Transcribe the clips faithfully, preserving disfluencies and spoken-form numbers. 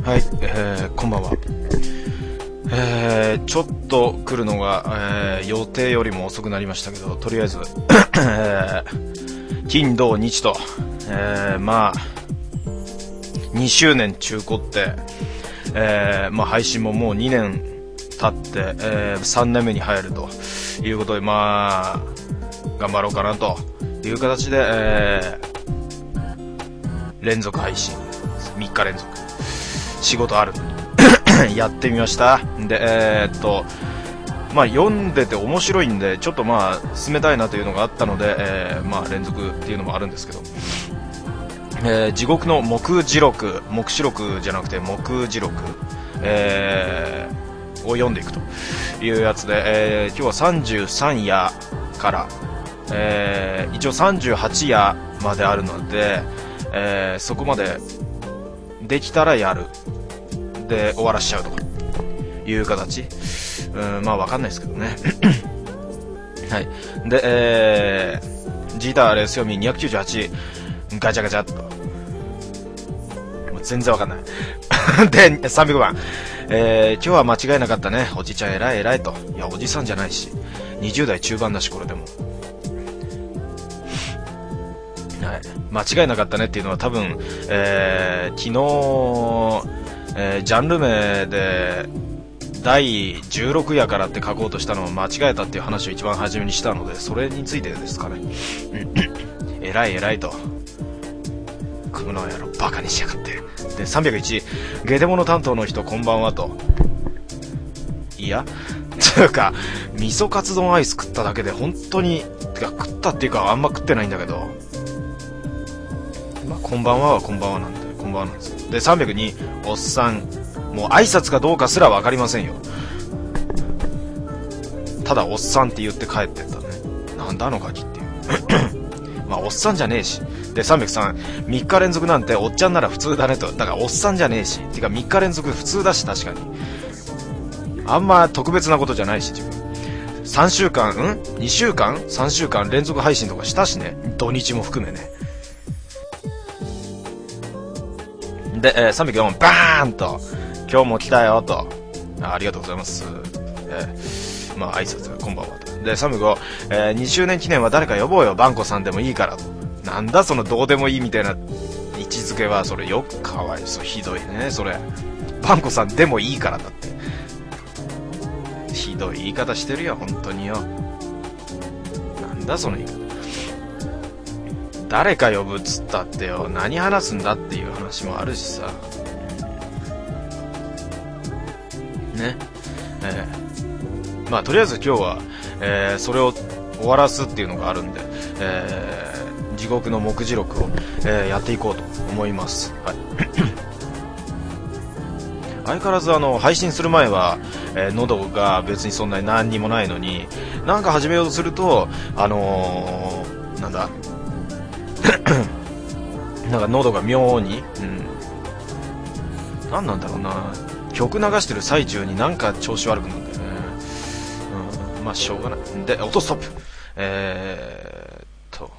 はい、えー、こんばんは。えー、ちょっと来るのが、えー、予定よりも遅くなりましたけど、とりあえず、えー、金土日と、えー、まあ、にしゅうねん中古って、えー、まあ配信ももうにねん経って、えー、さんねんめに入るということで、まあ、頑張ろうかなという形で、えー、連続配信、みっか連続、仕事あるやってみました。で、えー、っとまあ読んでて面白いんでちょっとまあ進めたいなというのがあったので、えー、まあ連続っていうのもあるんですけど、えー、地獄の目次録、目視録じゃなくて目次録、えー、を読んでいくというやつで、えー、今日はさんじゅうさんやから、えー、一応さんじゅうはちやまであるので、えー、そこまでできたらやるで終わらしちゃうとかいう形、うん、まあわかんないですけどねはい。で、えー、ジーターレース読みにひゃくきゅうじゅうはちガチャガチャっと、もう全然わかんないでさんびゃくばん、えー、今日は間違いなかったね、おじちゃん偉い偉いと。いやおじさんじゃないしにじゅう代中盤だし、これでもはい、間違いなかったねっていうのは多分、えー、昨日、えー、ジャンル名でだいじゅうろくやからって書こうとしたのを間違えたっていう話を一番初めにしたので、それについてですかね偉い偉いと、この野郎バカにしやがって。でさんびゃくいち、ゲデモノ担当の人こんばんはと。いやつうか味噌カツ丼アイス食っただけで本当にてか食ったっていうかあんま食ってないんだけど、まあ、こんばんははこんばんはなんでこんばんはなんですよ。でさんびゃくに、おっさん、もう挨拶かどうかすら分かりませんよ。ただおっさんって言って帰ってったね。なんだあのガキっていうまあおっさんじゃねえし。でさんびゃくさん、みっか連続なんておっちゃんなら普通だねと。だからおっさんじゃねえし、てかみっか連続普通だし、確かにあんま特別なことじゃないし、自分さんしゅうかん、んにしゅうかんさんしゅうかん連続配信とかしたしね、土日も含めね。で、えー、さんびゃくよん、バーンと今日も来たよと、 あ, ありがとうございます、えー、まあ挨拶こんばんはと。でさんびゃくご、えー、にしゅうねん記念は誰か呼ぼうよ、バンコさんでもいいからと。なんだそのどうでもいいみたいな位置づけは、それよくかわいそう、ひどいねそれ。バンコさんでもいいからだって、ひどい言い方してるよ本当によ。なんだその言い方、誰か呼ぶっつったってよ、何話すんだっていう話もあるしさね。えー、まあとりあえず今日は、えー、それを終わらすっていうのがあるんで、えー、地獄の目次録を、えー、やっていこうと思います。はい相変わらずあの配信する前は、えー、喉が別にそんなに何にもないのに、なんか始めようとするとあのー、なんだなんか喉が妙に、うん、なんなんだろうな、曲流してる最中になんか調子悪くなるんだよね。うん、まあしょうがない。で音ストップ。えー、っと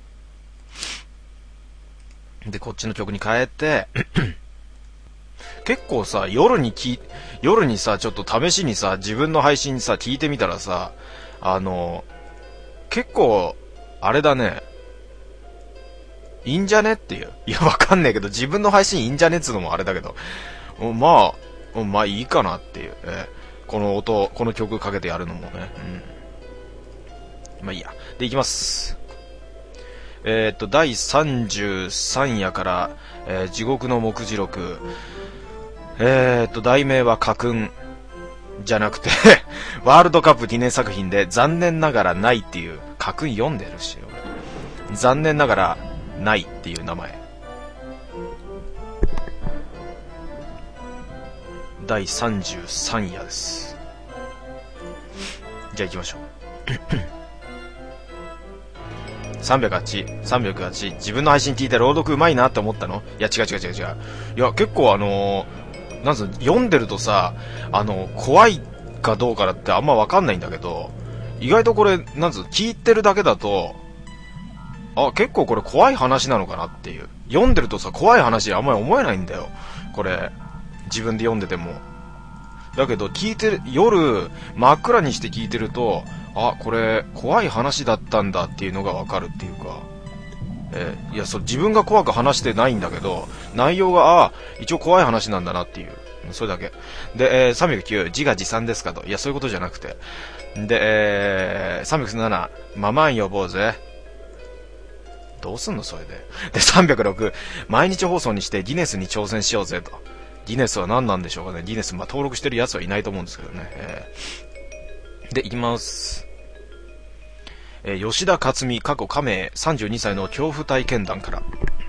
でこっちの曲に変えて結構さ、夜にき夜にさちょっと試しにさ自分の配信さ聞いてみたらさ、あの結構あれだね、いいんじゃねっていう。いやわかんねえけど、自分の配信いいんじゃねっつうのもあれだけど、まあまあいいかなっていう、えー、この音この曲かけてやるのもね、うん、まあいいや。でいきます。えー、っとだいさんじゅうさんやから、えー、地獄の目次録、えー、っと題名は家訓じゃなくてワールドカップ記念作品で残念ながらないっていう、家訓読んでるし俺、残念ながらないっていう名前。だいさんじゅうさんやです。じゃあ行きましょうさんびゃくはち、さんびゃくはち、自分の配信聞いて朗読うまいなって思ったの？いや違う違う違う違う。いや結構あのー、なんつうの、読んでるとさ、あの怖いかどうかだってあんま分かんないんだけど、意外とこれなんつうの、聞いてるだけだと、あ結構これ怖い話なのかなっていう。読んでるとさ怖い話あんまり思えないんだよこれ。 自分で読んでても。だけど聞いてる、夜真っ暗にして聞いてると、あ、これ怖い話だったんだっていうのがわかるっていうか、えー、いや、それ自分が怖く話してないんだけど、内容が、あ、一応怖い話なんだなっていう。それだけ。で、えー、さんびゃくきゅう、自画自賛ですかと。いや、そういうことじゃなくて。で、えー、さんびゃくなな、ママン呼ぼうぜ。どうすんのそれで。で、さんびゃくろく、毎日放送にしてギネスに挑戦しようぜと。ギネスは何なんでしょうかね。ギネス、まあ、登録してる奴はいないと思うんですけどね。えー、で、いきます。えー、吉田克美、過去加盟さんじゅうにさいの恐怖体験談から。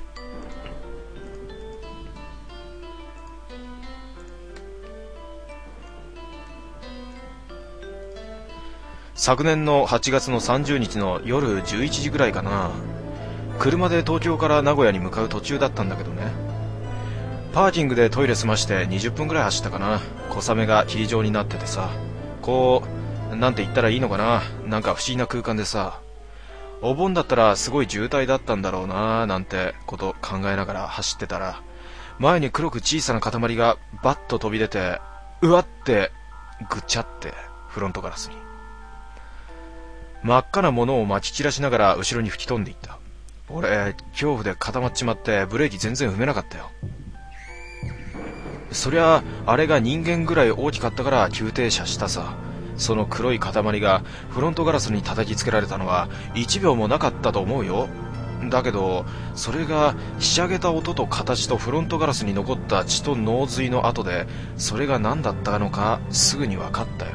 昨年のはちがつのさんじゅうにちの夜じゅういちじぐらいかな。車で東京から名古屋に向かう途中だったんだけどね。パーキングでトイレ済ましてにじゅっぷんぐらい走ったかな。小雨が霧状になっててさ、こうなんて言ったらいいのかな、なんか不思議な空間でさ、お盆だったらすごい渋滞だったんだろうななんてこと考えながら走ってたら、前に黒く小さな塊がバッと飛び出て、うわってぐちゃってフロントガラスに真っ赤なものをまき散らしながら後ろに吹き飛んでいった。俺恐怖で固まっちまってブレーキ全然踏めなかったよ。そりゃあれが人間ぐらい大きかったから急停車したさ。その黒い塊がフロントガラスに叩きつけられたのはいちびょうもなかったと思うよ。だけどそれがひしゃげた音と形とフロントガラスに残った血と脳髄の跡で、それが何だったのかすぐに分かったよ。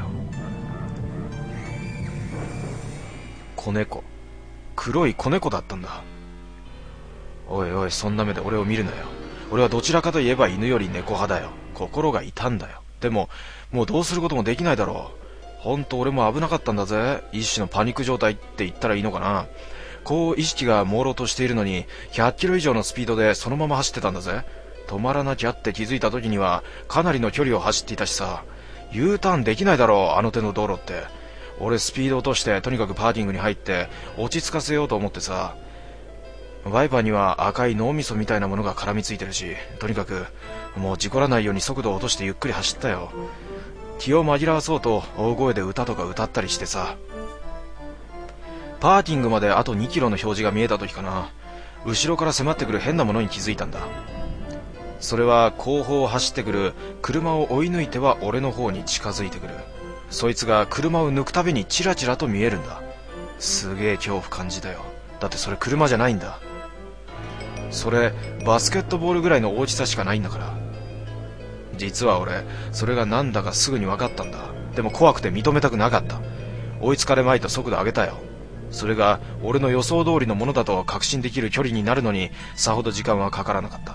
子猫、黒い子猫だったんだ。おいおい、そんな目で俺を見るなよ。俺はどちらかといえば犬より猫派だよ。心が痛んだよ。でももうどうすることもできないだろう。ほんと俺も危なかったんだぜ。一種のパニック状態って言ったらいいのかな。こう意識が朦朧としているのにひゃっキロ以上のスピードでそのまま走ってたんだぜ。止まらなきゃって気づいた時にはかなりの距離を走っていたしさ、 U ターンできないだろう、あの手の道路って。俺スピード落としてとにかくパーキングに入って落ち着かせようと思ってさ、ワイパーには赤い脳みそみたいなものが絡みついてるし、とにかくもう事故らないように速度を落としてゆっくり走ったよ。気を紛らわそうと大声で歌とか歌ったりしてさ、パーキングまであとにキロの表示が見えた時かな、後ろから迫ってくる変なものに気づいたんだ。それは後方を走ってくる車を追い抜いては俺の方に近づいてくる。そいつが車を抜くたびにチラチラと見えるんだ。すげえ恐怖感じだよ。だってそれ車じゃないんだ。それバスケットボールぐらいの大きさしかないんだから。実は俺それがなんだかすぐに分かったんだ。でも怖くて認めたくなかった。追いつかれまいと速度上げたよ。それが俺の予想通りのものだと確信できる距離になるのにさほど時間はかからなかった。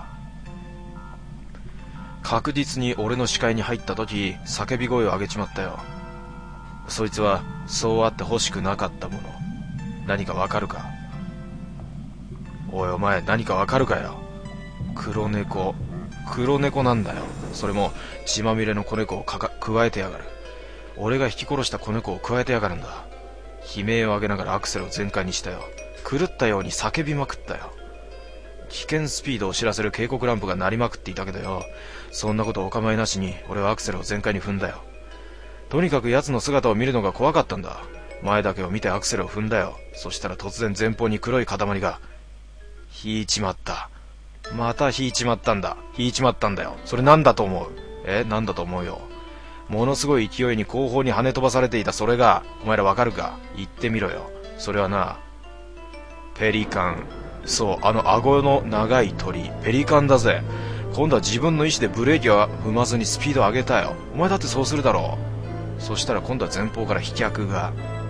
確実に俺の視界に入った時叫び声を上げちまったよ。そいつはそうあってほしくなかったもの。何かわかるか。おいお前、何かわかるかよ。黒猫、黒猫なんだよ。それも血まみれの子猫をかか加えてやがる。俺が引き殺した子猫を加えてやがるんだ。悲鳴を上げながらアクセルを全開にしたよ。狂ったように叫びまくったよ。危険スピードを知らせる警告ランプが鳴りまくっていたけどよ、そんなことお構いなしに俺はアクセルを全開に踏んだよ。とにかく奴の姿を見るのが怖かったんだ。前だけを見てアクセルを踏んだよ。そしたら突然前方に黒い塊が引いちまった。また引いちまったんだ。引いちまったんだよ。それなんだと思う？え、なんだと思うよ。ものすごい勢いに後方に跳ね飛ばされていたそれが、お前らわかるか？言ってみろよ。それはな、ペリカン。そう、あの顎の長い鳥、ペリカンだぜ。今度は自分の意思でブレーキは踏まずにスピードを上げたよ。お前だってそうするだろう。そしたら今度は前方から飛脚が。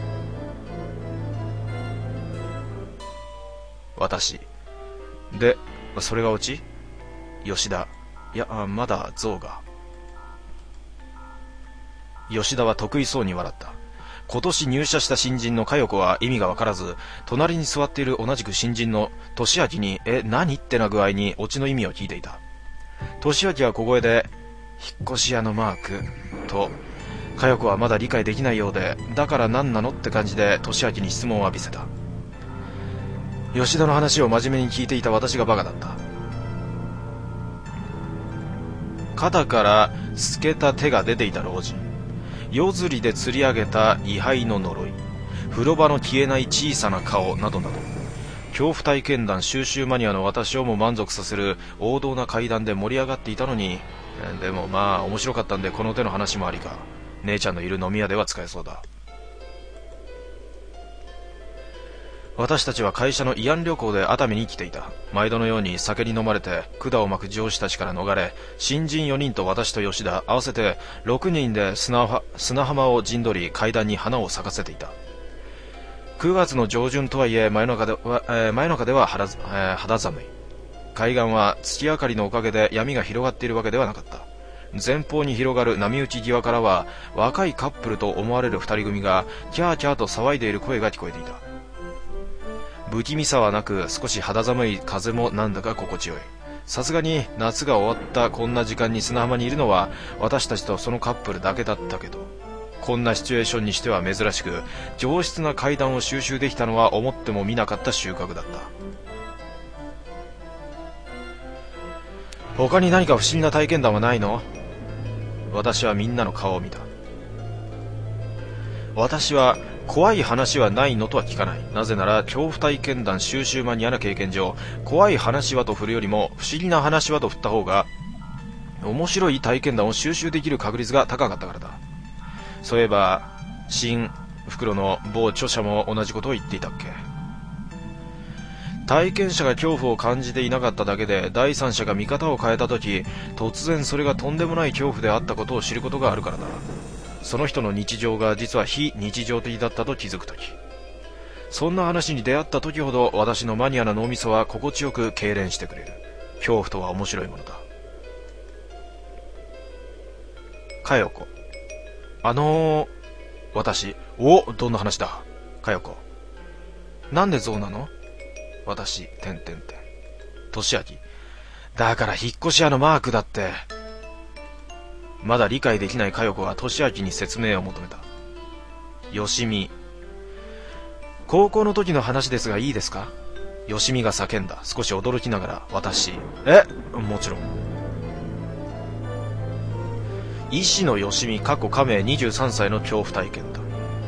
私で、それがオチ？吉田、いやまだ象が。吉田は得意そうに笑った。今年入社した新人の佳代子は意味が分からず、隣に座っている同じく新人の俊明にえ何ってな具合にオチの意味を聞いていた。俊明は小声で引っ越し屋のマークと、佳代子はまだ理解できないようで、だから何なのって感じで俊明に質問を浴びせた。吉田の話を真面目に聞いていた私がバカだった。 肩から透けた手が出ていた老人、夜釣りで釣り上げた位牌の呪い、風呂場の消えない小さな顔などなど、恐怖体験談収集マニアの私をも満足させる王道な怪談で盛り上がっていたのに、でもまあ面白かったんでこの手の話もありか。姉ちゃんのいる飲み屋では使えそうだ。私たちは会社の慰安旅行で熱海に来ていた。毎度のように酒に飲まれて管を巻く上司たちから逃れ、新人よにんと私と吉田合わせてろくにんで 砂, 砂浜を陣取り、階段に花を咲かせていた。くがつの上旬とはいえ真夜中では、えー、真夜中では 肌,、えー、肌寒い。海岸は月明かりのおかげで闇が広がっているわけではなかった。前方に広がる波打ち際からは若いカップルと思われる二人組がキャーキャーと騒いでいる声が聞こえていた。不気味さはなく、少し肌寒い風もなんだか心地よい。さすがに夏が終わったこんな時間に砂浜にいるのは私たちとそのカップルだけだったけど、こんなシチュエーションにしては珍しく上質な怪談を収集できたのは思ってもみなかった収穫だった。他に何か不思議な体験談はないの？私はみんなの顔を見た。私は怖い話はないのとは聞かない。なぜなら恐怖体験談収集マニアな経験上、怖い話はと振るよりも不思議な話はと振った方が面白い体験談を収集できる確率が高かったからだ。そういえば新袋の某著者も同じことを言っていたっけ。体験者が恐怖を感じていなかっただけで、第三者が見方を変えた時、突然それがとんでもない恐怖であったことを知ることがあるからだ。その人の日常が実は非日常的だったと気づくとき、そんな話に出会った時ほど私のマニアな脳みそは心地よく痙攣してくれる。恐怖とは面白いものだ。かよこ、あのー、私、お、どんな話だ。かよこ、なんで象なの？私、てんてんてん。としあき、だから引っ越し屋のマークだって。まだ理解できないかよこはとしあきに説明を求めた。よしみ、高校の時の話ですがいいですか？よしみが叫んだ、少し驚きながら。私、え、もちろん。医師のよしみ、過去仮名にじゅうさんさいの恐怖体験だ。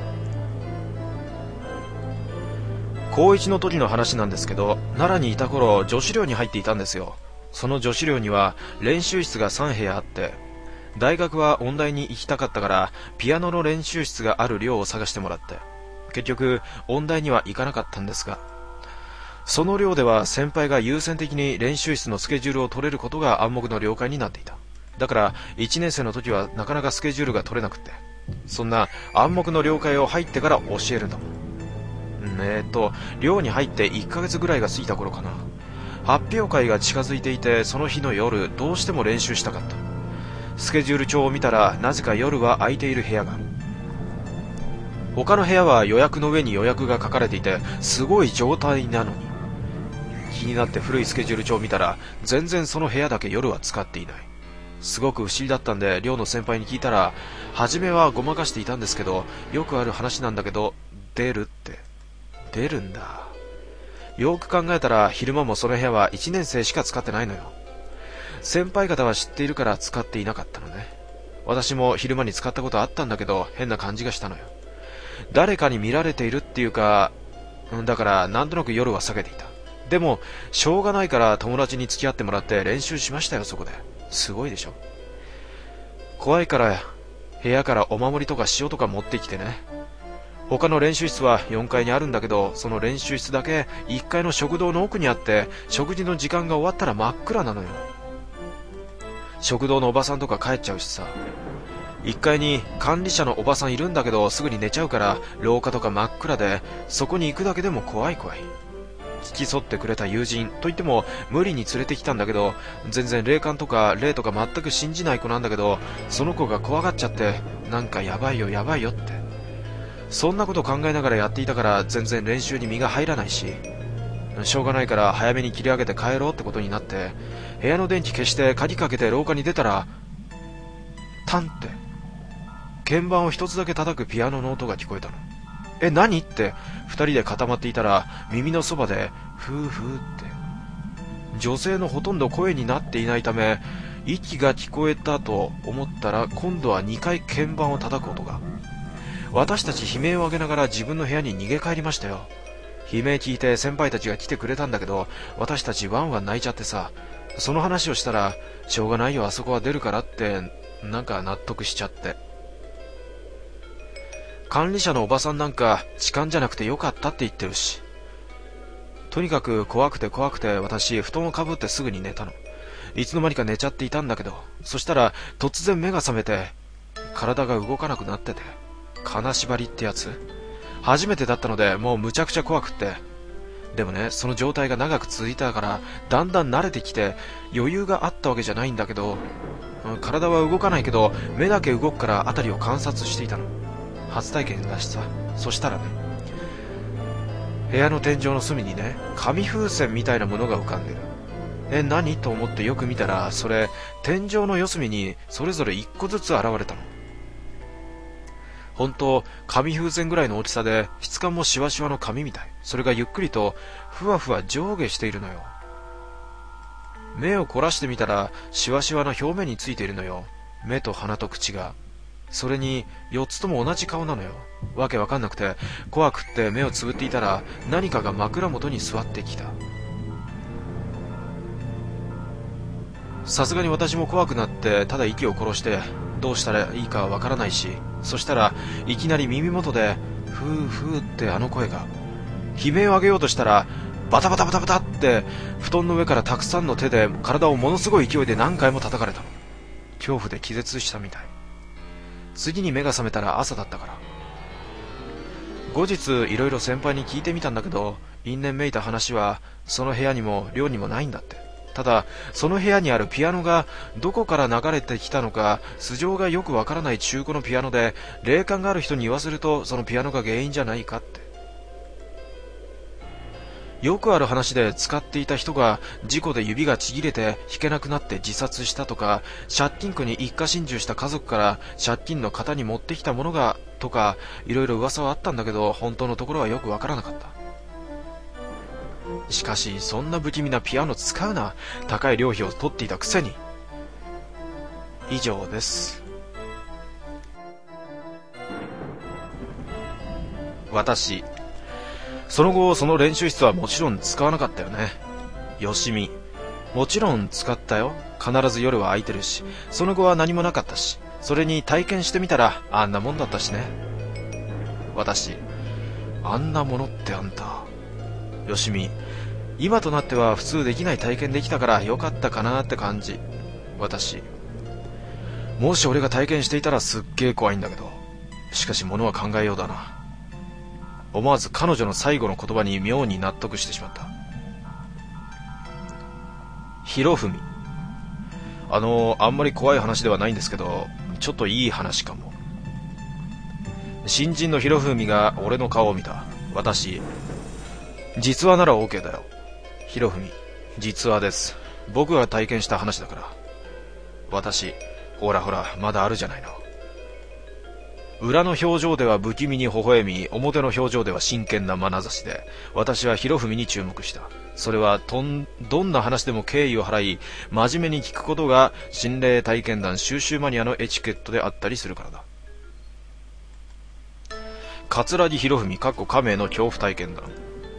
高一の時の話なんですけど、奈良にいた頃女子寮に入っていたんですよ。その女子寮には練習室がさんへやあって、大学は音大に行きたかったからピアノの練習室がある寮を探してもらって、結局音大には行かなかったんですが、その寮では先輩が優先的に練習室のスケジュールを取れることが暗黙の了解になっていた。だからいちねん生の時はなかなかスケジュールが取れなくて、そんな暗黙の了解を入ってから教えるんだもん。えーと寮に入っていっかげつぐらいが過ぎた頃かな。発表会が近づいていて、その日の夜どうしても練習したかった。スケジュール帳を見たらなぜか夜は空いている部屋がある。他の部屋は予約の上に予約が書かれていてすごい状態なのに、気になって古いスケジュール帳を見たら全然その部屋だけ夜は使っていない。すごく不思議だったんで寮の先輩に聞いたら、初めはごまかしていたんですけど、よくある話なんだけど出るって。出るんだ。よく考えたら昼間もその部屋はいちねん生しか使ってないのよ。先輩方は知っているから使っていなかったのね。私も昼間に使ったことあったんだけど変な感じがしたのよ。誰かに見られているっていうか、だからなんとなく夜は避けていた。でもしょうがないから友達に付き合ってもらって練習しましたよ。そこですごいでしょ。怖いから部屋からお守りとか塩とか持ってきてね。他の練習室はよんかいにあるんだけど、その練習室だけいっかいの食堂の奥にあって、食事の時間が終わったら真っ暗なのよ。食堂のおばさんとか帰っちゃうしさ。いっかいに管理者のおばさんいるんだけどすぐに寝ちゃうから廊下とか真っ暗で、そこに行くだけでも怖い怖い。付き添ってくれた友人といっても無理に連れてきたんだけど、全然霊感とか霊とか全く信じない子なんだけど、その子が怖がっちゃって、なんかやばいよやばいよって。そんなこと考えながらやっていたから全然練習に身が入らないし、しょうがないから早めに切り上げて帰ろうってことになって、部屋の電気消して鍵かけて廊下に出たら、タンって鍵盤を一つだけ叩くピアノの音が聞こえたの。え、何って二人で固まっていたら、耳のそばでフーフーって。女性のほとんど声になっていないため、 息が聞こえたと思ったら、今度はにかい鍵盤を叩く音が。私たち悲鳴を上げながら自分の部屋に逃げ帰りましたよ。悲鳴聞いて先輩たちが来てくれたんだけど、私たちワンワン泣いちゃってさ、その話をしたら、しょうがないよ、あそこは出るからって、なんか納得しちゃって。管理者のおばさんなんか、痴漢じゃなくてよかったって言ってるし。とにかく怖くて怖くて、私、布団をかぶってすぐに寝たの。いつの間にか寝ちゃっていたんだけど、そしたら突然目が覚めて、体が動かなくなってて、金縛りってやつ。初めてだったので、もうむちゃくちゃ怖くって。でもね、その状態が長く続いたから、だんだん慣れてきて、余裕があったわけじゃないんだけど、体は動かないけど、目だけ動くから辺りを観察していたの。初体験だしさ。そしたらね、部屋の天井の隅にね、紙風船みたいなものが浮かんでる。え、何と思ってよく見たら、それ、天井の四隅にそれぞれ一個ずつ現れたの。本当、紙風船ぐらいの大きさで、質感もシワシワの紙みたい。それがゆっくりと、ふわふわ上下しているのよ。目を凝らしてみたら、シワシワの表面についているのよ。目と鼻と口が。それに、四つとも同じ顔なのよ。わけわかんなくて、怖くって目をつぶっていたら、何かが枕元に座ってきた。さすがに私も怖くなって、ただ息を殺して、どうしたらいいかわからないし、そしたらいきなり耳元でふーふーってあの声が。悲鳴を上げようとしたら、バタバタバタバタって布団の上からたくさんの手で体をものすごい勢いで何回も叩かれたの。恐怖で気絶したみたい。次に目が覚めたら朝だったから。後日いろいろ先輩に聞いてみたんだけど、因縁めいた話はその部屋にも寮にもないんだって。ただ、その部屋にあるピアノがどこから流れてきたのか、素性がよくわからない中古のピアノで、霊感がある人に言わせると、そのピアノが原因じゃないかって。よくある話で使っていた人が事故で指がちぎれて弾けなくなって自殺したとか、借金苦に一家心中した家族から借金の型に持ってきたものがとか、いろいろ噂はあったんだけど、本当のところはよくわからなかった。しかし、そんな不気味なピアノ使うな。高い料費を取っていたくせに。以上です。私。その後、その練習室はもちろん使わなかったよね。よしみ。もちろん使ったよ。必ず夜は空いてるし。その後は何もなかったし。それに体験してみたら、あんなもんだったしね。私。あんなものってあんた。よしみ。今となっては普通できない体験できたからよかったかなって感じ。私。もし俺が体験していたらすっげー怖いんだけど。しかし物は考えようだな。思わず彼女の最後の言葉に妙に納得してしまった。ひろふみ。あの、あんまり怖い話ではないんですけど、ちょっといい話かも。新人のひろふみが俺の顔を見た。私。実話なら OK だよ。ひろふみ、実話です。僕が体験した話だから。私、ほらほら、まだあるじゃないの。裏の表情では不気味に微笑み、表の表情では真剣な眼差しで、私はひろふみに注目した。それはとん、どんな話でも敬意を払い、真面目に聞くことが心霊体験談収集マニアのエチケットであったりするからだ。桂木ひろふみ、かっこ仮名の恐怖体験談。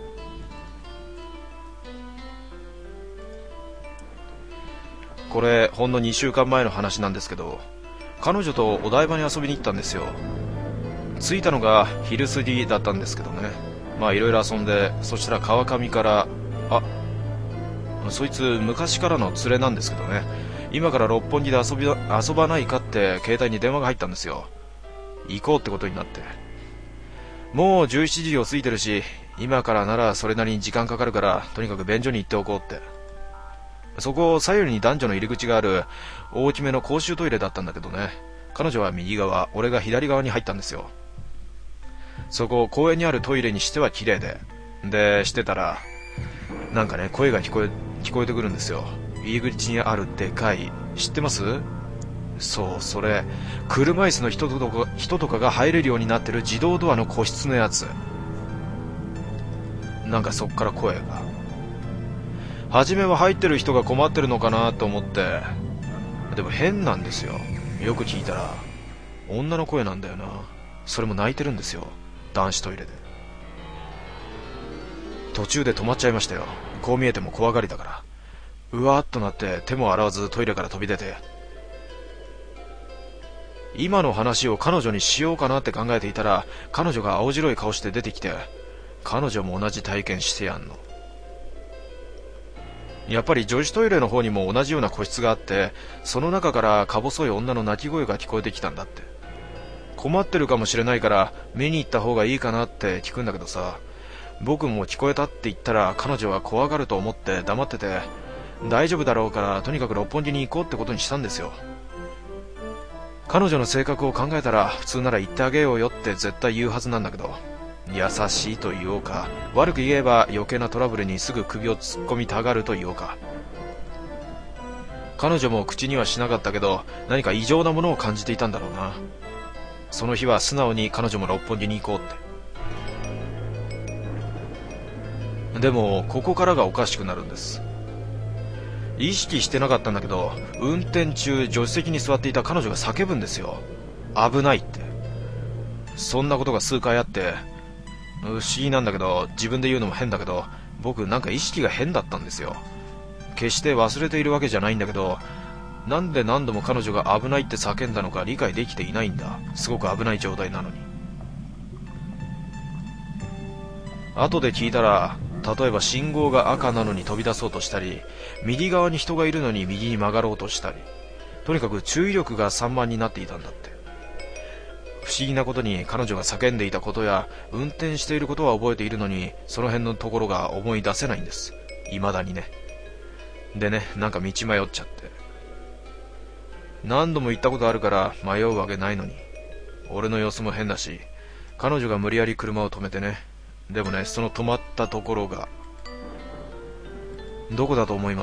これほんのにしゅうかんまえの話なんですけど、彼女とお台場に遊びに行ったんですよ。着いたのが昼過ぎだったんですけどね。まあいろいろ遊んで、そしたら川上から、あ、そいつ昔からの連れなんですけどね、今から六本木で遊び遊ばないかって携帯に電話が入ったんですよ。行こうってことになって、もうじゅうしちじを過ぎてるし、今からならそれなりに時間かかるから、とにかく便所に行っておこうって。そこ左右に男女の入り口がある大きめの公衆トイレだったんだけどね、彼女は右側、俺が左側に入ったんですよ。そこ公園にあるトイレにしては綺麗で、でしてたらなんかね、声が聞こえ聞こえてくるんですよ。入り口にあるでかい、知ってます？そう、それ車椅子の人とか人とかが入れるようになってる自動ドアの個室のやつ。なんかそっから声が。初めは入ってる人が困ってるのかなと思って、 でも変なんですよ。よく聞いたら女の声なんだよな。それも泣いてるんですよ、男子トイレで。途中で止まっちゃいましたよ。こう見えても怖がりだから。うわーっとなって手も洗わずトイレから飛び出て、今の話を彼女にしようかなって考えていたら、彼女が青白い顔して出てきて、彼女も同じ体験してやんの。やっぱり女子トイレの方にも同じような個室があって、その中からか細い女の泣き声が聞こえてきたんだって。困ってるかもしれないから見に行った方がいいかなって聞くんだけどさ、僕も聞こえたって言ったら彼女は怖がると思って黙ってて、大丈夫だろうからとにかく六本木に行こうってことにしたんですよ。彼女の性格を考えたら普通なら言ってあげようよって絶対言うはずなんだけど、優しいと言おうか、悪く言えば余計なトラブルにすぐ首を突っ込みたがると言おうか。彼女も口にはしなかったけど、何か異常なものを感じていたんだろうな。その日は素直に彼女も六本木に行こうって。でもここからがおかしくなるんです。意識してなかったんだけど、運転中助手席に座っていた彼女が叫ぶんですよ。危ないって。そんなことが数回あって、不思議なんだけど、自分で言うのも変だけど、僕なんか意識が変だったんですよ。決して忘れているわけじゃないんだけど、なんで何度も彼女が危ないって叫んだのか理解できていないんだ。すごく危ない状態なのに。後で聞いたら、例えば信号が赤なのに飛び出そうとしたり、右側に人がいるのに右に曲がろうとしたり、とにかく注意力が散漫になっていたんだって。不思議なことに彼女が叫んでいたことや運転していることは覚えているのに、その辺のところが思い出せないんです。未だにね。でね、なんか道迷っちゃって。何度も行ったことあるから迷うわけないのに、俺の様子も変だし、彼女が無理やり車を止めてね。でもね、その止まったところがどこだと思います？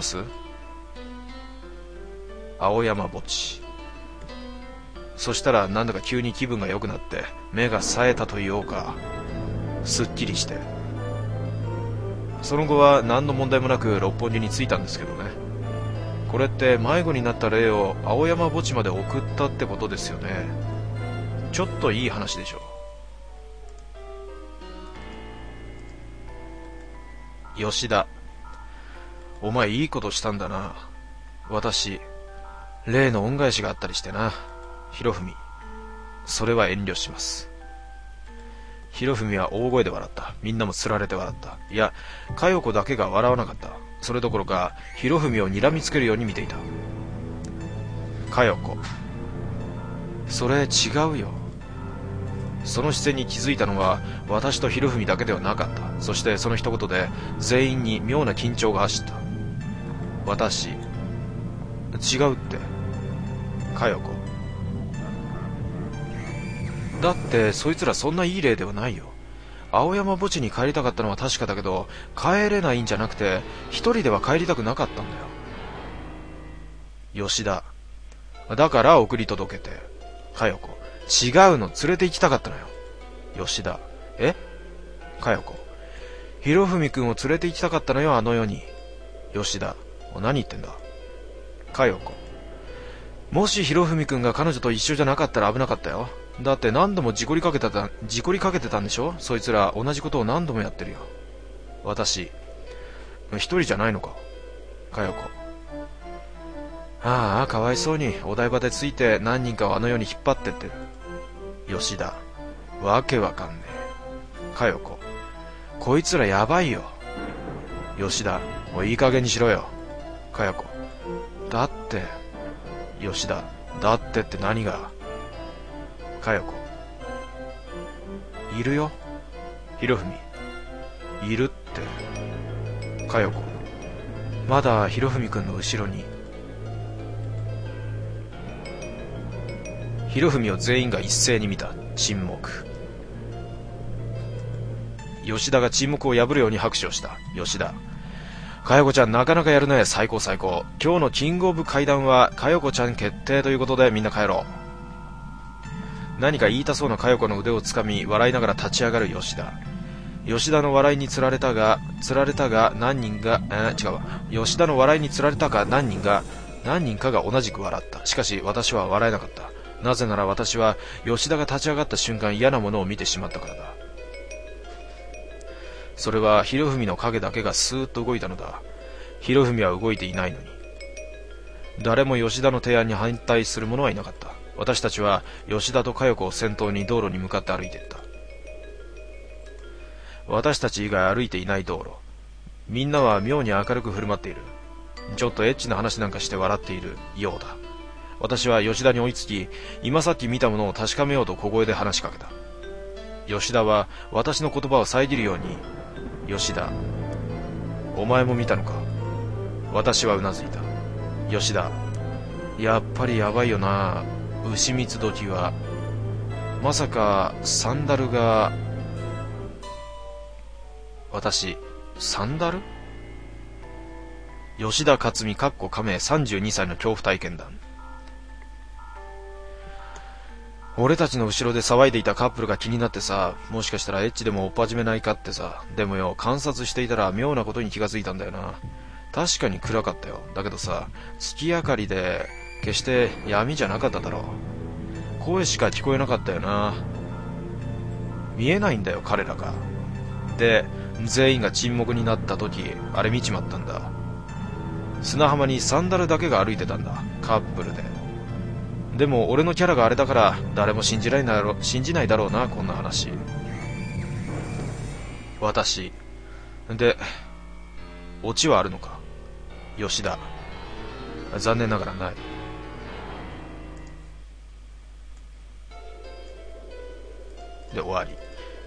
青山墓地。そしたらなんだか急に気分が良くなって目が冴えたと言おうか、すっきりして、その後は何の問題もなく六本木に着いたんですけどね。これって迷子になった霊を青山墓地まで送ったってことですよね。ちょっといい話でしょ。吉田、お前いいことしたんだな。私例の恩返しがあったりしてな。博文、それは遠慮します。博文は大声で笑った。みんなもつられて笑った。いや、佳代子だけが笑わなかった。それどころか博文を睨みつけるように見ていた。佳代子、それ違うよ。その視線に気づいたのは私と博文だけではなかった。そしてその一言で全員に妙な緊張が走った。私、違うって。佳代子、だってそいつらそんないい例ではないよ。青山墓地に帰りたかったのは確かだけど、帰れないんじゃなくて一人では帰りたくなかったんだよ。吉田、だから送り届けて。佳代子、違うの、連れて行きたかったのよ。吉田、え？佳代子、博文君を連れて行きたかったのよ、あの世に。吉田、何言ってんだ。佳代子、もし博文君が彼女と一緒じゃなかったら危なかったよ。だって何度も事故りかけてた、事故りかけてたんでしょ。そいつら同じことを何度もやってるよ。私、一人じゃないのか。佳代子、ああ、かわいそうにお台場でついて何人かをあの世に引っ張ってってる。吉田、わけわかんねえ。佳代子、こいつらやばいよ。吉田、もういい加減にしろよ。佳代子、だって。吉田、だってって何が。佳代子、いるよ。博文、いるって。佳代子、まだ博文君の後ろに。博文を全員が一斉に見た。沈黙。吉田が沈黙を破るように拍手をした。吉田、佳代子ちゃんなかなかやるね。最高最高。今日のキングオブ怪談は佳代子ちゃん決定ということでみんな帰ろう。何か言いたそうな佳代子の腕をつかみ笑いながら立ち上がる吉田。吉田の笑いにつられたがつられたが何人が、えー、違うわ吉田の笑いにつられたか何人が何人かが同じく笑った。しかし私は笑えなかった。なぜなら私は吉田が立ち上がった瞬間嫌なものを見てしまったからだ。それは博文の影だけがスーッと動いたのだ。博文は動いていないのに。誰も吉田の提案に反対する者はいなかった。私たちは吉田と佳代子を先頭に道路に向かって歩いていった。私たち以外歩いていない道路。みんなは妙に明るく振る舞っている。ちょっとエッチな話なんかして笑っているようだ。私は吉田に追いつき、今さっき見たものを確かめようと小声で話しかけた。吉田は私の言葉を遮るように、吉田、お前も見たのか。私はうなずいた。吉田、やっぱりやばいよな。牛蜜時はまさかサンダルが。私、サンダル？吉田克美かっこ仮名さんじゅうにさいの恐怖体験談。俺たちの後ろで騒いでいたカップルが気になってさ、もしかしたらエッチでも追っ始めないかってさ。でもよ、観察していたら妙なことに気がついたんだよな。確かに暗かったよ。だけどさ、月明かりで決して闇じゃなかっただろう。声しか聞こえなかったよな。見えないんだよ彼らが。で、全員が沈黙になった時、あれ見ちまったんだ。砂浜にサンダルだけが歩いてたんだ。カップルで。でも俺のキャラがあれだから誰も信じないだろう、信じないだろうな、こんな話。私で、オチはあるのか。吉田、残念ながらない。で終わり。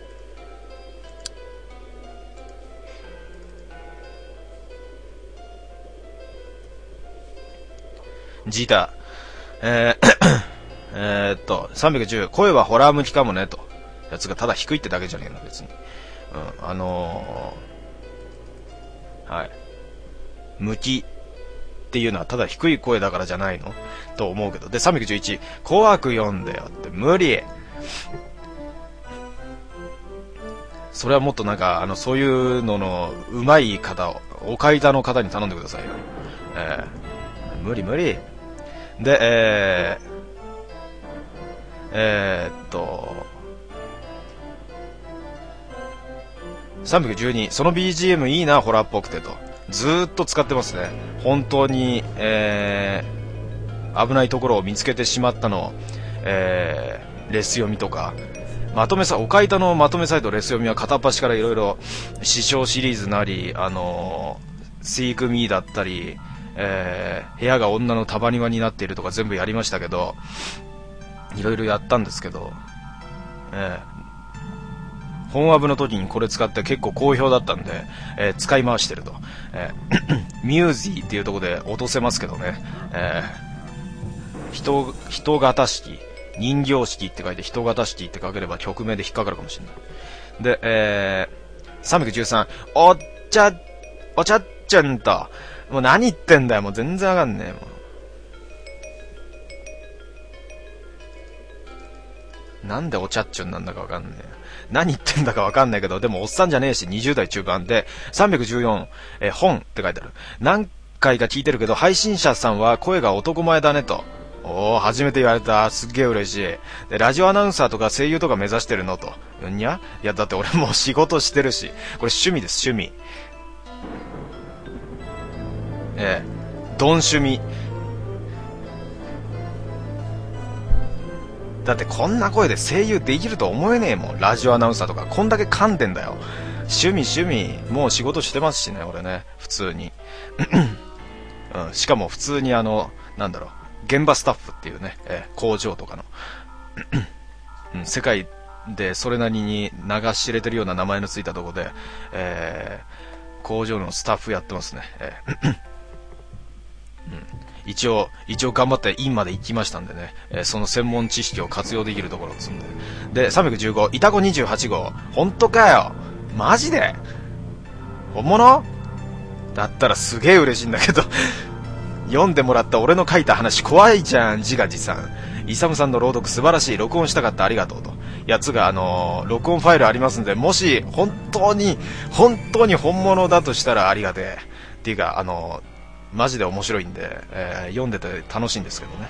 ジータ、えー、えーっとさんびゃくじゅう、声はホラー向きかもねと。やつがただ低いってだけじゃねえな別に。うん、あのー、はい、向きっていうのはただ低い声だからじゃないのと思うけど。でさんびゃくじゅういち、怖く読んでよって無理。それはもっとなんかあのそういうのの上手い方を、お階段の方に頼んでくださいよ。えー、無理無理で、えー、えー、っとさんびゃくじゅうに、その ビージーエム いいなホラーっぽくてとずーっと使ってますね。本当に、えー、危ないところを見つけてしまったの、えー、レス読みとかまとめさ、おかいたのまとめサイトレス読みは片っ端からいろいろ師匠シリーズなり、あのー、スイークミーだったり、えー、部屋が女の束庭になっているとか全部やりましたけど、いろいろやったんですけど、えー、本アブの時にこれ使って結構好評だったんで、えー、使い回してると、えー、ミュージーっていうところで落とせますけどね、えー、人、人型式、人形式って書いて人型式って書ければ曲名で引っかかるかもしれない。で、えー、さんびゃくじゅうさん、おっちゃ、おちゃっちゃんと、もう何言ってんだよ、もう全然わかんねえもう。なんでおちゃっちゅんなんだかわかんねえ。何言ってんだかわかんないけど、でもおっさんじゃねえし、にじゅう代中盤で、さんびゃくじゅうよん、えー、本って書いてある。何回か聞いてるけど、配信者さんは声が男前だねと。おー、初めて言われた。すっげえ嬉しい。で、ラジオアナウンサーとか声優とか目指してるのと。んにゃ？いや、だって俺もう仕事してるし。これ趣味です、趣味。ええ。ドン趣味。だってこんな声で声優できると思えねえもん。ラジオアナウンサーとか。こんだけ噛んでんだよ。趣味、趣味。もう仕事してますしね、俺ね。普通に。うん、しかも普通にあの、なんだろう。現場スタッフっていうね、えー、工場とかの、うん、世界でそれなりに流し入れてるような名前のついたとこで、えー、工場のスタッフやってますね。えーうん、一応一応頑張って院まで行きましたんでね、えー、その専門知識を活用できるところですんで。でさんびゃくじゅうご、イタコにじゅうはち号、本当かよ、マジで本物だったらすげえ嬉しいんだけど読んでもらった俺の書いた話怖いじゃん、自画自賛。イサムさんの朗読素晴らしい、録音したかった、ありがとうと。やつがあのー、録音ファイルありますんで、もし本当に本当に本物だとしたらありがてえっていうか、あのマジで面白いんで、えー、読んでて楽しいんですけどね。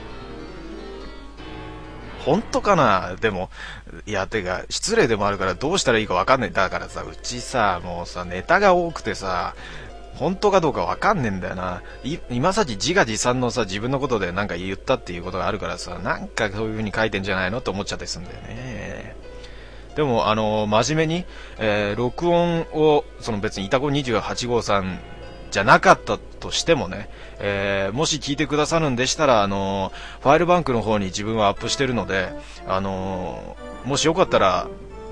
えー、本当かな。でも、いや、てか、失礼でもあるからどうしたらいいかわかんない。だからさ、うちさ、もうさ、ネタが多くてさ、本当かどうかわかんねえんだよな。い今さっき自画自賛のさ、自分のことでなんか言ったっていうことがあるからさ、なんかそういう風に書いてんじゃないのと思っちゃったりするんだよね。でも、あのー、真面目に、えー、録音を、その別にイタコにじゅうはち号さんじゃなかったとしてもね、えー、もし聞いてくださるんでしたら、あのー、ファイルバンクの方に自分はアップしてるので、あのー、もしよかったら、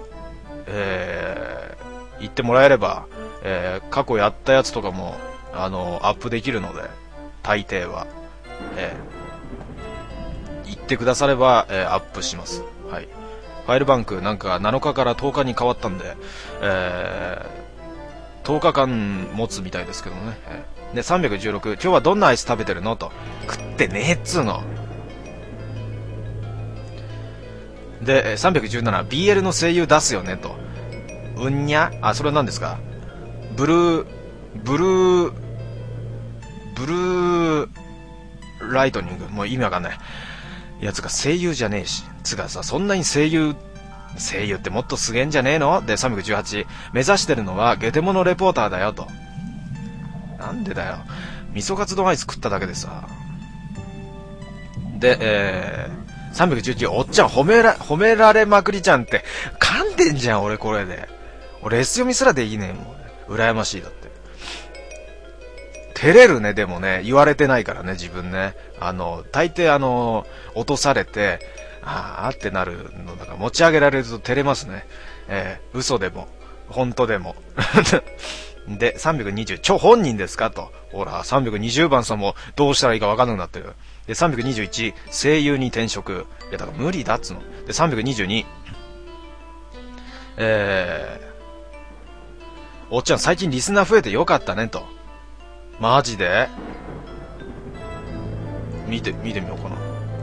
えー、言ってもらえれば、えー、過去やったやつとかも、あのー、アップできるので、大抵は、えー、言ってくだされば、えー、アップします。はい。ファイルバンクなんかなのかからとおかに変わったんで、えー、とおかかん持つみたいですけどね。えー、で、さんびゃくじゅうろく、今日はどんなアイス食べてるのと。食ってねえっつーの。で、さんびゃくじゅうなな、ビーエル の声優出すよねと。うんにゃあ、それは何ですか？ブルー、ブルー、ブルー、ライトニング。もう意味わかんない。いや、つか声優じゃねえし。つかさ、そんなに声優、声優ってもっとすげえんじゃねえの？で、さんびゃくじゅうはち、目指してるのはゲテモノレポーターだよと。なんでだよ。味噌カツ丼アイス食っただけでさ。で、えー、さんびゃくじゅうきゅう、おっちゃん褒めら、褒められまくりちゃんって、噛んでんじゃん、俺これで。俺 S 読みすらできねえもん。羨ましいだって。照れるね、でもね、言われてないからね、自分ね。あの、大抵あの、落とされて、あーってなるのだから、持ち上げられると照れますね。えー、嘘でも、本当でも。で、さんびゃくにじゅう、超本人ですかと。ほら、さんびゃくにじゅうばんさんもどうしたらいいか分かんなくなってる。で、さんびゃくにじゅういち、声優に転職。いや、だから無理だっつの。で、さんびゃくにじゅうに、えー、おっちゃん最近リスナー増えてよかったねと。マジで見て、見てみようかな。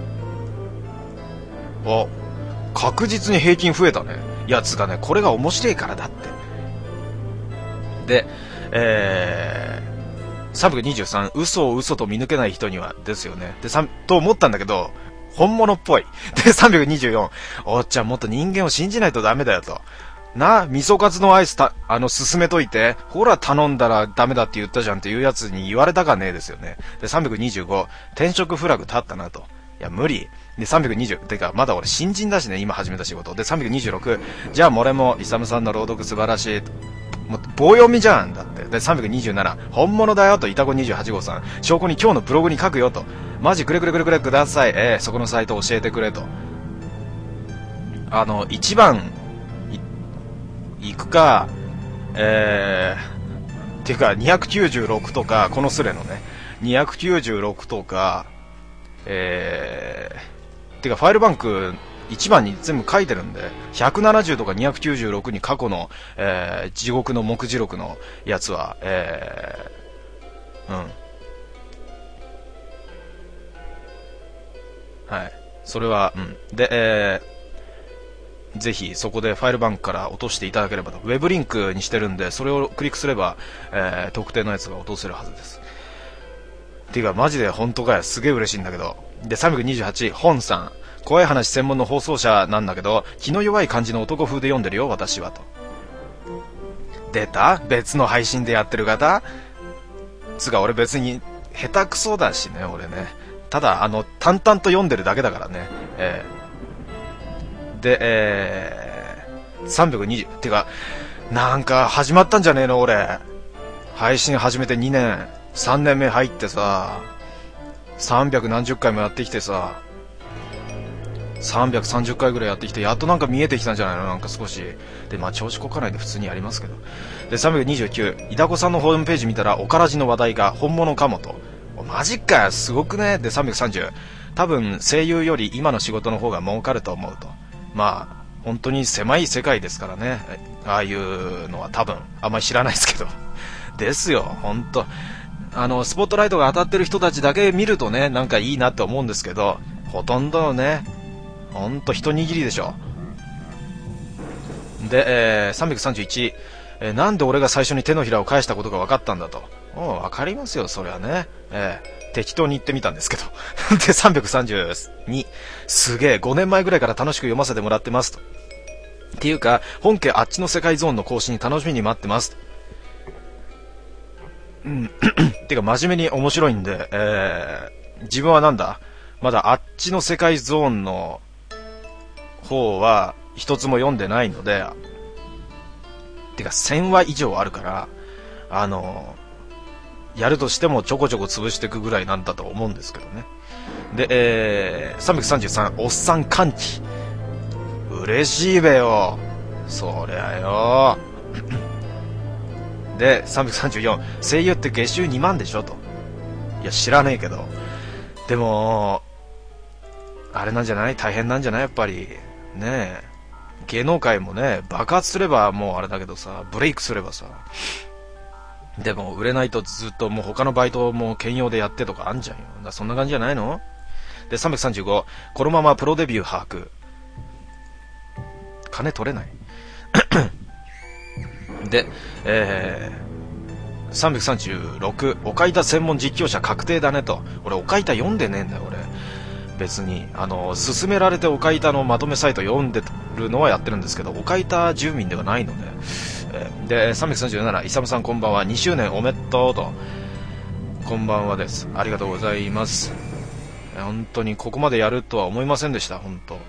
あ、確実に平均増えたね。やつがね、これが面白いからだって。で、えー、さんびゃくにじゅうさん、嘘を嘘と見抜けない人にはですよね。で、さん、と思ったんだけど、本物っぽい。で、さんびゃくにじゅうよん、おっちゃんもっと人間を信じないとダメだよと。な、味噌カツのアイスた、あの、進めといて、ほら頼んだらダメだって言ったじゃんっていうやつに言われたかねえですよね。で、さんびゃくにじゅうご、転職フラグ立ったなと。いや、無理。で、さんびゃくにじゅう、てか、まだ俺新人だしね、今始めた仕事。で、さんびゃくにじゅうろく、じゃあ俺も、イサムさんの朗読素晴らしい。もう、棒読みじゃん、だって。で、さんびゃくにじゅうなな、本物だよと、イタコにじゅうはち号さん。証拠に今日のブログに書くよと。マジくれくれくれくれください。えー、そこのサイト教えてくれと。あの、一番、行くか、えー、ていうかにひゃくきゅうじゅうろくとか、このスレのね、にひゃくきゅうじゅうろくとか、えー、てかファイルバンクいちばんに全部書いてるんで、ひゃくななじゅうとかにひゃくきゅうじゅうろくに過去の、えー、地獄の目次録のやつは、えー、うん。はい。それは、うん。で、えー、ぜひそこでファイルバンクから落としていただければと。ウェブリンクにしてるんで、それをクリックすれば、えー、特定のやつが落とせるはずです。ていうか、マジで本当かよ。すげえ嬉しいんだけど。で、さんびゃくにじゅうはち、本さん。怖い話専門の放送者なんだけど、気の弱い感じの男風で読んでるよ、私はと。出た？別の配信でやってる方？つか、俺別に下手くそだしね、俺ね。ただ、あの、淡々と読んでるだけだからね。えーで、えー、さんびゃくにじゅう、てか、なんか始まったんじゃねえの俺。配信始めてにねん、さんねんめ入ってさ、さんびゃくなんじゅっかいもやってきてさ、さんびゃくさんじゅっかいぐらいやってきて、やっとなんか見えてきたんじゃないのなんか少し。で、まあ調子こかないで普通にやりますけど。で、さんびゃくにじゅうきゅう、イダコさんのホームページ見たら、おからじの話題が本物かもと。マジかよ、すごくね。で、さんびゃくさんじゅう、多分声優より今の仕事の方が儲かると思うと。まあ本当に狭い世界ですからね、ああいうのは多分あんまり知らないですけどですよ。本当あのスポットライトが当たってる人たちだけ見るとね、なんかいいなって思うんですけど、ほとんどのね、本当一握りでしょ。で、えー、さんびゃくさんじゅういち、 えー、なんで俺が最初に手のひらを返したことが分かったんだと。うん、分かりますよ、それはね。えー、適当に言ってみたんですけど。で、さんびゃくさんじゅうに、すげえ、ごねんまえぐらいから楽しく読ませてもらってますと。っていうか、本家あっちの世界ゾーンの更新楽しみに待ってますと。うん。てか、真面目に面白いんで、えー、自分はなんだ、まだあっちの世界ゾーンの方は一つも読んでないので、てかせんわ以上あるから、あのやるとしてもちょこちょこ潰していくぐらいなんだと思うんですけどね。で、えー、さんびゃくさんじゅうさん、おっさん歓喜。嬉しいべよ。そりゃよ。で、さんびゃくさんじゅうよん、声優って月収にまんでしょと。いや、知らねえけど。でも、あれなんじゃない？大変なんじゃない？やっぱり。ねえ。芸能界もね、爆発すればもうあれだけどさ、ブレイクすればさ。でも、売れないとずっともう他のバイトも兼用でやってとかあんじゃんよ。だそんな感じじゃないの？で、さんびゃくさんじゅうご、このままプロデビュー把握。金取れないで、えー、さんびゃくさんじゅうろく、おかいた専門実況者確定だねと。俺、おかいた読んでねえんだよ、俺。別に、あの、勧められておかいたのまとめサイト読んでるのはやってるんですけど、おかいた住民ではないので。えー、で、さんびゃくさんじゅうなな、イサムさんこんばんは、にしゅうねんおめでとうと。こんばんはです。ありがとうございます。本当にここまでやるとは思いませんでした、本当。うん。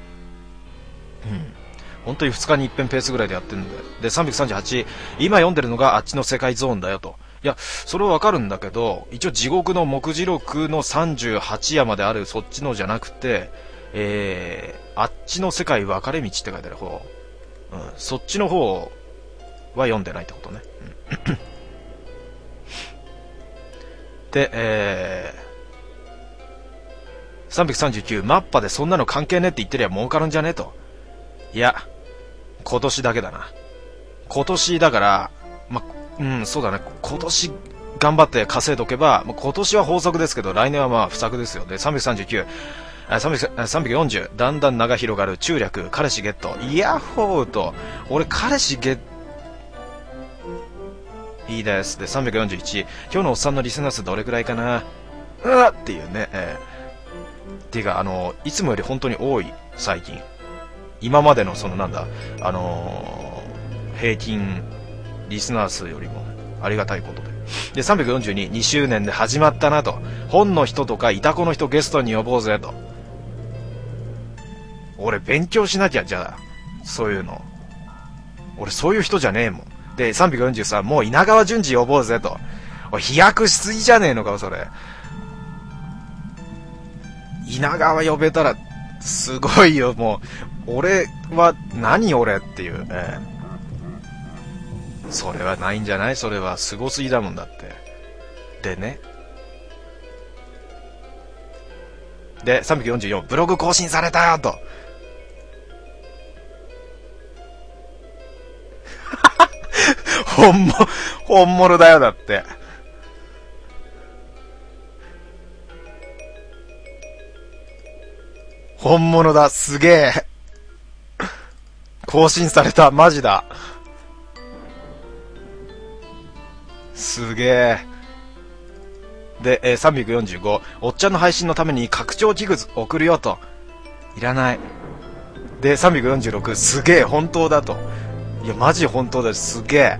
本当にふつかに一遍ペースぐらいでやってるんで。で、さんびゃくさんじゅうはち、今読んでるのがあっちの世界ゾーンだよと。いや、それはわかるんだけど、一応地獄の目次録のさんじゅうはちやまであるそっちのじゃなくて、えー、あっちの世界分かれ道って書いてある方、うん、そっちの方は読んでないってことね。うん、で、えー、さんびゃくさんじゅうきゅう、マッパでそんなの関係ねえって言ってりゃ儲かるんじゃねえと。いや、今年だけだな。今年だから、ま、うん、そうだね。今年頑張って稼いどけば、今年は法則ですけど、来年はまあ不作ですよ。で、さんびゃくさんじゅうきゅう、さんびゃくよんじゅう、だんだん名が広がる中略、彼氏ゲット。イヤッホーと、俺彼氏ゲット、いいです。で、さんびゃくよんじゅういち、今日のおっさんのリスナー数どれくらいかな、うわっていうね、えー、ていうか、あの、いつもより本当に多い、最近。今までのそのなんだ、あのー、平均リスナー数よりもありがたいことで。で、さんびゃくよんじゅうに、にしゅうねんで始まったなと。本の人とかイタコの人ゲストに呼ぼうぜと。俺勉強しなきゃ、じゃあ、そういうの。俺そういう人じゃねえもん。で、さんびゃくよんじゅうさん、もう稲川淳二呼ぼうぜと。おい、飛躍しすぎじゃねえのか、それ。稲川呼べたら、すごいよ、もう。俺は、何俺っていう、ええ。それはないんじゃない？それはすごすぎだもんだって。でね。で、さんびゃくよんじゅうよん、ブログ更新されたよと。本物、本物だよ、だって。本物だ、すげえ。更新された、マジだ。すげえ。で、えー、さんびゃくよんじゅうご、おっちゃんの配信のために拡張器具送るよと。いらない。で、さんびゃくよんじゅうろく、すげえ、本当だと。いや、マジ本当だよ、すげ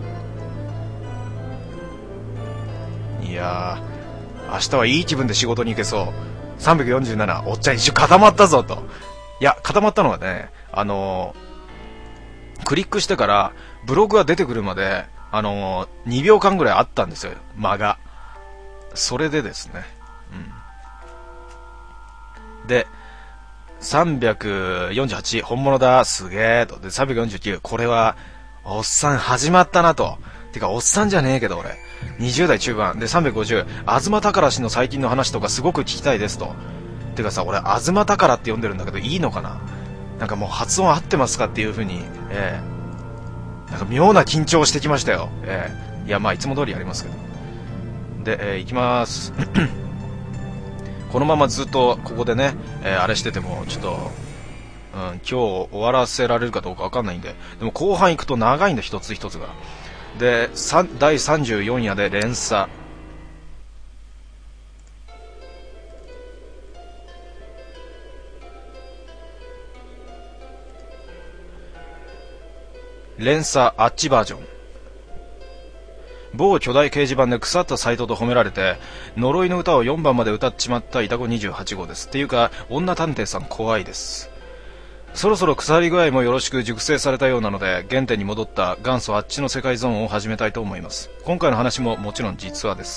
え。いやー、明日はいい気分で仕事に行けそう。さんびゃくよんじゅうなな、おっちゃん一周固まったぞと。いや、固まったのはね、あのー、クリックしてからブログが出てくるまで、あのー、にびょうかんぐらいあったんですよ、間が。それでですね、うん、でさんびゃくよんじゅうはち、本物だ、すげえと。でさんびゃくよんじゅうきゅう、これはおっさん始まったなと。てかおっさんじゃねえけど俺にじゅう代中盤で、さんびゃくごじゅう、東宝氏の最近の話とかすごく聞きたいですと。てかさ、俺東宝って呼んでるんだけどいいのかな。なんかもう発音合ってますかっていう風に、えー、なんか妙な緊張してきましたよ。えー、いやまあいつも通りやりますけど。で、えー、行きます。このままずっとここでね、えー、あれしててもちょっと、うん、今日終わらせられるかどうかわかんないんで、でも後半行くと長いんだ、一つ一つが。 で、だいさんじゅうよん夜で連鎖。連鎖あっちバージョン。某巨大掲示板で腐ったサイトと褒められて呪いの歌をよんばんまで歌っちまったイタコにじゅうはち号です。っていうか女探偵さん怖いです。そろそろ腐り具合もよろしく熟成されたようなので原点に戻った元祖あっちの世界ゾーンを始めたいと思います。今回の話ももちろん実話です。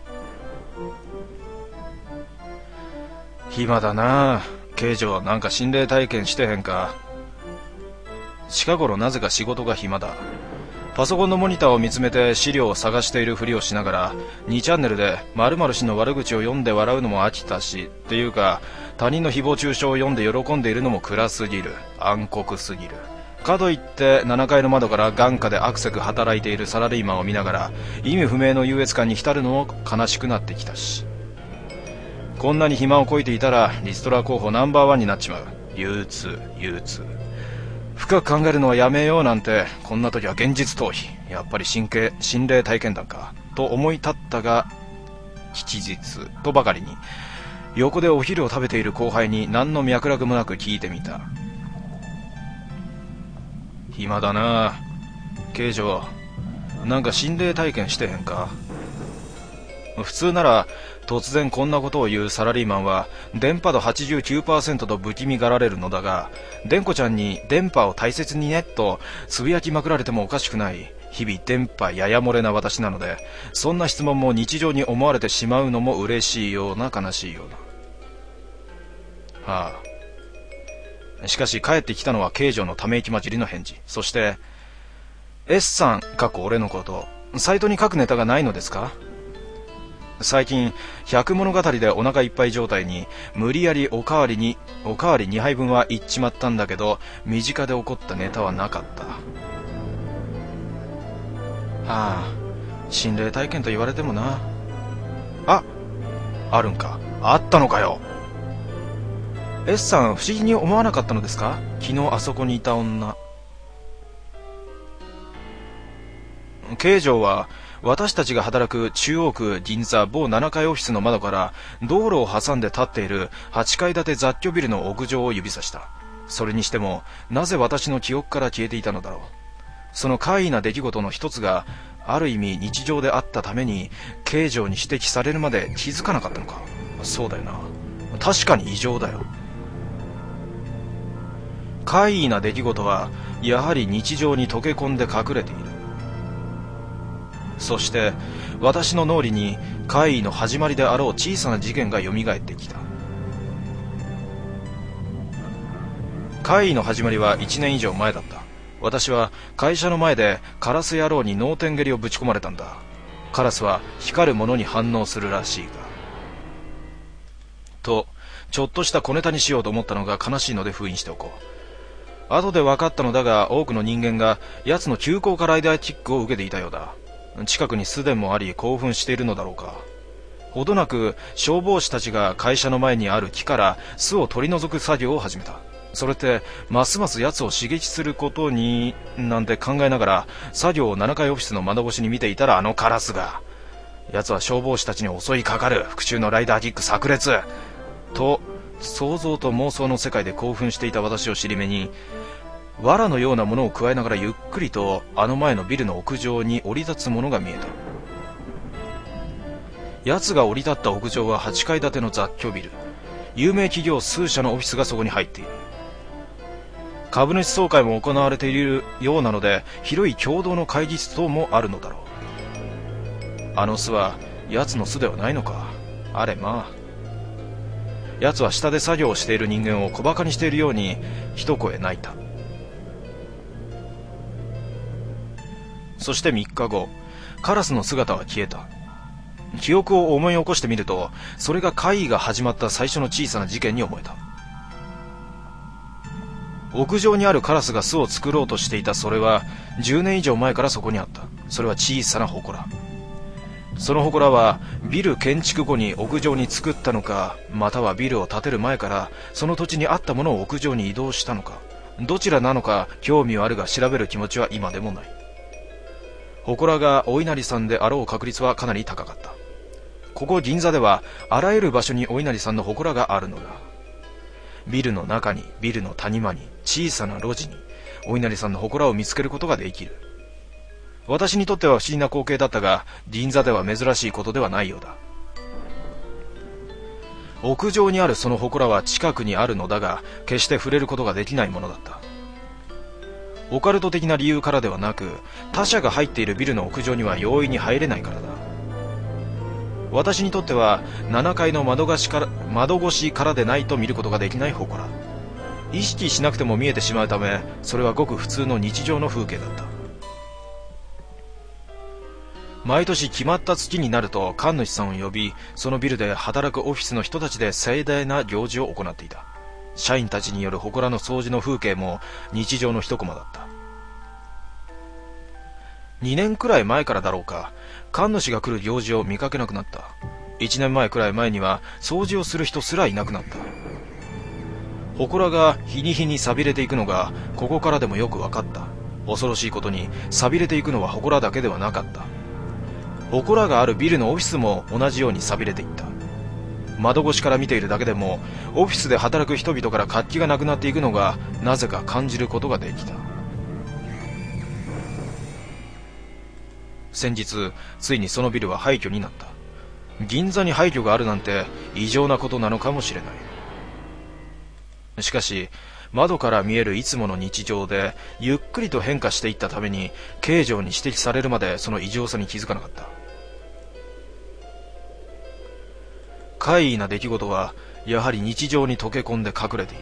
暇だなあ。刑事なんか心霊体験してへんか。近頃なぜか仕事が暇だ。パソコンのモニターを見つめて資料を探しているふりをしながらにチャンネルで〇〇氏の悪口を読んで笑うのも飽きたし、っていうか他人の誹謗中傷を読んで喜んでいるのも暗すぎる、暗黒すぎる。かといってななかいの窓から眼下でアクセク働いているサラリーマンを見ながら意味不明の優越感に浸るのも悲しくなってきたし、こんなに暇をこいていたらリストラ候補ナンバーワンになっちまう。憂鬱憂鬱。深く考えるのはやめようなんて、こんな時は現実逃避。やっぱり神経心霊体験談かと思い立ったが吉日とばかりに横でお昼を食べている後輩に何の脈絡もなく聞いてみた。暇だな刑事、なんか心霊体験してへんか。普通なら突然こんなことを言うサラリーマンは電波度 はちじゅうきゅうパーセント と不気味がられるのだが、電子ちゃんに電波を大切にねとつぶやきまくられてもおかしくない日々電波やや漏れな私なので、そんな質問も日常に思われてしまうのも嬉しいような悲しいような。はあ。しかし帰ってきたのは刑事のため息混じりの返事。そして S さん過去俺のこと、サイトに書くネタがないのですか。最近百物語でお腹いっぱい状態に無理やりおかわりにおかわりにはいぶんは言っちまったんだけど、身近で起こったネタはなかった。はあ、心霊体験と言われてもな。あ、あるんか。あったのかよ。 S さん不思議に思わなかったのですか。昨日あそこにいた女。刑事は私たちが働く中央区銀座某ななかいオフィスの窓から道路を挟んで立っているはちかい建て雑居ビルの屋上を指さした。それにしてもなぜ私の記憶から消えていたのだろう。その怪異な出来事の一つがある意味日常であったために刑事に指摘されるまで気づかなかったのか。そうだよな、確かに異常だよ。怪異な出来事はやはり日常に溶け込んで隠れている。そして私の脳裏に怪異の始まりであろう小さな事件がよみがえってきた。怪異の始まりはいちねん以上前だった。私は会社の前でカラス野郎に脳天蹴りをぶち込まれたんだ。カラスは光るものに反応するらしいがと、ちょっとした小ネタにしようと思ったのが悲しいので封印しておこう。後で分かったのだが、多くの人間が奴の急降下ライダーキックを受けていたようだ。近くに巣でもあり興奮しているのだろうか。ほどなく消防士たちが会社の前にある木から巣を取り除く作業を始めた。それってますます奴を刺激することになんて考えながら作業をななかいオフィスの窓越しに見ていたら、あのカラスが、奴は消防士たちに襲いかかる。復讐のライダーキック炸裂と想像と妄想の世界で興奮していた私を尻目に、藁のようなものを加えながらゆっくりとあの前のビルの屋上に降り立つものが見えた。奴が降り立った屋上ははちかい建ての雑居ビル。有名企業数社のオフィスがそこに入っている。株主総会も行われているようなので、広い共同の会議室等もあるのだろう。あの巣は奴の巣ではないのか。あれまあ。奴は下で作業をしている人間を小馬鹿にしているように一声泣いた。そしてみっかご、カラスの姿は消えた。記憶を思い起こしてみると、それが怪異が始まった最初の小さな事件に思えた。屋上にあるカラスが巣を作ろうとしていたそれはじゅうねん以上前からそこにあった。それは小さな祠。その祠はビル建築後に屋上に作ったのか、またはビルを建てる前からその土地にあったものを屋上に移動したのか、どちらなのか興味はあるが調べる気持ちは今でもない。 祠がお稲荷さんであろう確率はかなり高かった。ここ銀座ではあらゆる場所にお稲荷さんの祠があるのだ。ビルの中に、ビルの谷間に、小さな路地にお稲荷さんの祠を見つけることができる。私にとっては不思議な光景だったが、銀座では珍しいことではないようだ。屋上にあるその祠は近くにあるのだが、決して触れることができないものだった。オカルト的な理由からではなく、他者が入っているビルの屋上には容易に入れないからだ。私にとってはななかいの窓越しから、窓越しからでないと見ることができない祠。意識しなくても見えてしまうため、それはごく普通の日常の風景だった。毎年決まった月になると神主さんを呼び、そのビルで働くオフィスの人たちで盛大な行事を行っていた。社員たちによる祠の掃除の風景も日常の一コマだった。にねんくらい前からだろうか、神主が来る行事を見かけなくなった。いちねんまえくらい前には掃除をする人すらいなくなった。祠が日に日に錆びれていくのがここからでもよく分かった。恐ろしいことに錆びれていくのは祠だけではなかった。祠があるビルのオフィスも同じように錆びれていった。窓越しから見ているだけでもオフィスで働く人々から活気がなくなっていくのがなぜか感じることができた。先日ついにそのビルは廃墟になった。銀座に廃墟があるなんて異常なことなのかもしれない。しかし窓から見えるいつもの日常でゆっくりと変化していったために、刑事に指摘されるまでその異常さに気づかなかった。怪異な出来事はやはり日常に溶け込んで隠れている。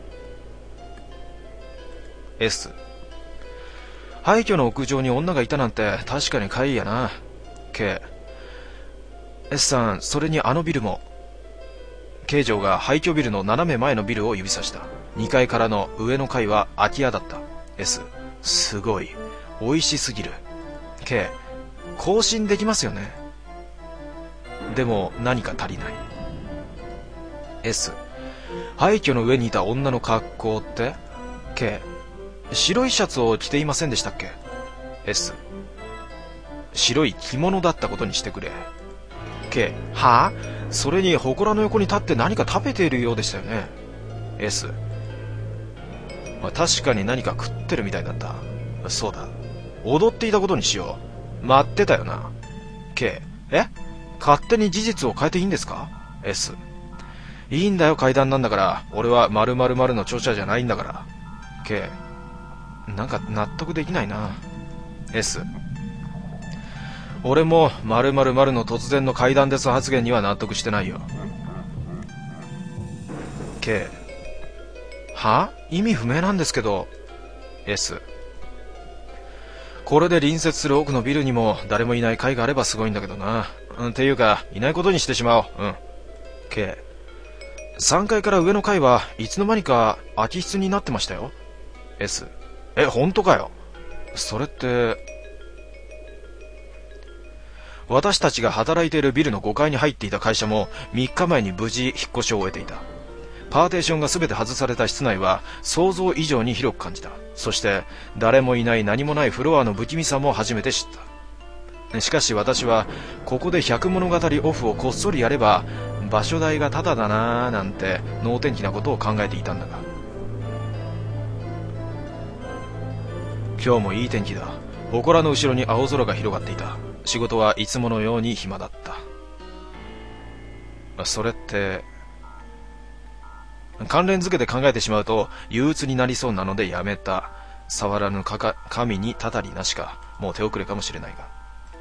S、 廃墟の屋上に女がいたなんて確かに怪異やな。 K、 S さん、それにあのビルも。刑事が廃墟ビルの斜め前のビルを指さした。にかいからの上の階は空き家だった。 S、 すごい、美味しすぎる。 K、 更新できますよね。でも何か足りない。 S、 廃墟の上にいた女の格好って。 K、 白いシャツを着ていませんでしたっけ。 S、 白い着物だったことにしてくれ。 K、 はあ、それに祠の横に立って何か食べているようでしたよね。 S、まあ、確かに何か食ってるみたいだった。そうだ、踊っていたことにしよう。待ってたよな。 K、 え、勝手に事実を変えていいんですか。 S、 いいんだよ、階段なんだから。俺は〇〇〇の著者じゃないんだから。 K、 なんか納得できないな。 S、 俺も〇〇〇の突然の階段です発言には納得してないよ。 K、 は？意味不明なんですけど。 S、 これで隣接する奥のビルにも誰もいない階があればすごいんだけどな。うん、っていうかいないことにしてしまおう。うん。 K、 さんかいから上の階はいつの間にか空き室になってましたよ。 S、 え、本当かよ。それって私たちが働いているビルのごかいに入っていた会社もみっかまえに無事引っ越しを終えていた。パーテーションが全て外された室内は想像以上に広く感じた。そして誰もいない何もないフロアの不気味さも初めて知った。しかし私はここで百物語オフをこっそりやれば場所代がタダだなーなんて能天気なことを考えていたんだが、今日もいい天気だ。祠の後ろに青空が広がっていた。仕事はいつものように暇だった。それって関連付けて考えてしまうと憂鬱になりそうなのでやめた。触らぬかか神にたたりなしか。もう手遅れかもしれないが。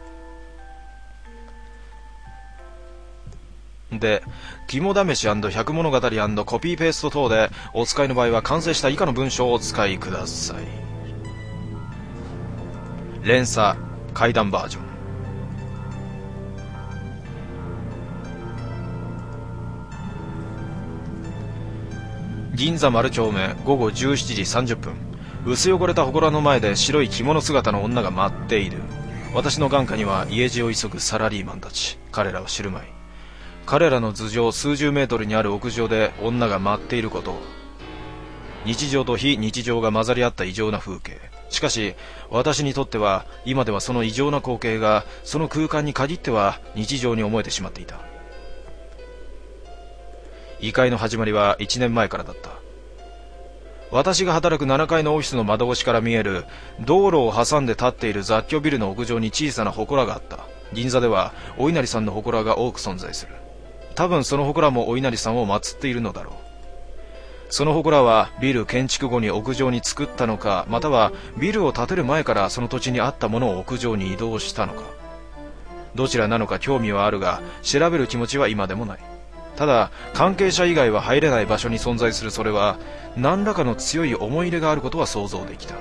で、肝試し&百物語&コピーペースト等でお使いの場合は完成した以下の文章をお使いください。連鎖怪談バージョン。銀座丸丁目ごごじゅうしちじさんじゅっぷん。薄汚れた祠の前で白い着物姿の女が待っている。私の眼下には家路を急ぐサラリーマンたち。彼らは知るまい。彼らの頭上数十メートルにある屋上で女が待っていること。日常と非日常が混ざり合った異常な風景。 しかし、私にとっては、今ではその異常な光景が、その空間に限っては日常に思えてしまっていた。異界の始まりはいちねんまえからだった。私が働くななかいのオフィスの窓越しから見える、道路を挟んで立っている雑居ビルの屋上に小さな祠があった。銀座では、お稲荷さんの祠が多く存在する。多分その祠もお稲荷さんを祀っているのだろう。その祠はビル建築後に屋上に作ったのか、またはビルを建てる前からその土地にあったものを屋上に移動したのか。どちらなのか興味はあるが、調べる気持ちは今でもない。ただ、関係者以外は入れない場所に存在するそれは、何らかの強い思い入れがあることは想像できた。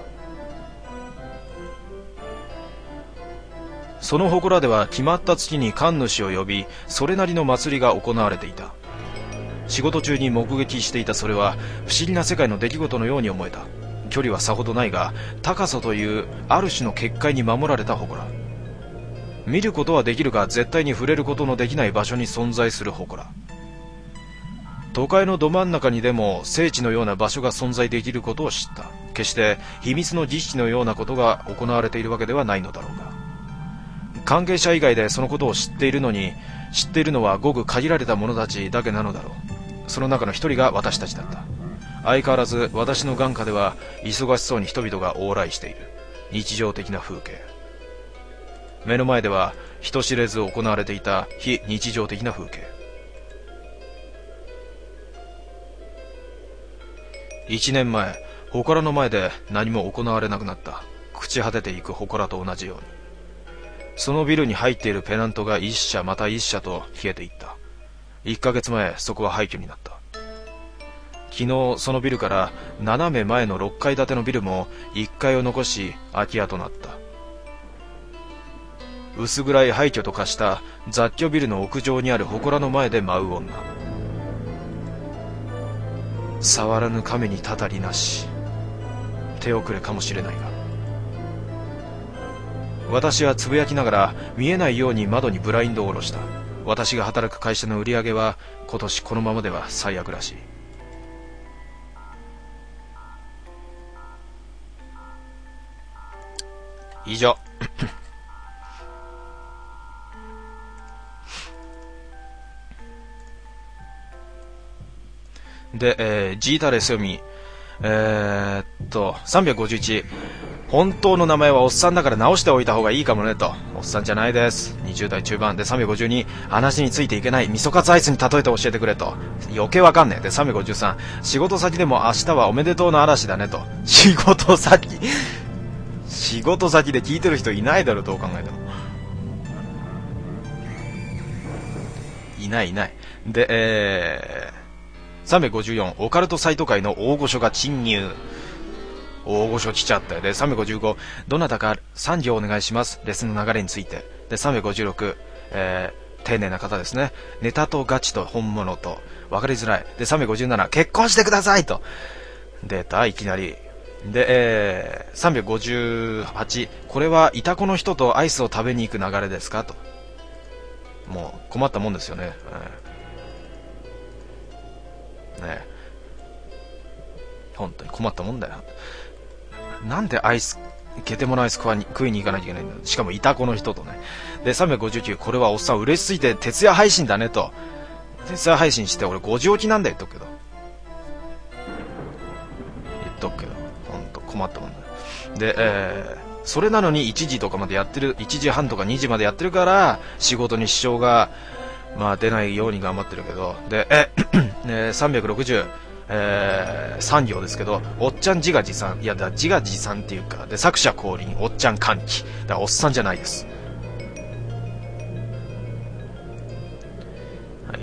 その祠では決まった月に神主を呼び、それなりの祭りが行われていた。仕事中に目撃していたそれは不思議な世界の出来事のように思えた。距離はさほどないが、高さというある種の結界に守られた祠。見ることはできるが絶対に触れることのできない場所に存在する祠。都会のど真ん中にでも聖地のような場所が存在できることを知った。決して秘密の儀式のようなことが行われているわけではないのだろうが、関係者以外でそのことを知っているのに、知っているのはごく限られた者たちだけなのだろう。その中の一人が私たちだった。相変わらず私の眼下では忙しそうに人々が往来している。日常的な風景。目の前では人知れず行われていた非日常的な風景。一年前、祠の前で何も行われなくなった。朽ち果てていく祠と同じように。そのビルに入っているペナントが一社また一社と消えていった。一ヶ月前、そこは廃墟になった。昨日、そのビルから斜め前のろっかい建てのビルもいっかいを残し空き家となった。薄暗い廃墟と化した雑居ビルの屋上にある祠の前で舞う女。触らぬ神にたたりなし。手遅れかもしれないが。私はつぶやきながら見えないように窓にブラインドを下ろした。私が働く会社の売り上げは今年このままでは最悪らしい。以上。で、えー、ジータレス読み、えー、っと、さんびゃくごじゅういち、本当の名前はおっさんだから直しておいた方がいいかもねと。おっさんじゃないです。にじゅう代中盤で。さんびゃくごじゅうに、話についていけない。味噌カツアイスに例えて教えてくれと。余計わかんねえ。で、さんびゃくごじゅうさん、仕事先でも明日はおめでとうの嵐だねと。仕事先仕事先で聞いてる人いないだろ、どう考えても。いないいない。で、えー、さんびゃくごじゅうよん、オカルトサイト界の大御所が侵入。大御所来ちゃったよ。で、さんびゃくごじゅうご、どなたかさん行お願いします。レッスンの流れについて。で、さんびゃくごじゅうろく、えー、丁寧な方ですね。ネタとガチと本物と、分かりづらい。で、さんびゃくごじゅうなな、結婚してくださいと。出た、いきなり。で、えー、さんびゃくごじゅうはち、これはいたこの人とアイスを食べに行く流れですかと。もう、困ったもんですよね。えー、ねえ。本当に困ったもんだよ。なんでアイス、ゲテモノアイス食わに食いに行かなきゃいけないんだ。しかもいたこの人とね。で、さんびゃくごじゅうきゅう、これはおっさん嬉しすぎて徹夜配信だねと。徹夜配信して俺ごじ起きなんだよ言っとくけど。言っとくけど。ほんと困ったもんだよ。で、えー、それなのにいちじとかまでやってる、いちじはんとかにじまでやってるから、仕事に支障が、まあ出ないように頑張ってるけど。で、え、えさんびゃくろくじゅう、えー、さん行ですけど、おっちゃん自画自賛、いやだ自画自賛っていうか、で作者降臨、おっちゃん歓喜、だからおっさんじゃないです。はい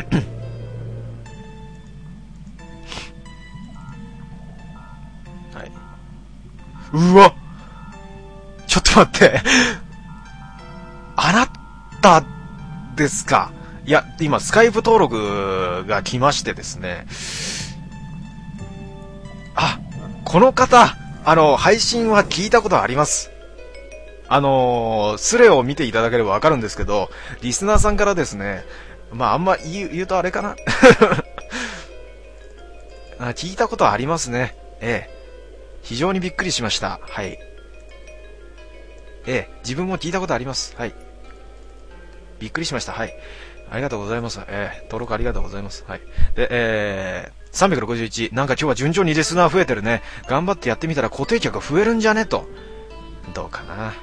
はい。うわ、ちょっと待ってあなたですか。いや今スカイプ登録が来ましてですね、あ、この方、あの、配信は聞いたことあります。あのー、スレを見ていただければわかるんですけど、リスナーさんからですね、まあ、あんま言う、言うとあれかなあ聞いたことありますね。ええ。 非常にびっくりしました。はい。ええ、自分も聞いたことあります。はい。びっくりしました。はい。ありがとうございます。ええ、登録ありがとうございます。はい。で、えー、さんびゃくろくじゅういち、なんか今日は順調にリスナー増えてるね。頑張ってやってみたら固定客が増えるんじゃねと。どうかな。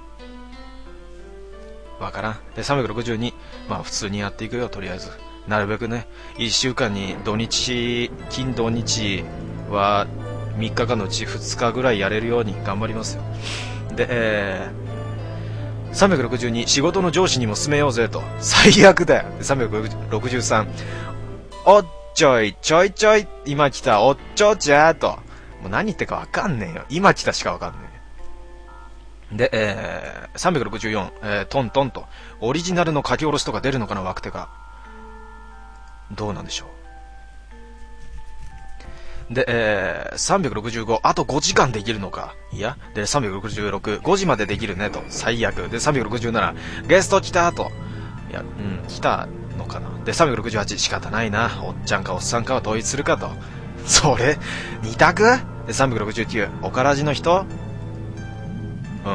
わからん。で、さんびゃくろくじゅうに、まあ普通にやっていくよ、とりあえず。なるべくね、いっしゅうかんに土日、金土日はみっかかんのうちふつかぐらいやれるように頑張りますよ。で、えー、さんびゃくろくじゅうに、仕事の上司にも勧めようぜと。最悪だよ。さんびゃくろくじゅうさん、おっちょい、ちょいちょい、今来た、おっちょちゃーと。もう何言ってかわかんねえよ。今来たしかわかんねえ。で、えー、さんびゃくろくじゅうよん、えー、トントンと、オリジナルの書き下ろしとか出るのかな、枠手が。どうなんでしょう。で、えー、さんびゃくろくじゅうご、あとごじかんできるのか。いや、で、さんびゃくろくじゅうろく、ごじまでできるねと。最悪。で、さんびゃくろくじゅうなな、ゲスト来たと。いや、うん、来たのかな。で、さんびゃくろくじゅうはち、仕方ないな。おっちゃんかおっさんかは統一するかと。それ、二択？で、さんびゃくろくじゅうきゅう、おからじの人？うん。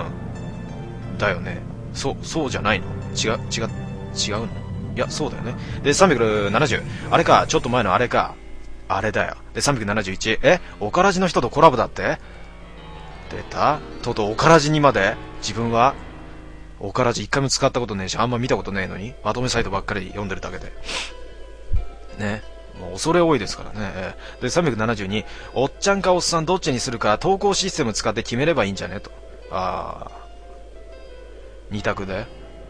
だよね。そう、そうじゃないの？違う、違う、違うの？いや、そうだよね。で、さんびゃくななじゅう、あれか、ちょっと前のあれか。あれだよ。で、さんびゃくななじゅういち、え、おからじの人とコラボだって？出た？とうとうおからじにまで？自分はおからじ一回も使ったことねえし、あんま見たことねえのに、まとめサイトばっかり読んでるだけで。ね。もう恐れ多いですからね。で、さんびゃくななじゅうに、おっちゃんかおっさんどっちにするか投稿システム使って決めればいいんじゃねと。あー。二択で。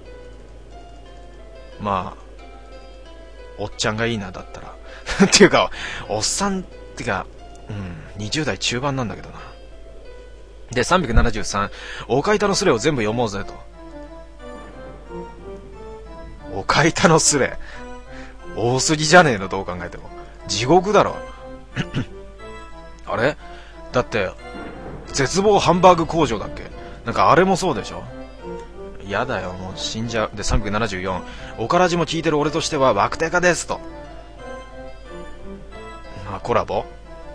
まあ、おっちゃんがいいな、だったら。っていうか、おっさんってか、うん、にじゅう代中盤なんだけどな。で、さんびゃくななじゅうさん、おかいたのスレを全部読もうぜと。おかいたのスレ。多すぎじゃねえの、どう考えても。地獄だろ。あれだって、絶望ハンバーグ工場だっけ？なんかあれもそうでしょ？やだよ、もう死んじゃう。で、さんびゃくななじゅうよん、おからじも聞いてる俺としては、枠手化ですと。まあ、コラボ？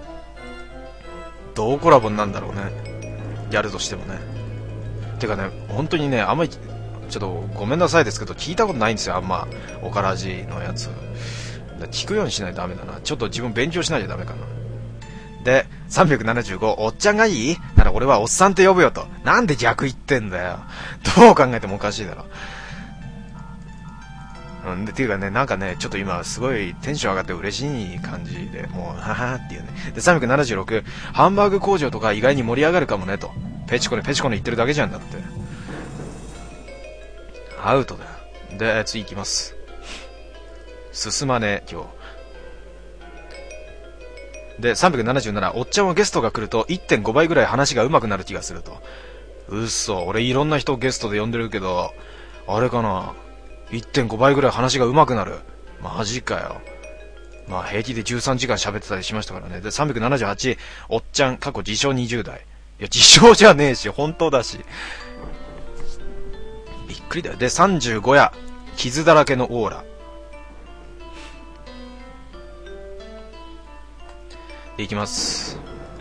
どうコラボになんだろうね。やるとしてもね。てかね、本当にね、あんまり、ちょっとごめんなさいですけど、聞いたことないんですよ、あんま。おからじのやつ。聞くようにしないとダメだな。ちょっと自分勉強しないとダメかな。で、さんびゃくななじゅうご、おっちゃんがいい？なら俺はおっさんって呼ぶよと。なんで逆言ってんだよ。どう考えてもおかしいだろ。うん、で、っていうかね、なんかね、ちょっと今すごいテンション上がって嬉しい感じで、もう、ははっていうね。で、さんびゃくななじゅうろく、ハンバーグ工場とか意外に盛り上がるかもねと。ペチコネペチコネ言ってるだけじゃんだって。アウトだよ。で、次行きます。進まねえ、今日。で、さんびゃくななじゅうなな、おっちゃんはゲストが来ると いってんご 倍ぐらい話が上手くなる気がすると。うっそ、俺いろんな人ゲストで呼んでるけど、あれかな ?いってんご 倍ぐらい話が上手くなる。マジかよ。まあ平気でじゅうさんじかん喋ってたりしましたからね。で、さんびゃくななじゅうはち、おっちゃん、過去自称にじゅう代。いや、自称じゃねえし、本当だし。びっくりだよ。で、さんじゅうごや、傷だらけのオーラ。で、いきます。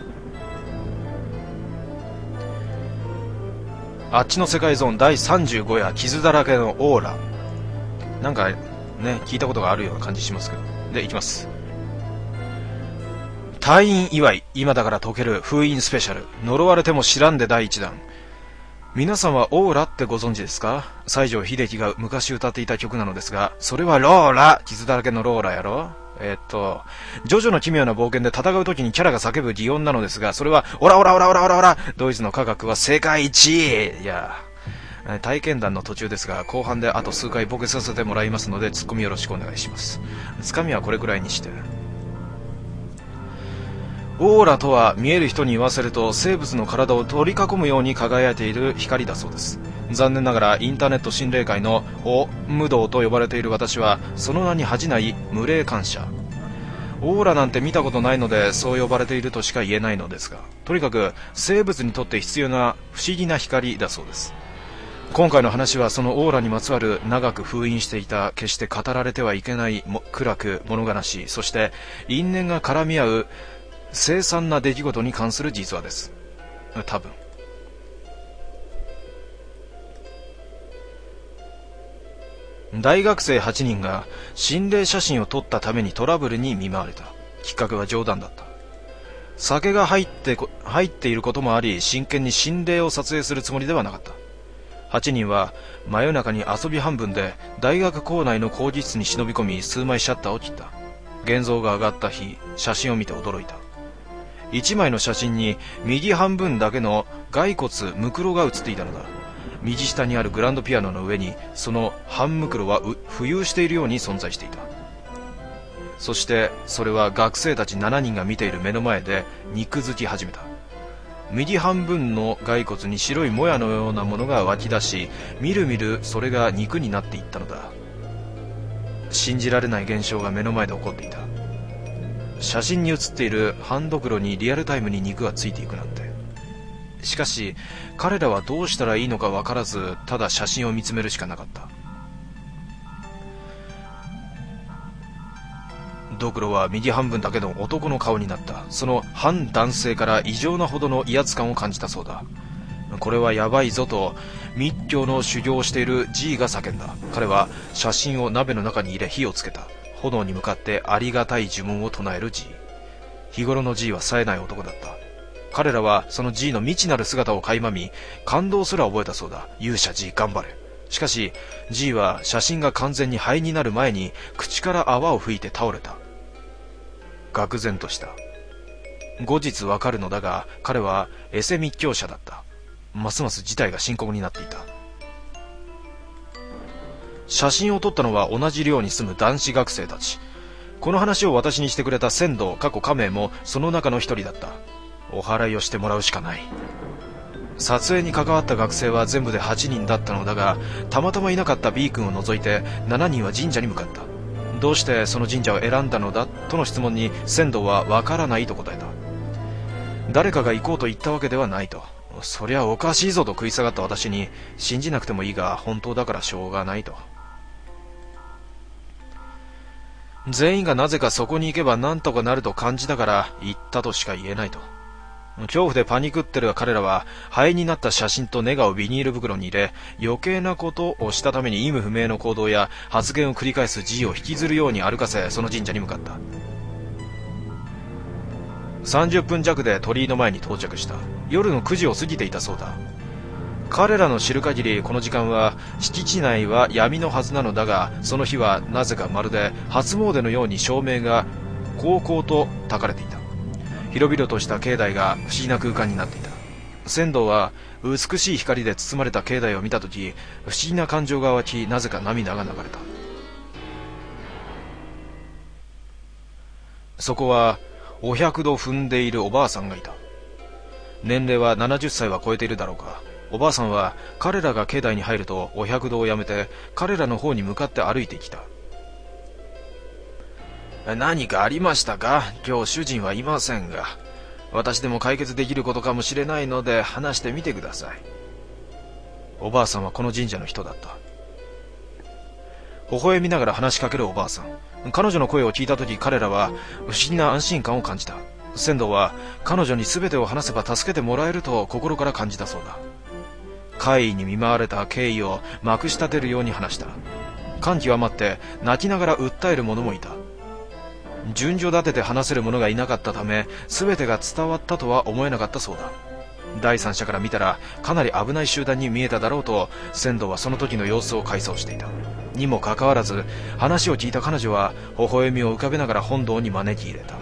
あっちの世界ゾーンだいさんじゅうごや、傷だらけのオーラ。なんかね、聞いたことがあるような感じしますけど。で、いきます。退院祝い、今だから解ける封印スペシャル。呪われても知らんでだいいちだん。皆さんはオーラってご存知ですか？西城秀樹が昔歌っていた曲なのですが、それはローラ、傷だらけのローラやろ。えー、っと、ジョジョの奇妙な冒険で戦う時にキャラが叫ぶ擬音なのですが、それは、オラオラオラオラオラオラ、ドイツの科学は世界一。いや、体験談の途中ですが、後半であと数回ボケさせてもらいますので、ツッコミよろしくお願いします。つかみはこれくらいにして。オーラとは見える人に言わせると生物の体を取り囲むように輝いている光だそうです。残念ながらインターネット心霊界のお無道と呼ばれている私はその名に恥じない無霊感謝。オーラなんて見たことないのでそう呼ばれているとしか言えないのですが、とにかく生物にとって必要な不思議な光だそうです。今回の話はそのオーラにまつわる長く封印していた決して語られてはいけない暗く物悲しい、そして因縁が絡み合う凄惨な出来事に関する実話です。 多分。大学生はちにんが心霊写真を撮ったためにトラブルに見舞われた。きっかけは冗談だった。酒が入ってこ、入っていることもあり、真剣に心霊を撮影するつもりではなかった。はちにんは真夜中に遊び半分で大学構内の講義室に忍び込み、数枚シャッターを切った。現像が上がった日、写真を見て驚いた。いちまいの写真に右半分だけの骸骨ムクロが写っていたのだ。右下にあるグランドピアノの上にその半ムクロは浮遊しているように存在していた。そしてそれは学生たちしちにんが見ている目の前で肉付き始めた。右半分の骸骨に白いもやのようなものが湧き出し、みるみるそれが肉になっていったのだ。信じられない現象が目の前で起こっていた。写真に写っているハンドクロにリアルタイムに肉がついていくなんて。しかし彼らはどうしたらいいのか分からず、ただ写真を見つめるしかなかった。ドクロは右半分だけの男の顔になった。その反男性から異常なほどの威圧感を感じたそうだ。これはやばいぞと密教の修行をしている G が叫んだ。彼は写真を鍋の中に入れ火をつけた。炎に向かってありがたい呪文を唱える G。 日頃の G は冴えない男だった。彼らはその G の未知なる姿を垣間見、感動すら覚えたそうだ。勇者 G 頑張れ。しかし G は写真が完全に灰になる前に口から泡を吹いて倒れた。愕然とした。後日わかるのだが、彼はエセ密教者だった。ますます事態が深刻になっていた。写真を撮ったのは同じ寮に住む男子学生たち。この話を私にしてくれた仙道過去家名もその中の一人だった。お祓いをしてもらうしかない。撮影に関わった学生は全部ではちにんだったのだが、たまたまいなかった B 君を除いてしちにんは神社に向かった。どうしてその神社を選んだのだとの質問に仙道はわからないと答えた。誰かが行こうと言ったわけではないと。そりゃおかしいぞと食い下がった私に、信じなくてもいいが本当だからしょうがないと。全員がなぜかそこに行けば何とかなると感じたから行ったとしか言えないと。恐怖でパニクってる彼らは灰になった写真とネガをビニール袋に入れ、余計なことをしたために意味不明の行動や発言を繰り返す G を引きずるように歩かせ、その神社に向かった。さんじゅっぷん弱で鳥居の前に到着した。夜のくじを過ぎていたそうだ。彼らの知る限りこの時間は敷地内は闇のはずなのだが、その日はなぜかまるで初詣のように照明がこうこうと焚かれていた。広々とした境内が不思議な空間になっていた。仙道は美しい光で包まれた境内を見たとき、不思議な感情が湧き、なぜか涙が流れた。そこはお百度踏んでいるおばあさんがいた。年齢はななじゅっさいは超えているだろうか。おばあさんは彼らが境内に入るとお百度をやめて彼らの方に向かって歩いてきた。何かありましたか？今日主人はいませんが、私でも解決できることかもしれないので話してみてください。おばあさんはこの神社の人だった。微笑みながら話しかけるおばあさん。彼女の声を聞いたとき、彼らは不思議な安心感を感じた。仙道は彼女に全てを話せば助けてもらえると心から感じたそうだ。怪異に見舞われた経緯をまくし立てるように話した。感極まって泣きながら訴える者もいた。順序立てて話せる者がいなかったため、全てが伝わったとは思えなかったそうだ。第三者から見たらかなり危ない集団に見えただろうと、仙道はその時の様子を回想していた。にもかかわらず、話を聞いた彼女は微笑みを浮かべながら本堂に招き入れた。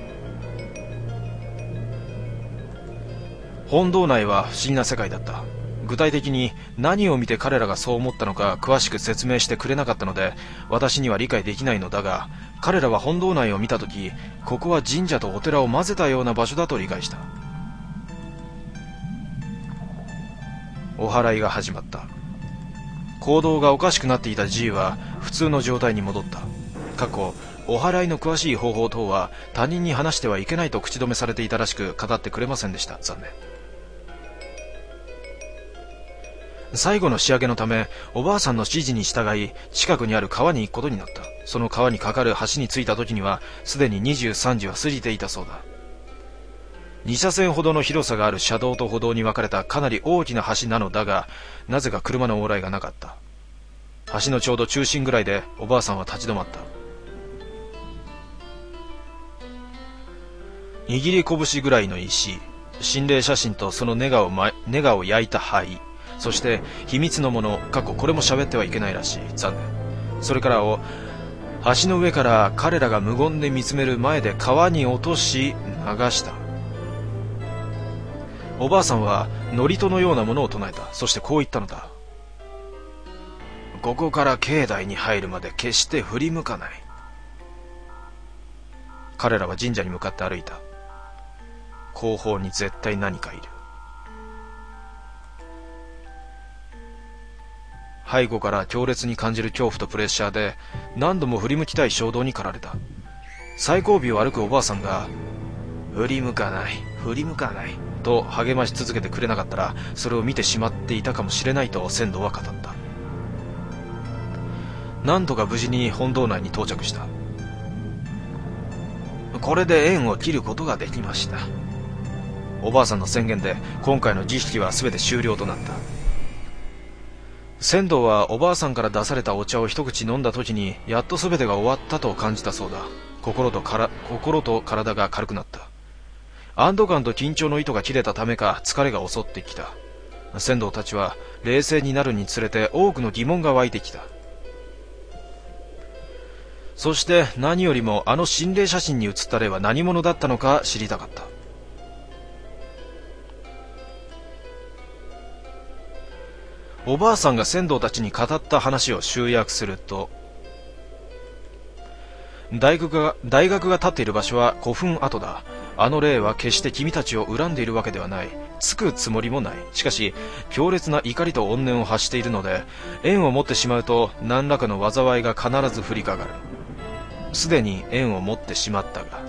本堂内は不思議な世界だった。具体的に何を見て彼らがそう思ったのか詳しく説明してくれなかったので、私には理解できないのだが、彼らは本堂内を見たとき、ここは神社とお寺を混ぜたような場所だと理解した。お祓いが始まった。行動がおかしくなっていた G は普通の状態に戻った。過去、お祓いの詳しい方法等は他人に話してはいけないと口止めされていたらしく、語ってくれませんでした。残念。最後の仕上げのため、おばあさんの指示に従い近くにある川に行くことになった。その川に架かる橋に着いた時にはすでににじゅうさんじは過ぎていたそうだ。 に車線ほどの広さがある車道と歩道に分かれたかなり大きな橋なのだが、なぜか車の往来がなかった。橋のちょうど中心ぐらいでおばあさんは立ち止まった。握り拳ぐらいの石、心霊写真とそのネガを、ま、ネガを焼いた灰、そして秘密のもの、過去これも喋ってはいけないらしい。残念。それからを橋の上から彼らが無言で見つめる前で川に落とし流した。おばあさんは祝詞のようなものを唱えた。そしてこう言ったのだ。ここから境内に入るまで決して振り向かない。彼らは神社に向かって歩いた。後方に絶対何かいる。背後から強烈に感じる恐怖とプレッシャーで何度も振り向きたい衝動に駆られた。最後尾を歩くおばあさんが振り向かない振り向かないと励まし続けてくれなかったら、それを見てしまっていたかもしれないと船頭は語った。なんとか無事に本堂内に到着した。これで縁を切ることができました。おばあさんの宣言で今回の儀式は全て終了となった。船頭はおばあさんから出されたお茶を一口飲んだ時にやっと全てが終わったと感じたそうだ。心とから心と体が軽くなった。安堵感と緊張の糸が切れたためか疲れが襲ってきた。船頭たちは冷静になるにつれて多くの疑問が湧いてきた。そして何よりもあの心霊写真に写った霊は何者だったのか知りたかった。おばあさんが船頭たちに語った話を集約すると、大学が大学が建っている場所は古墳跡だ。あの霊は決して君たちを恨んでいるわけではない。つくつもりもない。しかし強烈な怒りと怨念を発しているので、縁を持ってしまうと何らかの災いが必ず降りかかる。すでに縁を持ってしまったが。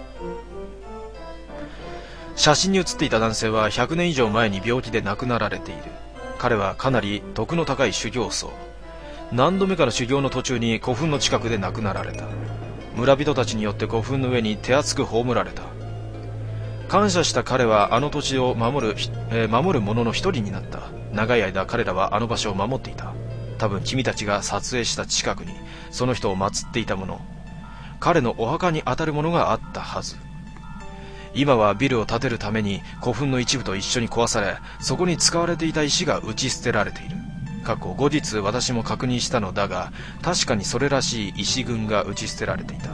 写真に写っていた男性はひゃくねん以上前に病気で亡くなられている。彼はかなり徳の高い修行僧。何度目かの修行の途中に古墳の近くで亡くなられた。村人たちによって古墳の上に手厚く葬られた。感謝した彼はあの土地を守る、えー、守る者の一人になった。長い間彼らはあの場所を守っていた。多分君たちが撮影した近くにその人を祀っていたもの、彼のお墓に当たるものがあったはず。今はビルを建てるために古墳の一部と一緒に壊され、そこに使われていた石が打ち捨てられている。過去後日私も確認したのだが、確かにそれらしい石群が打ち捨てられていた。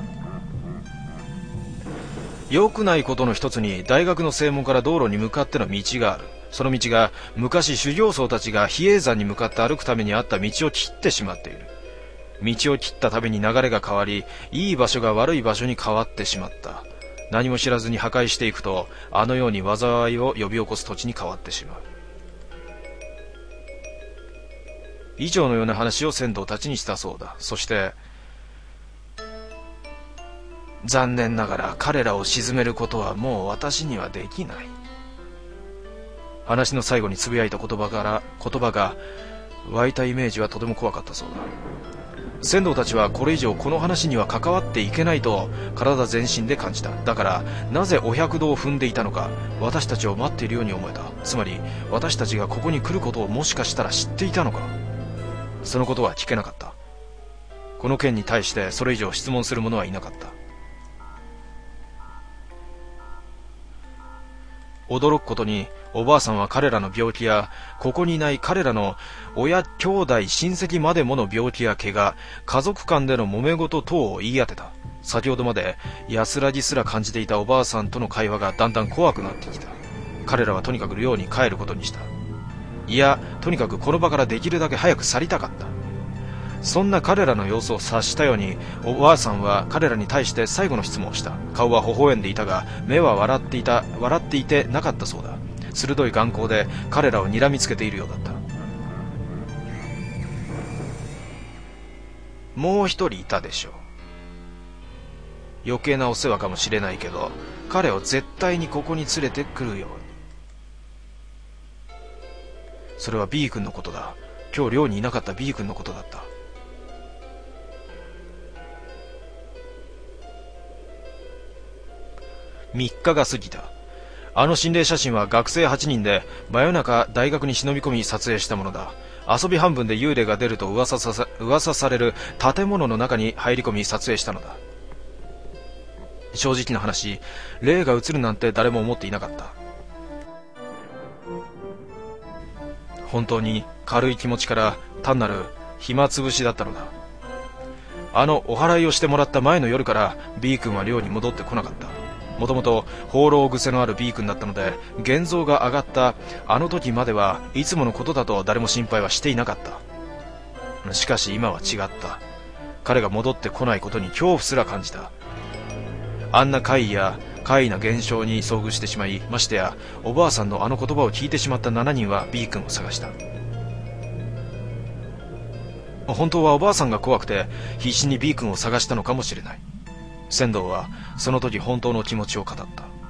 良くないことの一つに大学の正門から道路に向かっての道がある。その道が昔修行僧たちが比叡山に向かって歩くためにあった道を切ってしまっている。道を切ったために流れが変わり、いい場所が悪い場所に変わってしまった。何も知らずに破壊していくと、あのように災いを呼び起こす土地に変わってしまう。以上のような話を船頭たちにしたそうだ。そして残念ながら彼らを沈めることはもう私にはできない。話の最後につぶやいた言葉から言葉が湧いたイメージはとても怖かったそうだ。船頭たちはこれ以上この話には関わっていけないと体全身で感じた。だからなぜお百度を踏んでいたのか、私たちを待っているように思えた。つまり私たちがここに来ることをもしかしたら知っていたのか。そのことは聞けなかった。この件に対してそれ以上質問する者はいなかった。驚くことにおばあさんは彼らの病気やここにいない彼らの親兄弟親戚までもの病気や怪我、家族間での揉め事等を言い当てた。先ほどまで安らぎすら感じていたおばあさんとの会話がだんだん怖くなってきた。彼らはとにかく寮に帰ることにした。いや、とにかくこの場からできるだけ早く去りたかった。そんな彼らの様子を察したように、おばあさんは彼らに対して最後の質問をした。顔は微笑んでいたが、目は笑っていた、笑っていてなかったそうだ。鋭い眼光で彼らを睨みつけているようだった。もう一人いたでしょう。余計なお世話かもしれないけど、彼を絶対にここに連れてくるように。それは B 君のことだ。今日寮にいなかった B 君のことだった。みっかが過ぎた。 あの心霊写真は学生はちにんで真夜中大学に忍び込み撮影したものだ。遊び半分で幽霊が出ると噂ささ、噂される建物の中に入り込み撮影したのだ。正直な話、霊が映るなんて誰も思っていなかった。本当に軽い気持ちから単なる暇つぶしだったのだ。あのお祓いをしてもらった前の夜から B 君は寮に戻ってこなかった。もともと放浪癖のある B 君だったので、現像が上がったあの時まではいつものことだと誰も心配はしていなかった。しかし今は違った。彼が戻ってこないことに恐怖すら感じた。あんな怪異や怪異な現象に遭遇してしまい、ましてやおばあさんのあの言葉を聞いてしまったしちにんは B 君を探した。本当はおばあさんが怖くて必死に B 君を探したのかもしれない。仙道はその時本当の気持ちを語った。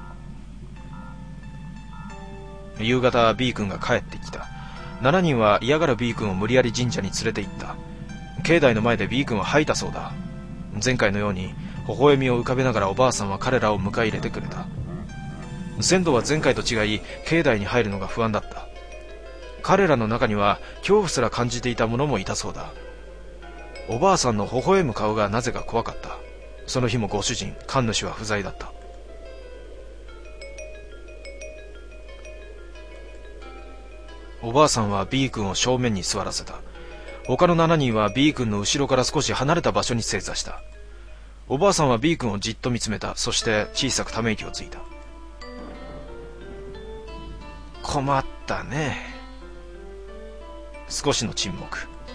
夕方 B 君が帰ってきた。しちにんは嫌がる B 君を無理やり神社に連れて行った。境内の前で B 君は吐いたそうだ。前回のように微笑みを浮かべながらおばあさんは彼らを迎え入れてくれた。仙道は前回と違い境内に入るのが不安だった。彼らの中には恐怖すら感じていた者もいたそうだ。おばあさんの微笑む顔がなぜか怖かった。その日もご主人、神主は不在だった。おばあさんは B 君を正面に座らせた。他のしちにんは B 君の後ろから少し離れた場所に正座した。おばあさんは B 君をじっと見つめた。そして小さくため息をついた。困ったね。少しの沈黙。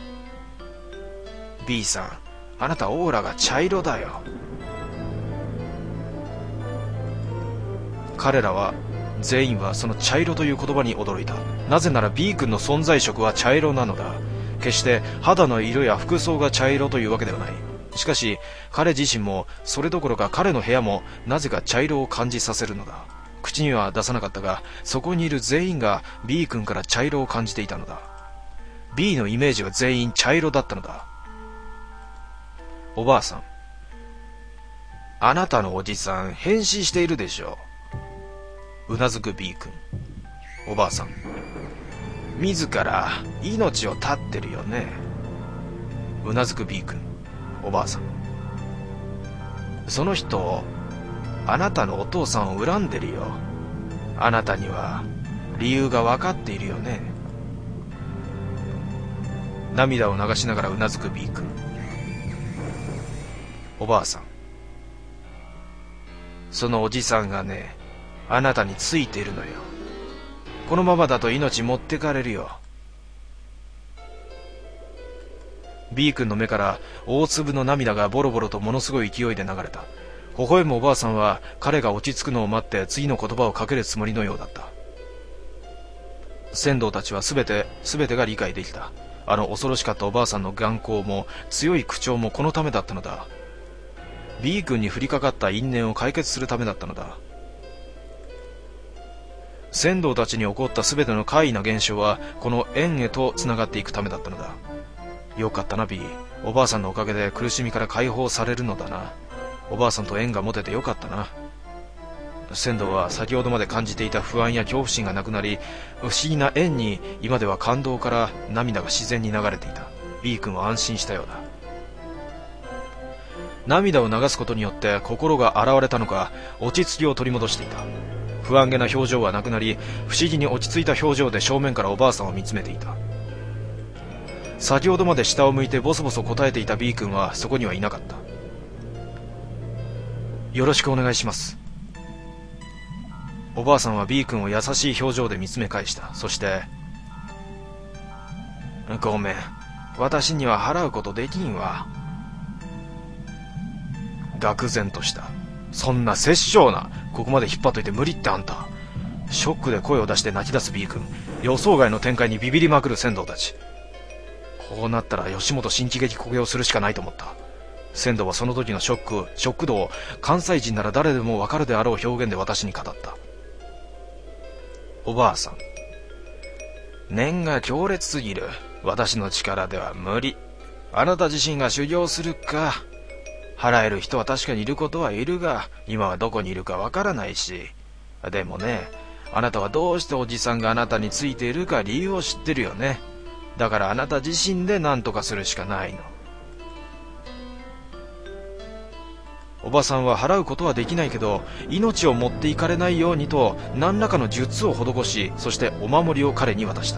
B さん、あなたオーラが茶色だよ。彼らは全員はその茶色という言葉に驚いた。なぜなら B 君の存在色は茶色なのだ。決して肌の色や服装が茶色というわけではない。しかし彼自身もそれどころか彼の部屋もなぜか茶色を感じさせるのだ。口には出さなかったが、そこにいる全員が B 君から茶色を感じていたのだ。 B のイメージは全員茶色だったのだ。おばあさん、あなたのおじさん変死しているでしょう。うなずく B 君。おばあさん、自ら命を絶ってるよね。うなずく B 君。おばあさん、その人あなたのお父さんを恨んでるよ。あなたには理由が分かっているよね。涙を流しながらうなずく B 君。おばあさん、そのおじさんがね、あなたについているのよ。このままだと命持ってかれるよ。 B 君の目から大粒の涙がボロボロとものすごい勢いで流れた。微笑むおばあさんは彼が落ち着くのを待って次の言葉をかけるつもりのようだった。仙道たちはすべて全てが理解できた。あの恐ろしかったおばあさんの眼光も強い口調もこのためだったのだ。 B 君に降りかかった因縁を解決するためだったのだ。仙道たちに起こったすべての怪異な現象はこの縁へとつながっていくためだったのだ。よかったな B、 おばあさんのおかげで苦しみから解放されるのだな。おばあさんと縁が持ててよかったな。仙道は先ほどまで感じていた不安や恐怖心がなくなり、不思議な縁に今では感動から涙が自然に流れていた。 B 君は安心したようだ。涙を流すことによって心が洗われたのか、落ち着きを取り戻していた。不安げな表情はなくなり、不思議に落ち着いた表情で正面からおばあさんを見つめていた。先ほどまで下を向いてボソボソ答えていた B 君はそこにはいなかった。よろしくお願いします。おばあさんは B 君を優しい表情で見つめ返した。そして、ごめん、私には払うことできんわ。愕然とした。そんな殺生な、ここまで引っ張っといて無理ってあんた。ショックで声を出して泣き出す B 君。予想外の展開にビビりまくる仙道たち。こうなったら吉本新喜劇こけをするしかないと思った。仙道はその時のショック、ショック度を関西人なら誰でもわかるであろう表現で私に語った。おばあさん、念が強烈すぎる。私の力では無理。あなた自身が修行するか。払える人は確かにいることはいるが、今はどこにいるかわからないし、 でもね、あなたはどうしておじさんがあなたについているか理由を知ってるよね。だからあなた自身で何とかするしかないの。おばさんは払うことはできないけど、命を持っていかれないようにと何らかの術を施し、そしてお守りを彼に渡した。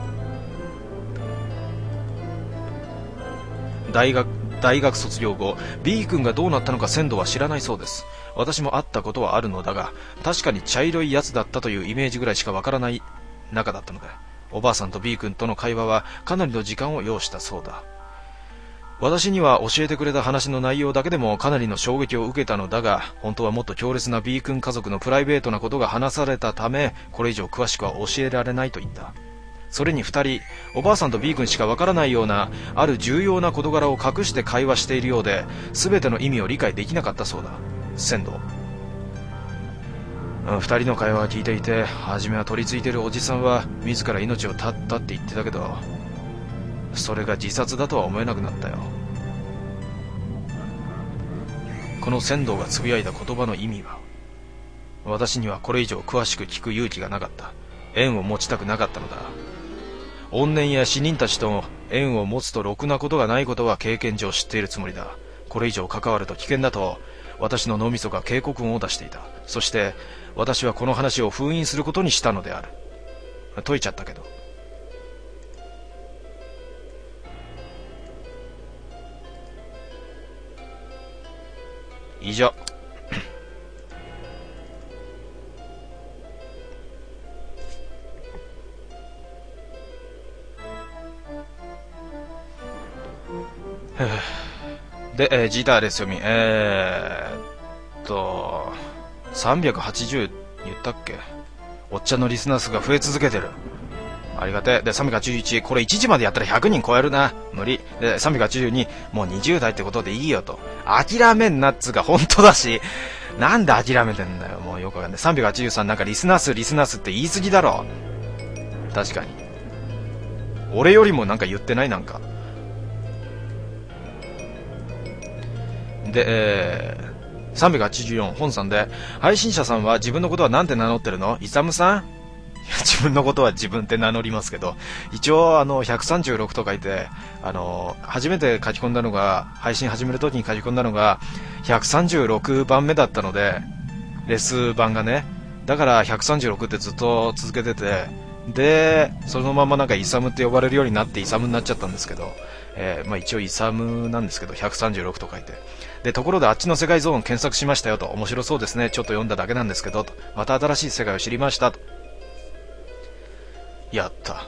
大学大学卒業後、 B 君がどうなったのか先祖は知らないそうです。私も会ったことはあるのだが、確かに茶色いやつだったというイメージぐらいしかわからない仲だったので、おばあさんと B 君との会話はかなりの時間を要したそうだ。私には教えてくれた話の内容だけでもかなりの衝撃を受けたのだが、本当はもっと強烈な B 君家族のプライベートなことが話されたため、これ以上詳しくは教えられないと言った。それに二人、おばあさんと B 君しかわからないようなある重要な事柄を隠して会話しているようで、全ての意味を理解できなかったそうだ。仙道。二人の会話を聞いていて、初めは取り付いているおじさんは自ら命を絶ったって言ってたけど、それが自殺だとは思えなくなったよ。この仙道がつぶやいた言葉の意味は、私にはこれ以上詳しく聞く勇気がなかった。縁を持ちたくなかったのだ。怨念や死人たちと縁を持つとろくなことがないことは経験上知っているつもりだ。これ以上関わると危険だと私の脳みそが警告音を出していた。そして私はこの話を封印することにしたのである。解いちゃったけど。以上。で、えー、ジターです読み。えーっと、さんびゃくはちじゅう言ったっけ？おっちゃんのリスナー数が増え続けてる。ありがてえ。で、さんびゃくはちじゅういち、これいちじまでやったらひゃくにん超えるな。無理。で、さんびゃくはちじゅうに、もうにじゅう代ってことでいいよと。諦めんなっつうか本当だし、なんで諦めてんだよ。もうよくわかんない。さんびゃくはちじゅうさんなんかリスナー数リスナー数って言い過ぎだろ。確かに。俺よりもなんか言ってないなんか。で、えー、さんびゃくはちじゅうよん本さんで、配信者さんは自分のことはなんて名乗ってるの？イサムさん？いや、自分のことは自分って名乗りますけど、一応あのひゃくさんじゅうろくと書いて、あの初めて書き込んだのが、配信始めるときに書き込んだのがひゃくさんじゅうろくばんめだったので、レス版がね、だからひゃくさんじゅうろくってずっと続けてて、でそのままなんかイサムって呼ばれるようになってイサムになっちゃったんですけど、えー、まあ一応イサムなんですけどひゃくさんじゅうろくと書いて、でところであっちの世界ゾーン検索しましたよと、面白そうですね、ちょっと読んだだけなんですけどと、また新しい世界を知りましたと。やった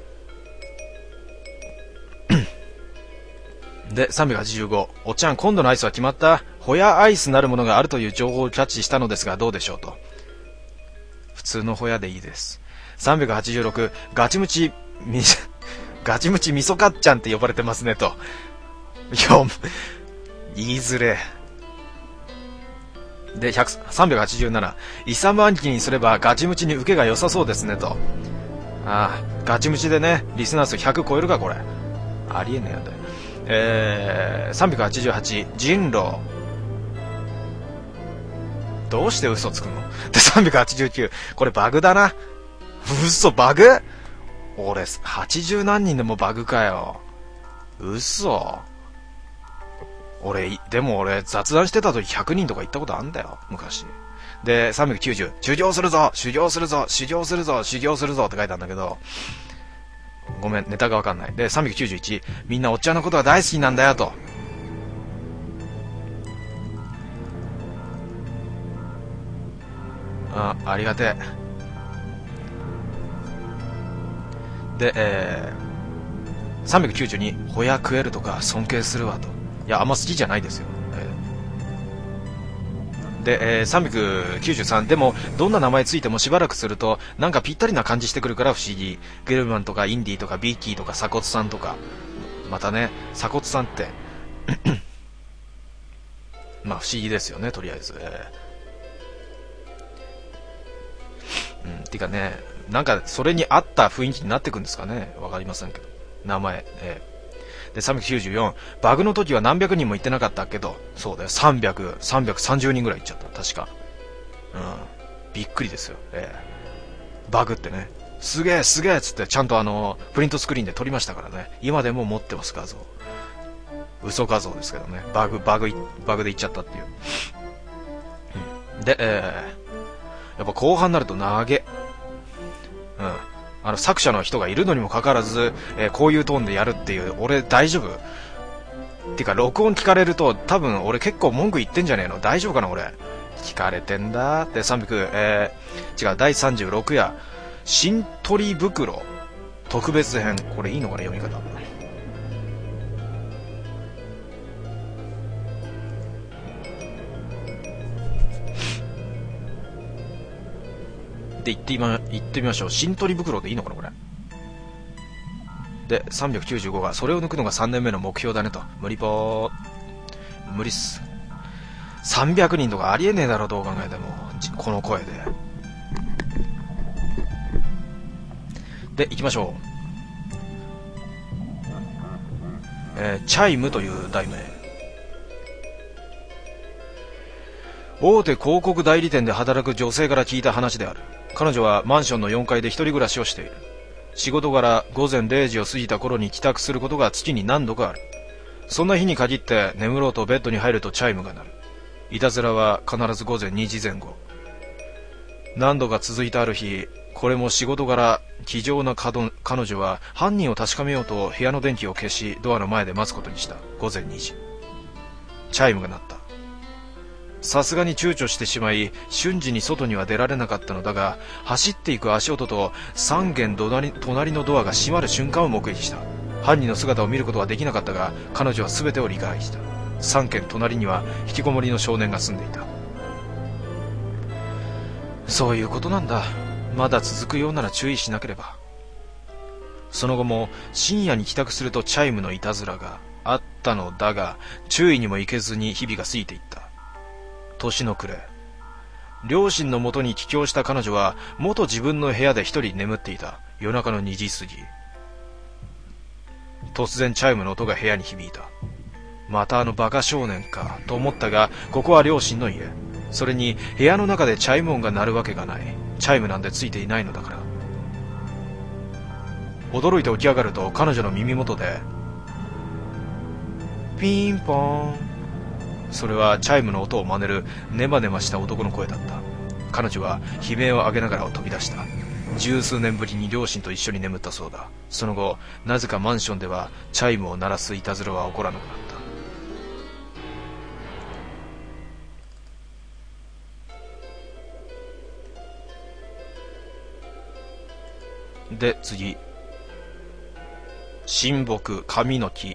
でさんびゃくはちじゅうご、おっちゃん今度のアイスは決まった？ホヤアイスなるものがあるという情報をキャッチしたのですがどうでしょうと。普通のホヤでいいです。さんびゃくはちじゅうろく、ガチムチみガチムチ味噌かっちゃんって呼ばれてますねと。いや言いづれで、さんびゃくはちじゅうなな、イサム兄貴にすればガチムチに受けが良さそうですねと。ああ、ガチムチでね、リスナー数ひゃく超えるかこれ。ありえねえやで。えー、さんびゃくはちじゅうはち、人狼。どうして嘘つくの？で、さんびゃくはちじゅうきゅう、これバグだな。嘘、バグ？俺、はちじゅう何人でもバグかよ。嘘。俺、でも俺、雑談してた時ひゃくにんとか行ったことあんだよ、昔。で、さんびゃくきゅうじゅう、修行するぞ修行するぞ修行するぞ修行するぞって書いてあるんだけど、ごめん、ネタがわかんない。で、さんびゃくきゅうじゅういち、みんなおっちゃんのことが大好きなんだよと。あ、ありがてえ。で、えー、さんびゃくきゅうじゅうに、ホヤ食えるとか尊敬するわと。いや、あんま好きじゃないですよ。えー、で、えー、さんびゃくきゅうじゅうさん、でも、どんな名前ついてもしばらくすると、なんかぴったりな感じしてくるから不思議。ゲルマンとかインディとかビッキーとか鎖骨さんとか。またね、鎖骨さんって、まあ不思議ですよね、とりあえず。えー、うん、てかね、なんかそれに合った雰囲気になってくんですかね。わかりませんけど。名前。えーで、さんびゃくきゅうじゅうよん、バグの時は何百人も行ってなかったけど、そうだよ、さんびゃく、さんびゃくさんじゅうにんぐらい行っちゃった、確か。 びっくりですよ。えー、バグってね。すげえすげえっつってちゃんとあの、プリントスクリーンで撮りましたからね。今でも持ってます画像。嘘画像ですけどね。バグ、バグ、バグでいっちゃったっていう。うん、で、えー、やっぱ後半になると長げ。うん。あの、作者の人がいるのにもかかわらず、えー、こういうトーンでやるっていう、俺大丈夫っていうか、録音聞かれると、多分俺結構文句言ってんじゃねえの大丈夫かな俺。聞かれてんだってさんびゃく、えー、違う、だいさんじゅうろく夜、新取袋、特別編。これいいのかな読み方。で、言ってみま、言ってみましょう。新取袋でいいのかなこれ。で、さんびゃくきゅうじゅうごが、それを抜くのがさんねんめの目標だねと。無理ぽー。無理っす。さんびゃくにんとかありえねえだろ、どう考えても。この声で。で、行きましょう。えー、チャイムという題名。大手広告代理店で働く女性から聞いた話である。彼女はマンションのよんかいで一人暮らしをしている。仕事柄午前れいじを過ぎた頃に帰宅することが月に何度かある。そんな日に限って眠ろうとベッドに入るとチャイムが鳴る。いたずらは必ず午前にじぜん後。何度か続いたある日、これも仕事柄気丈な彼女は犯人を確かめようと部屋の電気を消し、ドアの前で待つことにした。午前にじ。チャイムが鳴った。さすがに躊躇してしまい、瞬時に外には出られなかったのだが、走っていく足音とさん軒隣のドアが閉まる瞬間を目撃した。犯人の姿を見ることはできなかったが、彼女は全てを理解した。さん軒隣には引きこもりの少年が住んでいた。そういうことなんだ。まだ続くようなら注意しなければ。その後も深夜に帰宅するとチャイムのいたずらがあったのだが、注意にも行けずに日々が過ぎていった。年の暮れ、両親のもとに帰郷した彼女は元自分の部屋で一人眠っていた。夜中のにじ過ぎ、突然チャイムの音が部屋に響いた。またあのバカ少年かと思ったが、ここは両親の家。それに部屋の中でチャイム音が鳴るわけがない。チャイムなんてついていないのだから。驚いて起き上がると、彼女の耳元でピンポーン。それはチャイムの音を真似るネバネバした男の声だった。彼女は悲鳴を上げながら飛び出した。十数年ぶりに両親と一緒に眠ったそうだ。その後、なぜかマンションではチャイムを鳴らすいたずらは起こらなくなった。で、次。神木、神の木。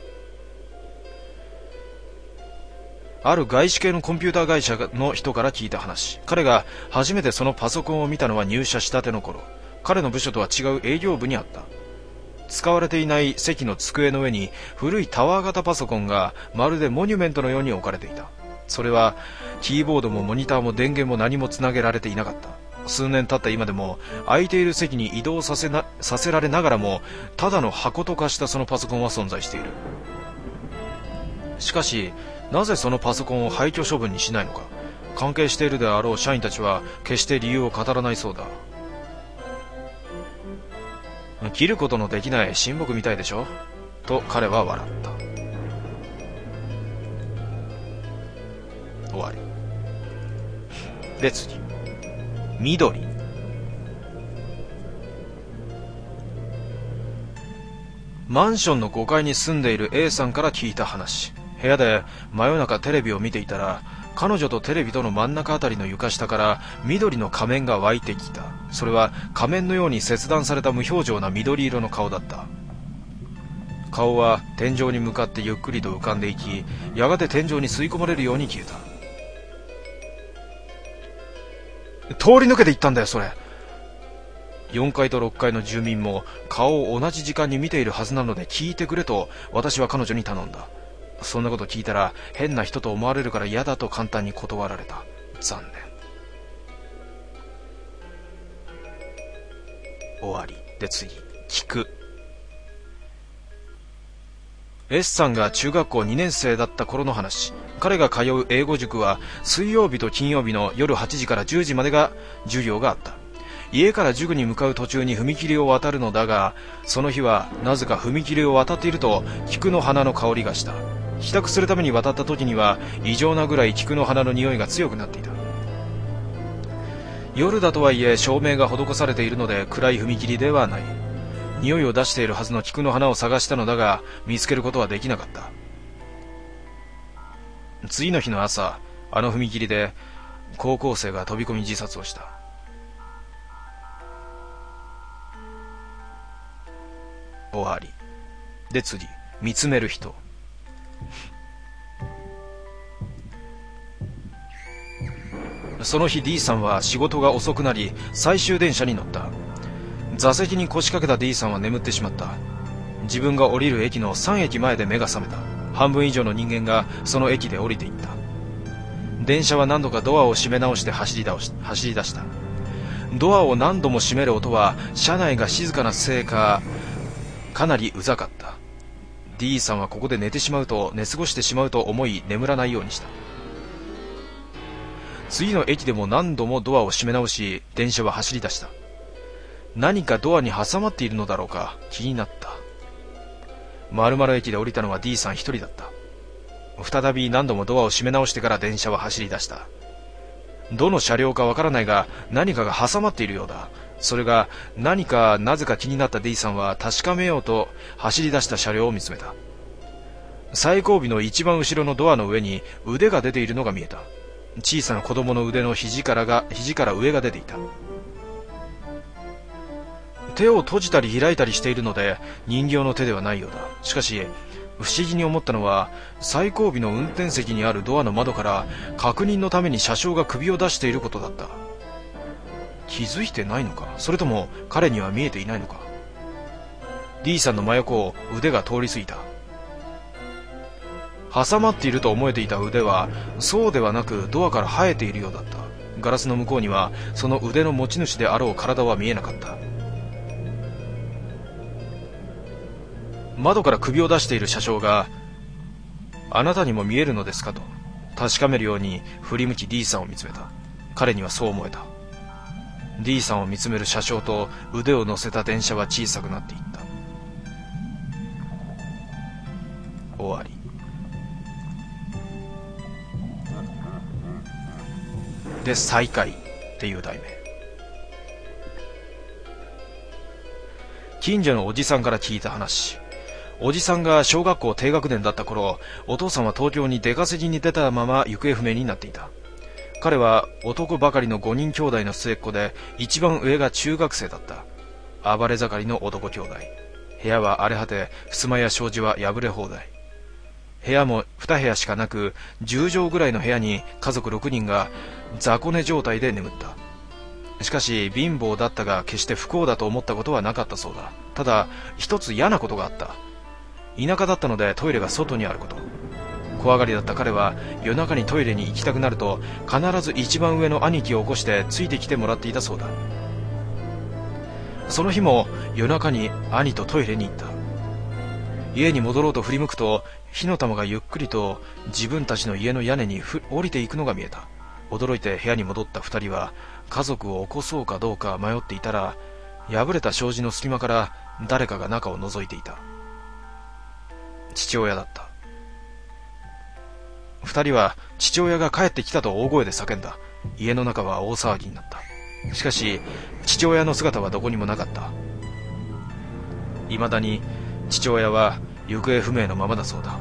ある外資系のコンピューター会社の人から聞いた話。彼が初めてそのパソコンを見たのは入社したての頃。彼の部署とは違う営業部にあった。使われていない席の机の上に古いタワー型パソコンがまるでモニュメントのように置かれていた。それはキーボードもモニターも電源も何もつなげられていなかった。数年経った今でも空いている席に移動させな、させられながらも、ただの箱と化したそのパソコンは存在している。しかしなぜそのパソコンを廃墟処分にしないのか。関係しているであろう社員たちは決して理由を語らないそうだ。切ることのできない神木みたいでしょと彼は笑った。終わり。で、次。緑。マンションのごかいに住んでいる A さんから聞いた話。部屋で真夜中テレビを見ていたら、彼女とテレビとの真ん中あたりの床下から緑の仮面が湧いてきた。それは仮面のように切断された無表情な緑色の顔だった。顔は天井に向かってゆっくりと浮かんでいき、やがて天井に吸い込まれるように消えた。通り抜けていったんだよそれ。よんかいとろっかいの住民も顔を同じ時間に見ているはずなので聞いてくれと私は彼女に頼んだ。そんなこと聞いたら変な人と思われるから嫌だと簡単に断られた。残念。終わり。で、次。聞く。 S さんが中学校にねん生だった頃の話。彼が通う英語塾は水曜日と金曜日の夜はちじからじゅうじまでが授業があった。家から塾に向かう途中に踏切を渡るのだが、その日はなぜか踏切を渡っていると菊の花の香りがした。帰宅するために渡った時には異常なぐらい菊の花の匂いが強くなっていた。夜だとはいえ照明が施されているので暗い踏切ではない。匂いを出しているはずの菊の花を探したのだが見つけることはできなかった。次の日の朝、あの踏切で高校生が飛び込み自殺をした。終わり。で次、見つめる人。その日 D さんは仕事が遅くなり最終電車に乗った。座席に腰掛けた D さんは眠ってしまった。自分が降りる駅のさん駅前で目が覚めた。半分以上の人間がその駅で降りていった。電車は何度かドアを閉め直して走り倒し走り出した。ドアを何度も閉める音は車内が静かなせいかかなりうざかった。 D さんはここで寝てしまうと寝過ごしてしまうと思い眠らないようにした。次の駅でも何度もドアを閉め直し電車は走り出した。何かドアに挟まっているのだろうか、気になった。丸々駅で降りたのは D さん一人だった。再び何度もドアを閉め直してから電車は走り出した。どの車両かわからないが何かが挟まっているようだ。それが何かなぜか気になった D さんは確かめようと走り出した車両を見つめた。最後尾の一番後ろのドアの上に腕が出ているのが見えた。小さな子供の腕の肘からが肘から上が出ていた。手を閉じたり開いたりしているので人形の手ではないようだ。しかし不思議に思ったのは最後尾の運転席にあるドアの窓から確認のために車掌が首を出していることだった。気づいてないのか、それとも彼には見えていないのか。 D さんの真横を腕が通り過ぎた。挟まっていると思えていた腕はそうではなくドアから生えているようだった。ガラスの向こうにはその腕の持ち主であろう体は見えなかった。窓から首を出している車掌があなたにも見えるのですかと確かめるように振り向き D さんを見つめた。彼にはそう思えた。 D さんを見つめる車掌と腕を乗せた電車は小さくなっていった。終わり。で再会っていう題名。近所のおじさんから聞いた話。おじさんが小学校低学年だった頃、お父さんは東京に出稼ぎに出たまま行方不明になっていた。彼は男ばかりのごにん兄弟の末っ子で、一番上が中学生だった。暴れ盛りの男兄弟。部屋は荒れ果て、襖や障子は破れ放題。部屋もに部屋しかなく、じゅう畳ぐらいの部屋に家族ろくにんが雑魚寝状態で眠った。しかし貧乏だったが決して不幸だと思ったことはなかったそうだ。ただ一つ嫌なことがあった。田舎だったのでトイレが外にあること。怖がりだった彼は夜中にトイレに行きたくなると必ず一番上の兄貴を起こしてついてきてもらっていたそうだ。その日も夜中に兄とトイレに行った。家に戻ろうと振り向くと火の玉がゆっくりと自分たちの家の屋根に降りていくのが見えた。驚いて部屋に戻った二人は家族を起こそうかどうか迷っていたら、破れた障子の隙間から誰かが中を覗いていた。父親だった。二人は父親が帰ってきたと大声で叫んだ。家の中は大騒ぎになった。しかし父親の姿はどこにもなかった。いまだに父親は行方不明のままだそうだ。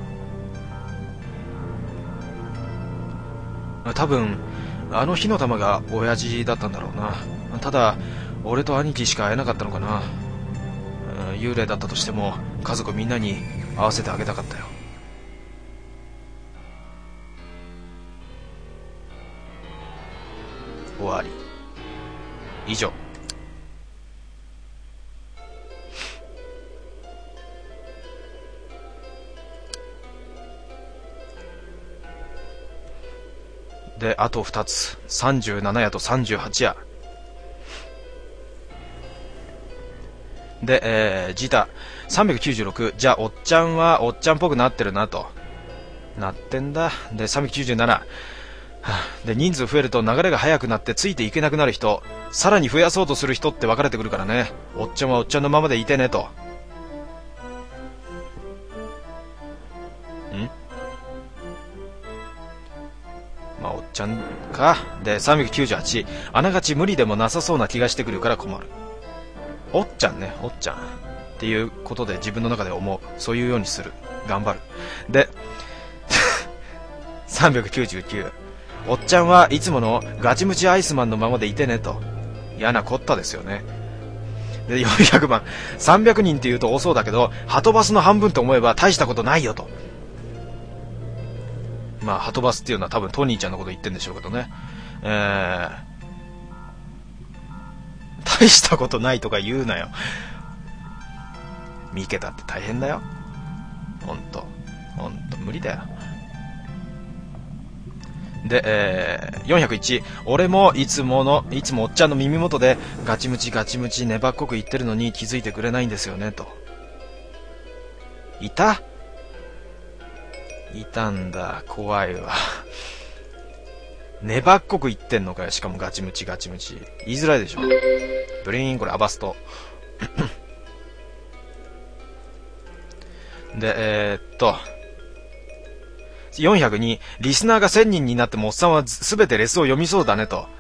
多分あの火の玉が親父だったんだろうな。ただ俺と兄貴しか会えなかったのかな。幽霊だったとしても家族みんなに会わせてあげたかったよ。終わり。以上。で、あとふたつ。さんじゅうなな夜とさんじゅうはち夜。 で、えー、ジータさんびゃくきゅうじゅうろく、じゃあおっちゃんはおっちゃんっぽくなってるなと。なってんだ。で、さんびゃくきゅうじゅうなな、はあ、で、人数増えると流れが速くなってついていけなくなる人、さらに増やそうとする人って分かれてくるからね。おっちゃんはおっちゃんのままでいてねと。んまあ、おっちゃんか。で、さんびゃくきゅうじゅうはち、あながち無理でもなさそうな気がしてくるから困る。おっちゃんね、おっちゃん。っていうことで自分の中で思う。そういうようにする。頑張る。で、さんびゃくきゅうじゅうきゅう、おっちゃんはいつものガチムチアイスマンのままでいてねと。嫌なこったですよね。で、よんひゃくばん、さんびゃくにんって言うと多そうだけど、ハトバスの半分と思えば大したことないよと。まあ、ハトバスっていうのは多分トニーちゃんのこと言ってんでしょうけどね。えー、大したことないとか言うなよ。三桁って大変だよ。ほんと。ほんと無理だよ。で、えー、よんひゃくいち、俺もいつもの、いつもおっちゃんの耳元でガチムチガチムチ粘っこく言ってるのに気づいてくれないんですよね、と。いたいたんだ。怖いわ。粘っこく言ってんのかよ。しかもガチムチガチムチ。言いづらいでしょ。ブリーン、これアバスト。で、えー、っと、よんひゃくに、リスナーがせんにんになってもおっさんはすべてレスを読みそうだねと。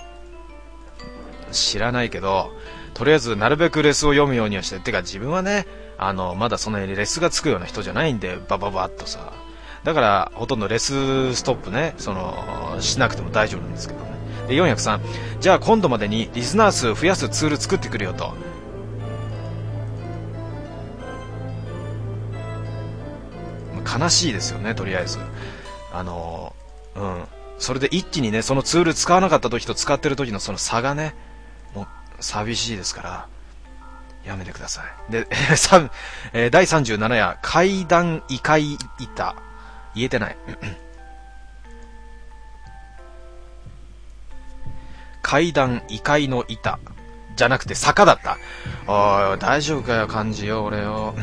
知らないけど、とりあえずなるべくレスを読むようにはして、てか自分はね、あの、まだそんなにレスがつくような人じゃないんで、バババッとさ。だから、ほとんどレスストップね、その、しなくても大丈夫なんですけどね。で、よんひゃくさん、じゃあ今度までにリスナー数増やすツール作ってくれよと。悲しいですよね、とりあえず。あの、うん。それで一気にね、そのツール使わなかった時と使ってる時のその差がね、もう寂しいですから、やめてください。で、えー、だいさんじゅうなな夜、階段異界板。言えてない。階段異界の板。じゃなくて坂だった。おい、大丈夫かよ、漢字よ、俺よ。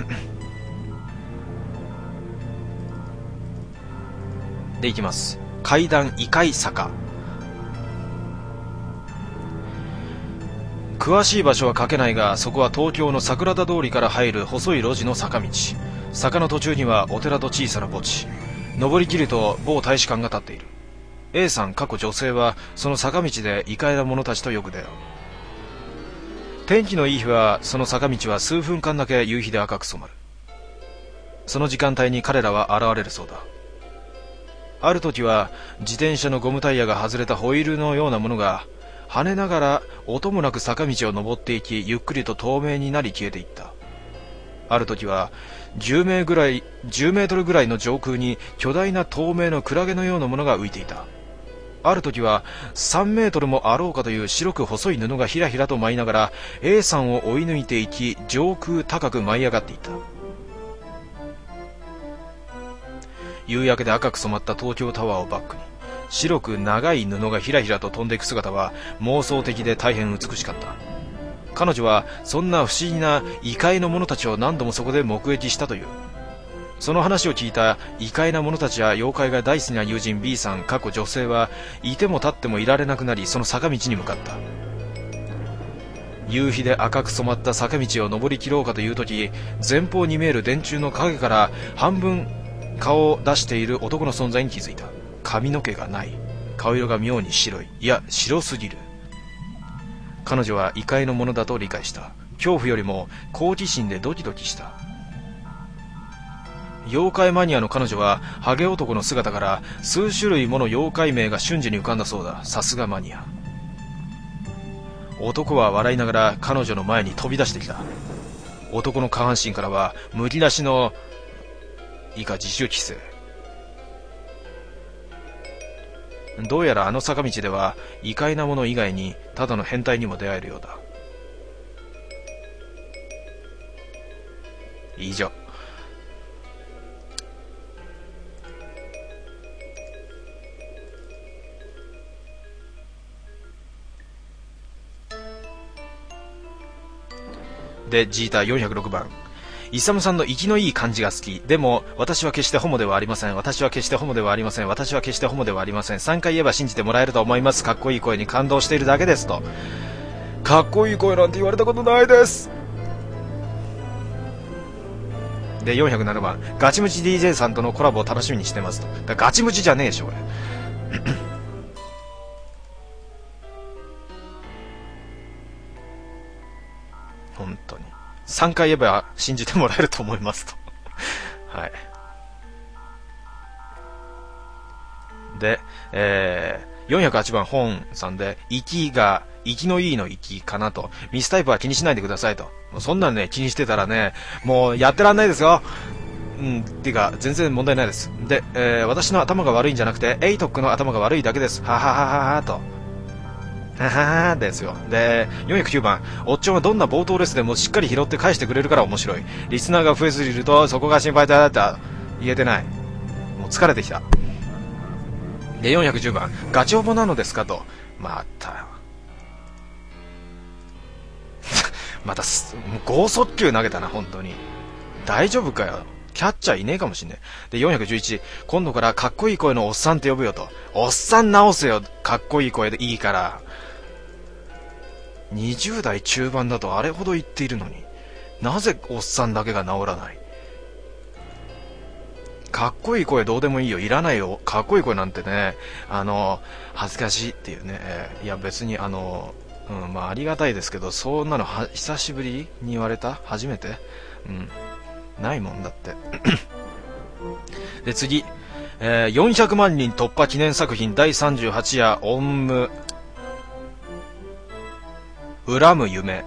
で、いきます。階段異界坂。詳しい場所は書けないが、そこは東京の桜田通りから入る細い路地の坂道。坂の途中にはお寺と小さな墓地。登りきると某大使館が立っている。 A さん過去女性はその坂道で異界な者たちとよく出会う。天気のいい日はその坂道は数分間だけ夕日で赤く染まる。その時間帯に彼らは現れるそうだ。ある時は自転車のゴムタイヤが外れたホイールのようなものが跳ねながら音もなく坂道を登っていき、ゆっくりと透明になり消えていった。ある時はじゅうメートルぐらい、じゅうメートルぐらいの上空に巨大な透明のクラゲのようなものが浮いていた。ある時はさんメートルもあろうかという白く細い布がひらひらと舞いながら A さんを追い抜いていき、上空高く舞い上がっていった。夕焼けで赤く染まった東京タワーをバックに白く長い布がひらひらと飛んでいく姿は妄想的で大変美しかった。彼女はそんな不思議な異界の者たちを何度もそこで目撃したという。その話を聞いた異界な者たちや妖怪が大好きな友人 B さん過去女性はいても立ってもいられなくなり、その坂道に向かった。夕日で赤く染まった坂道を登り切ろうかという時、前方に見える電柱の影から半分顔を出している男の存在に気づいた。髪の毛がない。顔色が妙に白い。いや、白すぎる。彼女は異界のものだと理解した。恐怖よりも好奇心でドキドキした。妖怪マニアの彼女はハゲ男の姿から数種類もの妖怪名が瞬時に浮かんだそうだ。さすがマニア。男は笑いながら彼女の前に飛び出してきた。男の下半身からはむき出しの以下自主規制。どうやらあの坂道では異界なもの以外にただの変態にも出会えるようだ。以上。 で、ジーターよんひゃくろくばん。イサムさんの生きのいい感じが好き。でも、私は決してホモではありません。私は決してホモではありません。私は決してホモではありません。さんかい言えば信じてもらえると思います。かっこいい声に感動しているだけですと。かっこいい声なんて言われたことないです。で、よんひゃくななばん。ガチムチ ディージェー さんとのコラボを楽しみにしてますと。だガチムチじゃねえでしょ、これ。本当に。さんかい言えば信じてもらえると思いますと。はい。で、えー、よんひゃくはちばん、本さんで、息が、息のいいの息かなと。ミスタイプは気にしないでくださいと。もうそんなんね、気にしてたらね、もうやってらんないですよ。うん、てか、全然問題ないです。で、えー、私の頭が悪いんじゃなくて、エイトックの頭が悪いだけです。はははははと。はははですよ。で、よんひゃくきゅうばん、おっちょんはどんな冒頭レスでもしっかり拾って返してくれるから面白い。リスナーが増えすぎると、そこが心配だった言えてない。もう疲れてきた。で、よんひゃくじゅうばん、ガチオボなのですかと。また。また、剛速球投げたな、本当に。大丈夫かよ。キャッチャーいねえかもしんねえ。で、よんひゃくじゅういち、今度からかっこいい声のおっさんって呼ぶよと。おっさん直せよ。かっこいい声でいいから。にじゅうだい中盤だとあれほど言っているのに、なぜおっさんだけが治らない。かっこいい声どうでもいいよ、いらないよ。かっこいい声なんてね、あの恥ずかしいっていうね、えー、いや別にあの、うん、まあありがたいですけど、そんなのは久しぶりに言われた、初めて、うん、ないもんだってで次、えー、よんひゃくまんにん突破記念作品だいさんじゅうはち夜オンム恨む夢、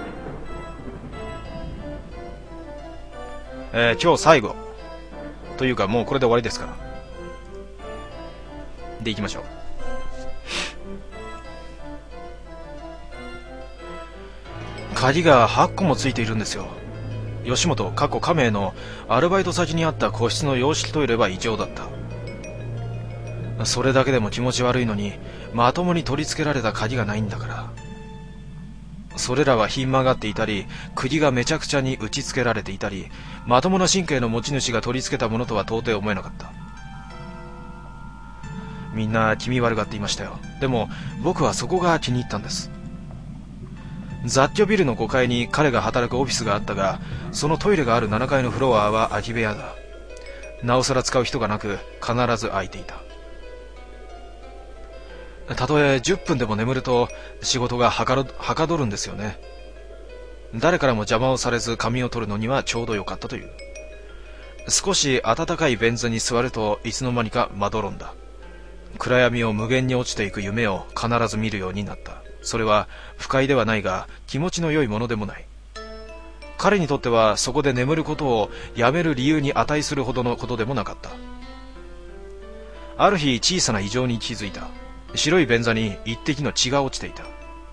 えー、今日最後というかもうこれで終わりですから。で行きましょう。鍵がはっこもついているんですよ。吉本過去亀のアルバイト先にあった個室の洋式トイレは異常だった。それだけでも気持ち悪いのに、まともに取り付けられた鍵がないんだから。それらはひん曲がっていたり、釘がめちゃくちゃに打ち付けられていたり、まともな神経の持ち主が取り付けたものとは到底思えなかった。みんな気味悪がっていましたよ。でも僕はそこが気に入ったんです。雑居ビルのごかいに彼が働くオフィスがあったが、そのトイレがあるななかいのフロアは空き部屋だ。なおさら使う人がなく、必ず空いていた。たとえじゅっぷんでも眠ると仕事がはかど、はかどるんですよね。誰からも邪魔をされず仮眠を取るのにはちょうどよかったという。少し暖かい便座に座るといつの間にかまどろんだ。暗闇を無限に落ちていく夢を必ず見るようになった。それは不快ではないが気持ちの良いものでもない。彼にとってはそこで眠ることをやめる理由に値するほどのことでもなかった。ある日小さな異常に気づいた。白い便座に一滴の血が落ちていた。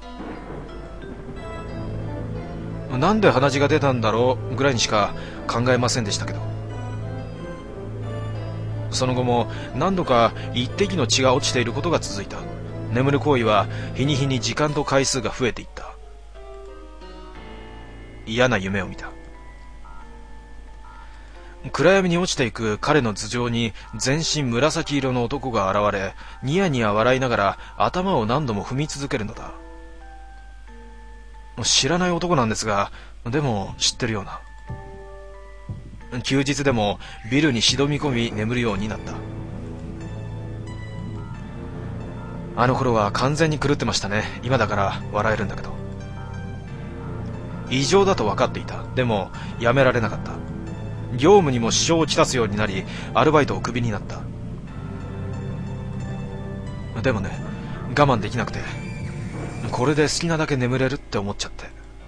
なんで鼻血が出たんだろうぐらいにしか考えませんでしたけど、その後も何度か一滴の血が落ちていることが続いた。眠る行為は日に日に時間と回数が増えていった。嫌な夢を見た。暗闇に落ちていく彼の頭上に全身紫色の男が現れ、ニヤニヤ笑いながら頭を何度も踏み続けるのだ。知らない男なんですが、でも知ってるような。休日でもビルにしどみ込み眠るようになった。あの頃は完全に狂ってましたね。今だから笑えるんだけど。異常だと分かっていた。でもやめられなかった。業務にも支障をきたすようになり、アルバイトをクビになった。でもね、我慢できなくて、これで好きなだけ眠れるって思っちゃって。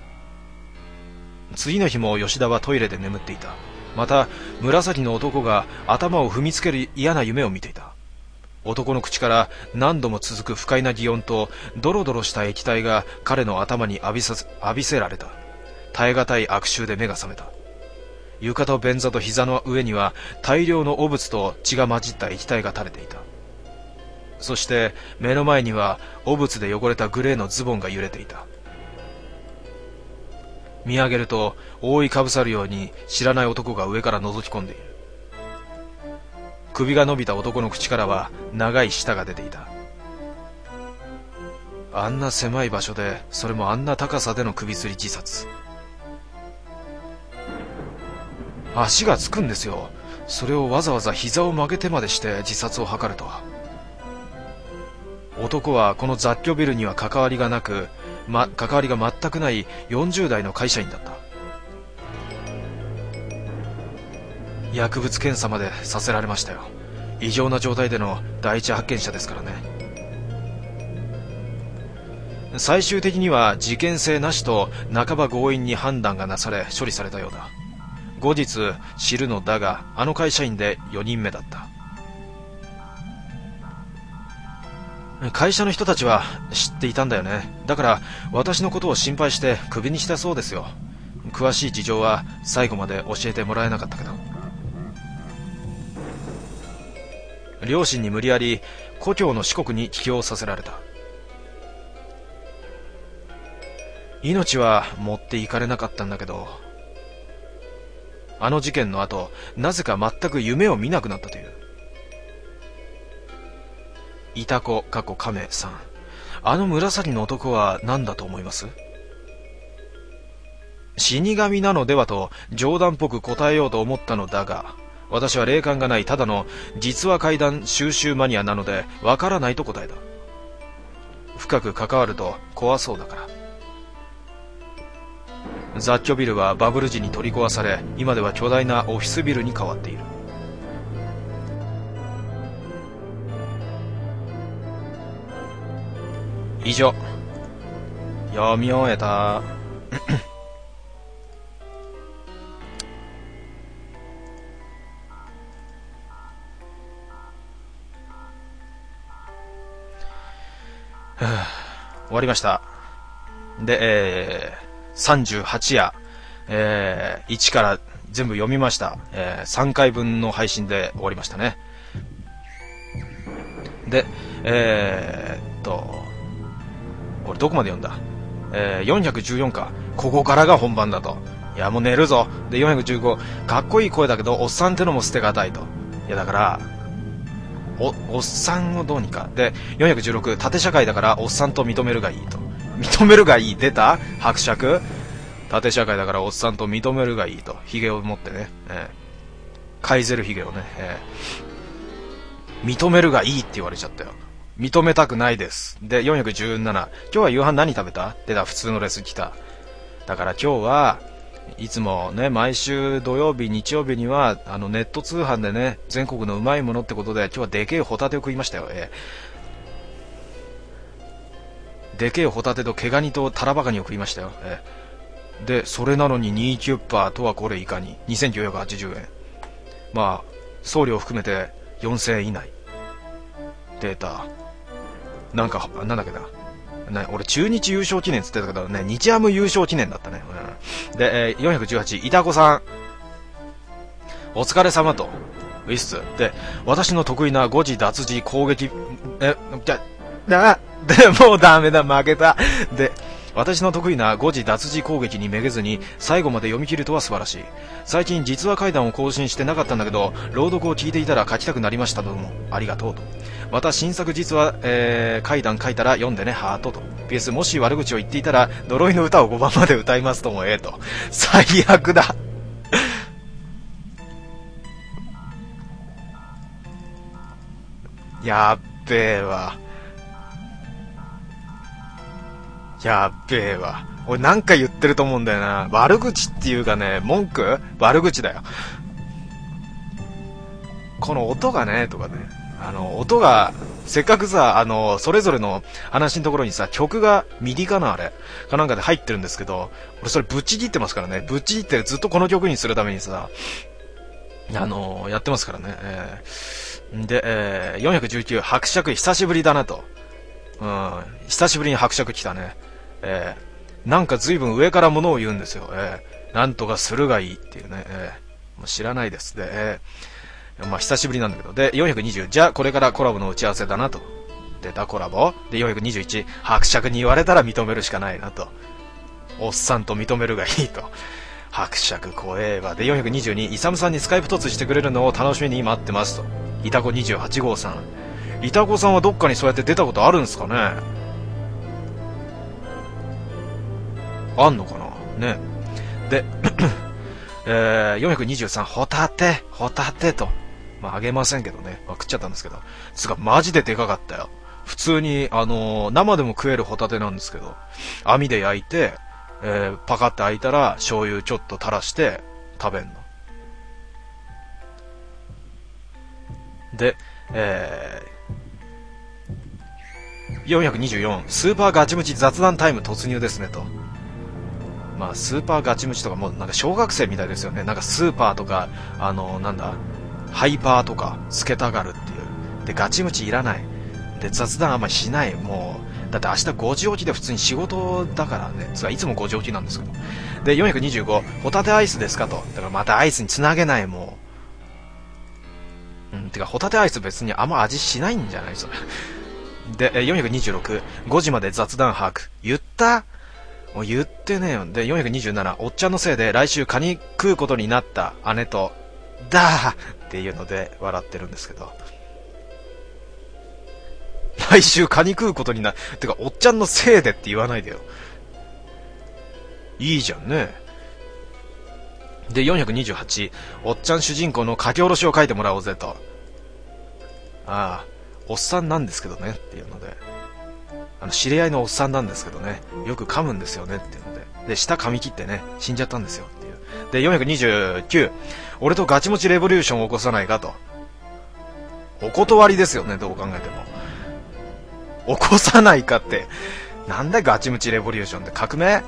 次の日も吉田はトイレで眠っていた。また紫の男が頭を踏みつける嫌な夢を見ていた。男の口から何度も続く不快な擬音とドロドロした液体が彼の頭に浴びさ浴びせられた。耐え難い悪臭で目が覚めた。床と便座と膝の上には大量の汚物と血が混じった液体が垂れていた。そして目の前には汚物で汚れたグレーのズボンが揺れていた。 見上げると覆いかぶさるように知らない男が上から覗き込んでいる。首が伸びた男の口からは長い舌が出ていた。あんな狭い場所で、それもあんな高さでの首吊り自殺。足がつくんですよ。それをわざわざ膝を曲げてまでして自殺を図るとは。男はこの雑居ビルには関わりがなく、ま、関わりが全くないよんじゅう代の会社員だった。薬物検査までさせられましたよ。異常な状態での第一発見者ですからね。最終的には事件性なしと半ば強引に判断がなされ処理されたようだ。後日知るのだが、あの会社員でよにんめだった。会社の人たちは知っていたんだよね。だから私のことを心配してクビにしたそうですよ。詳しい事情は最後まで教えてもらえなかったけど。両親に無理やり故郷の四国に帰郷させられた。命は持っていかれなかったんだけど、あの事件の後、なぜか全く夢を見なくなったという。いたこ、かっこ亀さん。あの紫の男は何だと思います？死神なのではと冗談っぽく答えようと思ったのだが、私は霊感がないただの実話怪談収集マニアなのでわからないと答えた。深く関わると怖そうだから。雑居ビルはバブル時に取り壊され、今では巨大なオフィスビルに変わっている。以上。読み終えた。終わりました。で、えー、さんじゅうはち夜、えー、いちから全部読みました。えー、さんかいぶんの配信で終わりましたね。で、えー、っと、これどこまで読んだ？えー、よんひゃくじゅうよんか。ここからが本番だと。いや、もう寝るぞ。で、よんひゃくじゅうご。かっこいい声だけど、おっさんってのも捨てがたいと。いや、だから、お、おっさんをどうにか。で、よんひゃくじゅうろく。縦社会だから、おっさんと認めるがいいと。認めるがいい。出た？伯爵？縦社会だから、おっさんと認めるがいいと。髭を持ってね。えー、カイゼル髭をね。えー、認めるがいいって言われちゃったよ。認めたくないです。で、よんひゃくじゅうなな。今日は夕飯何食べた？出た、普通のレス来た。だから今日はいつもね、毎週土曜日、日曜日には、あの、ネット通販でね、全国のうまいものってことで、今日はでけえホタテを食いましたよ。えー、でけえホタテと毛ガニとタラバガニを食いましたよ。えー、で、それなのににキュッパーとはこれいかに。にせんきゅうひゃくはちじゅうえん。まあ、送料含めてよんせんえん以内。データ。なんか、なんだっけな。ね、俺中日優勝記念つってたけどね、日ハム優勝記念だったね。うん、で、えー、よんひゃくじゅうはち、いたこさん。お疲れ様と。ウィスツ。で、私の得意な誤字脱字攻撃、え、じゃ、だ、で、もうダメだ、負けた。で、私の得意な誤字脱字攻撃にめげずに最後まで読み切るとは素晴らしい。最近実話怪談を更新してなかったんだけど、朗読を聞いていたら書きたくなりましたとも。ありがとうと。また新作実話、えー、怪談書いたら読んでね、ハートと。ピーエス もし悪口を言っていたら呪いの歌をごばんまで歌いますともええと。最悪だ。やっべえわ。やっべえわ。俺なんか言ってると思うんだよな。悪口っていうかね、文句？悪口だよ。この音がね、とかね。あの、音が、せっかくさ、あの、それぞれの話のところにさ、曲がミディかなあれ。かなんかで入ってるんですけど、俺それぶっちぎってますからね。ぶっちぎってずっとこの曲にするためにさ、あの、やってますからね。えー、で、えー、よんひゃくじゅうきゅう、伯爵久しぶりだなと。うん、久しぶりに伯爵来たね。えー、なんか随分上からものを言うんですよ。えー、なんとかするがいいっていうね。えー、もう知らないです。で、えー、まあ久しぶりなんだけど。で、よんひゃくにじゅう、じゃあこれからコラボの打ち合わせだなと。出たコラボで、よんひゃくにじゅういち、伯爵に言われたら認めるしかないなと。 おっさんと認めるがいいと。伯爵怖えわ。で、よんひゃくにじゅうに、イサムさんにスカイプ突してくれるのを楽しみに待ってますと。イタコにじゅうはち号さん。イタコさんはどっかにそうやって出たことあるんですかね。あんのかなね。で、えー、よんひゃくにじゅうさん、ホタテ、ホタテと。まあ、あげませんけどね。まあ、食っちゃったんですけど。つか、マジででかかったよ。普通に、あのー、生でも食えるホタテなんですけど、網で焼いて、えー、パカって開いたら、醤油ちょっと垂らして、食べんの。で、えー、よんひゃくにじゅうよん、スーパーガチムチ雑談タイム突入ですねと。まあ、スーパーガチムチとかもうなんか小学生みたいですよね。なんかスーパーとか、あのー、なんだ、ハイパーとか、つけたがるっていう。で、ガチムチいらない。で、雑談あんまりしない。もう、だって明日ごじ起きで普通に仕事だからね。つかいつもごじ起きなんですけど。で、よんひゃくにじゅうご、ホタテアイスですかと。だからまたアイスにつなげない、もう。うん、てか、ホタテアイス別にあんま味しないんじゃないそれ。で、よんひゃくにじゅうろく、ごじまで雑談把握。言ったもう言ってねえよ。で、よんひゃくにじゅうなな、おっちゃんのせいで来週カニ食うことになった姉と、だーっていうので笑ってるんですけど。来週カニ食うことにな、てか、おっちゃんのせいでって言わないでよ。いいじゃんね。で、よんひゃくにじゅうはち、おっちゃん主人公の書き下ろしを書いてもらおうぜと。ああ、おっさんなんですけどねっていうので。あの、知り合いのおっさんなんですけどね。よく噛むんですよねっていうので。で、舌噛み切ってね、死んじゃったんですよっていう。で、よんひゃくにじゅうきゅう、俺とガチムチレボリューションを起こさないかと。お断りですよね、どう考えても。起こさないかって。なんだガチムチレボリューションって革命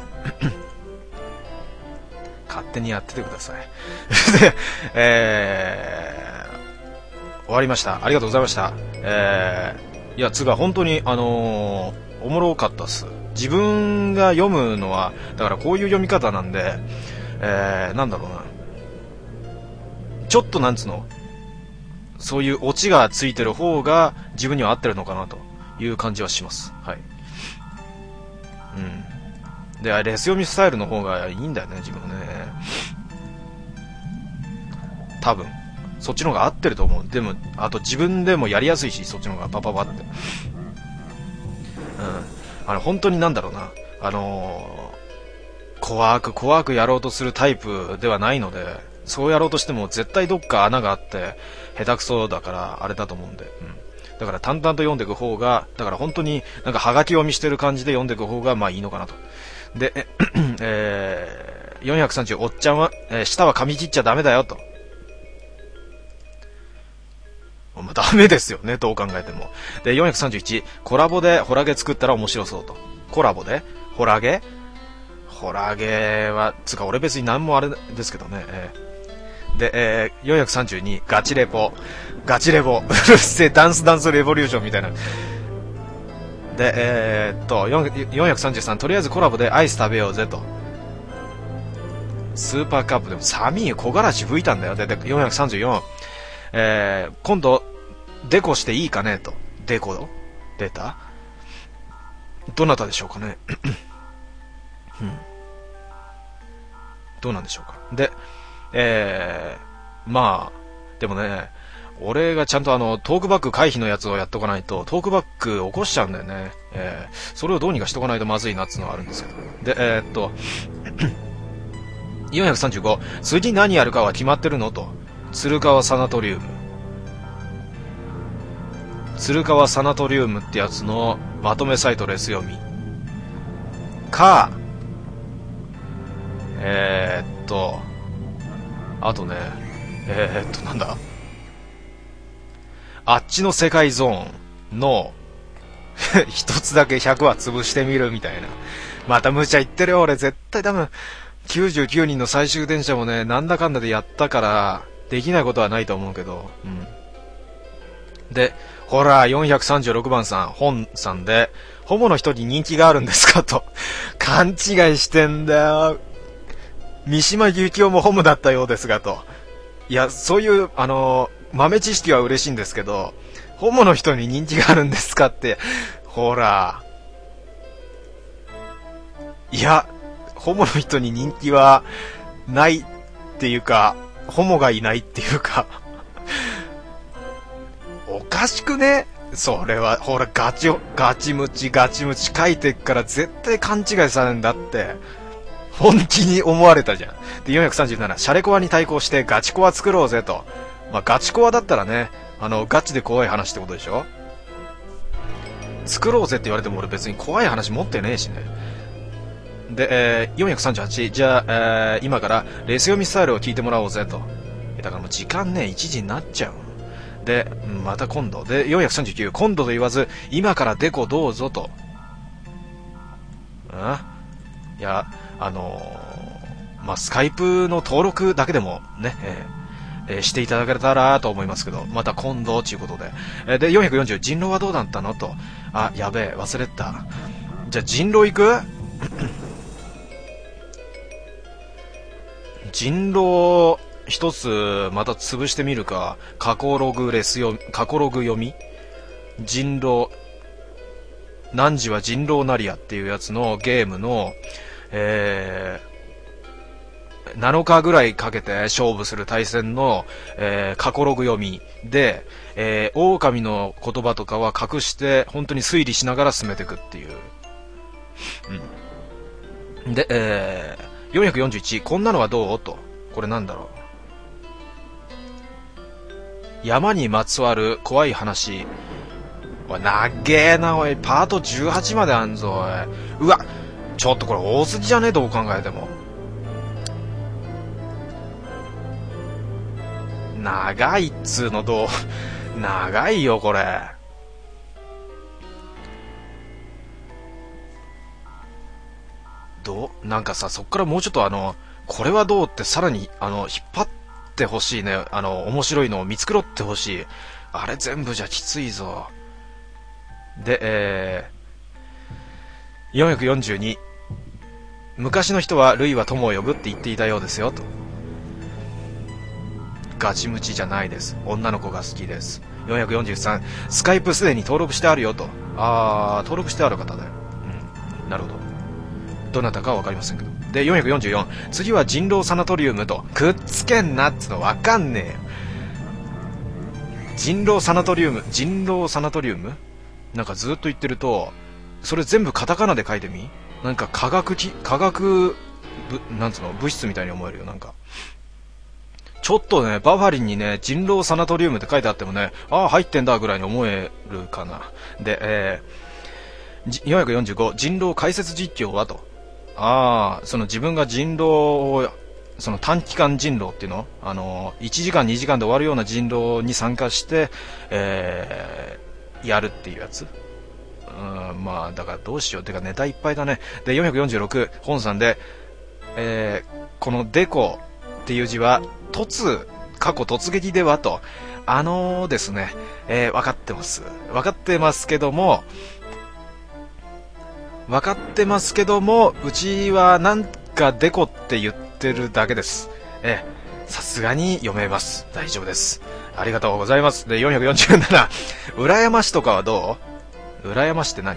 勝手にやっててください。で、えー、終わりました。ありがとうございました。えー、いや、つが本当に、あのー、おもろかったっす。自分が読むのは、だからこういう読み方なんで、えー、なんだろうな。ちょっとなんつうの、そういうオチがついてる方が自分には合ってるのかなという感じはします。はい。うん。で、レス読みスタイルの方がいいんだよね、自分ね。多分。そっちの方が合ってると思う。でも、あと自分でもやりやすいし、そっちの方がパパパって。うん。あの、本当になんだろうな。あのー、怖く怖くやろうとするタイプではないので、そうやろうとしても絶対どっか穴があって、下手くそだからあれだと思うんで。うん。だから淡々と読んでいく方が、だから本当になんかハガキ読みしてる感じで読んでいく方がまあいいのかなと。で、え、えー、よんひゃくさんじゅう、おっちゃんは、えー、舌は噛み切っちゃダメだよと。まあ、ダメですよね、どう考えても。で、よんひゃくさんじゅういち、コラボでホラゲ作ったら面白そうと。コラボでホラゲホラゲは、つか俺別に何もあれですけどね。えー、で、えー、よんひゃくさんじゅうに、ガチレポ。ガチレポ。うるせえ、ダンスダンスレボリューションみたいな。で、えー、っと、よんひゃくさんじゅうさん、とりあえずコラボでアイス食べようぜと。スーパーカップでも寒いよ、木枯らし吹いたんだよ。で、でよんひゃくさんじゅうよん、えー、今度、デコしていいかねと。デコ出た？どなたでしょうかね。うん。どうなんでしょうか。で、えー、まあ、でもね、俺がちゃんとあの、トークバック回避のやつをやっとかないと、トークバック起こしちゃうんだよね。えー、それをどうにかしとかないとまずいなっていうのがあるんですけど。で、えー、っと、よんひゃくさんじゅうご、次何やるかは決まってるのと。鶴川サナトリウム。鶴川サナトリウムってやつのまとめサイトレス読み。か、えー、っと、あとね、えー、っと、なんだあっちの世界ゾーンの一つだけひゃくわ潰してみるみたいな。また無茶言ってるよ、俺。絶対多分、きゅうじゅうきゅうにんの最終電車もね、なんだかんだでやったから、できないことはないと思うけど、うん。で、ほら、よんひゃくさんじゅうろくばんさん、本さんで、ホモの人に人気があるんですかと。勘違いしてんだよ。三島由紀夫もホモだったようですが、と。いや、そういう、あの、豆知識は嬉しいんですけど、ホモの人に人気があるんですかって、ほら。いや、 ホモの人に人気はないっていうか、ホモがいないっていうか、おかしくね？それは、ほら、ガチ、ガチムチ、ガチムチ書いてっから絶対勘違いされるんだって、本気に思われたじゃん。で、よんひゃくさんじゅうなな、シャレコアに対抗してガチコア作ろうぜと。まあ、ガチコアだったらね、あの、ガチで怖い話ってことでしょ？作ろうぜって言われても俺別に怖い話持ってねえしね。で、えー、よんひゃくさんじゅうはち、じゃあ、えー、今からレス読みスタイルを聞いてもらおうぜと。だからもう時間ね、いちじになっちゃう。で、また今度。で、よんひゃくさんじゅうきゅう、今度と言わず、今からデコどうぞと。あいや、あのー、まあ、スカイプの登録だけでもね、えーえー、していただけたらと思いますけど、また今度ということで。えー、で、よんひゃくよんじゅう、人狼はどうだったのと。あ、やべえ、忘れた。じゃあ、人狼行く？人狼、一つまた潰してみるか。過去ログレス読み、過去ログ読み人狼、汝は人狼なりやっていうやつのゲームの、えー、なのかぐらいかけて勝負する対戦の、えー、過去ログ読みで、えー、狼の言葉とかは隠して本当に推理しながら進めていくっていう。うん。で、えー、よんひゃくよんじゅういち、こんなのはどうと。これなんだろう。山にまつわる怖い話。おい、なっげーな、おい。パートじゅうはちまであんぞ、おい。うわ、ちょっとこれ多すぎじゃね？どう考えても。長いっつーのどう、長いよ、これ。どうなんかさ、そっからもうちょっとあの、これはどうってさらに、あの、引っ張ってほしいね。あの、面白いのを見繕ってほしい。あれ全部じゃきついぞ。で、えー、よんひゃくよんじゅうに、昔の人はルイは友を呼ぶって言っていたようですよと。ガチムチじゃないです。女の子が好きです。よんひゃくよんじゅうさん、スカイプすでに登録してあるよと。あー、登録してある方だよ。うん、なるほど。どなたかは分かりませんけど。で、よんひゃくよんじゅうよん、次は人狼サナトリウムと。くっつけんなっつの分かんねえよ。人狼サナトリウム、人狼サナトリウムなんかずっと言ってると、それ全部カタカナで書いてみ？なんか科学き、科学、なんつうの、物質みたいに思えるよ、なんか。ちょっとね、バファリンにね、人狼サナトリウムって書いてあってもね、ああ、入ってんだぐらいに思えるかな。で、えー、よんひゃくよんじゅうご、人狼解説実況はと。ああ、その自分が人狼を、その短期間人狼っていうのあの、いちじかんにじかんで終わるような人狼に参加して、えー、やるっていうやつ。うん、まあ、だからどうしよう。てかネタいっぱいだね。で、よんひゃくよんじゅうろく、本さんで、えー、このデコっていう字は、突、過去突撃ではと。あのーですね、えー、分かってます。分かってますけども、分かってますけども、うちはなんかデコって言ってるだけです。えー、さすがに読めます。大丈夫です。ありがとうございます。で、よんひゃくよんじゅうなな、羨ましとかはどう？羨ましって何？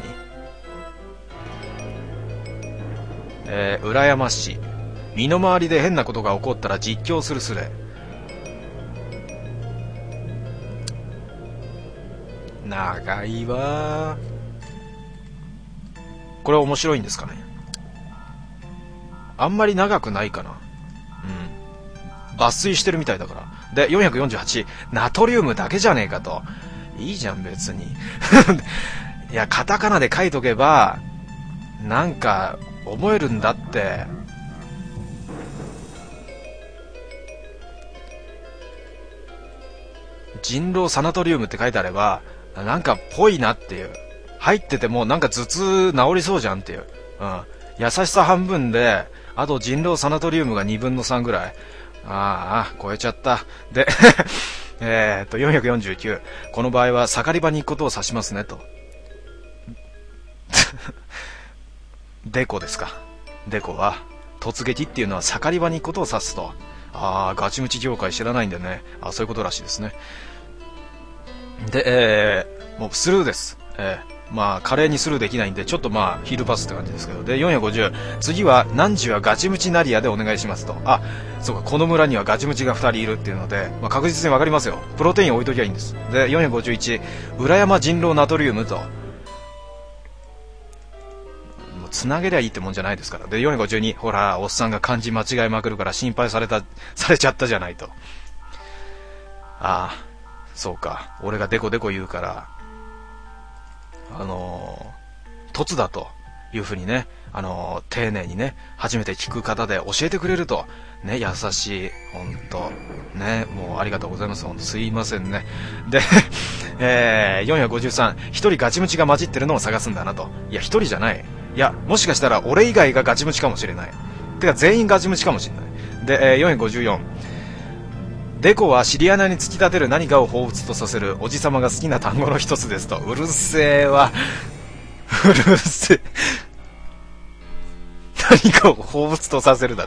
えー、羨まし。身の回りで変なことが起こったら実況するすれ。長いわ。これ面白いんですかね。あんまり長くないかな。うん。抜粋してるみたいだから。で、よんひゃくよんじゅうはち、ナトリウムだけじゃねえかと。いいじゃん別に。いや、カタカナで書いとけば、なんか、覚えるんだって。人狼サナトリウムって書いてあれば、なんかぽいなっていう。入っててもなんか頭痛治りそうじゃんっていう。うん。優しさ半分で、あと人狼サナトリウムがにぶんのさんぐらい。ああ、超えちゃった。で、えっと、よんひゃくよんじゅうきゅう。この場合は盛り場に行くことを指しますねと。デコですか。デコは、突撃っていうのは盛り場に行くことを指すと。ああ、ガチムチ業界知らないんでね。あそういうことらしいですね。で、えー、もうスルーです。えー、 まあ、華麗にスルーできないんで、ちょっとまあ、ヒールパスって感じですけど。で、よんひゃくごじゅう。次は、汝はガチムチナリアでお願いしますと。あ、そうか、この村にはガチムチがふたりいるっていうので、まあ、確実にわかりますよ。プロテイン置いときゃいいんです。で、よんひゃくごじゅういち。裏山人狼ナトリウムと。つなげりゃいいってもんじゃないですから。で、よんひゃくごじゅうに。ほら、おっさんが漢字間違えまくるから心配された、されちゃったじゃないと。ああ、そうか。俺がデコデコ言うから、あのー、凸だというふうにね、あのー、丁寧にね、初めて聞く方で教えてくれると、ね、優しい、ほんと、ね、もうありがとうございます、ほんとすいませんね。で、えー、よんひゃくごじゅうさん、一人ガチムチが混じってるのを探すんだなと。いや、一人じゃない。いや、もしかしたら俺以外がガチムチかもしれない。てか全員ガチムチかもしれない。で、えー、よんひゃくごじゅうよん、デコは尻穴に突き立てる何かを彷彿とさせるおじさまが好きな単語の一つですと。うるせえわ。うるせえ。何かを彷彿とさせるだって。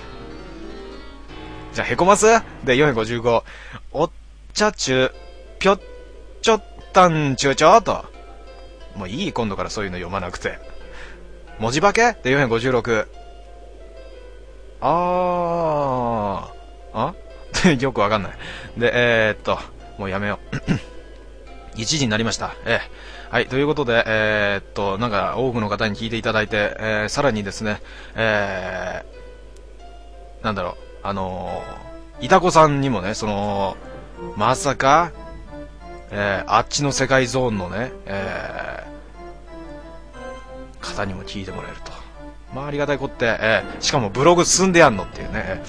じゃあ、へこますで、よんひゃくごじゅうご。おっちゃちゅ、ぴょっちょったんちゅうちょと。もういい、今度からそういうの読まなくて。文字化けで、よんひゃくごじゅうろく。あー。あよくわかんない。で、えー、っと、もうやめよう。いちじになりました。えー、はい、ということで、えー、っと、なんか多くの方に聞いていただいて、えー、さらにですね、えー、なんだろう、あのー、いたこさんにもね、その、まさか、えー、あっちの世界ゾーンのね、えー、方にも聞いてもらえると。まあ、ありがたいこって、えー、しかもブログ進んでやんのっていうね。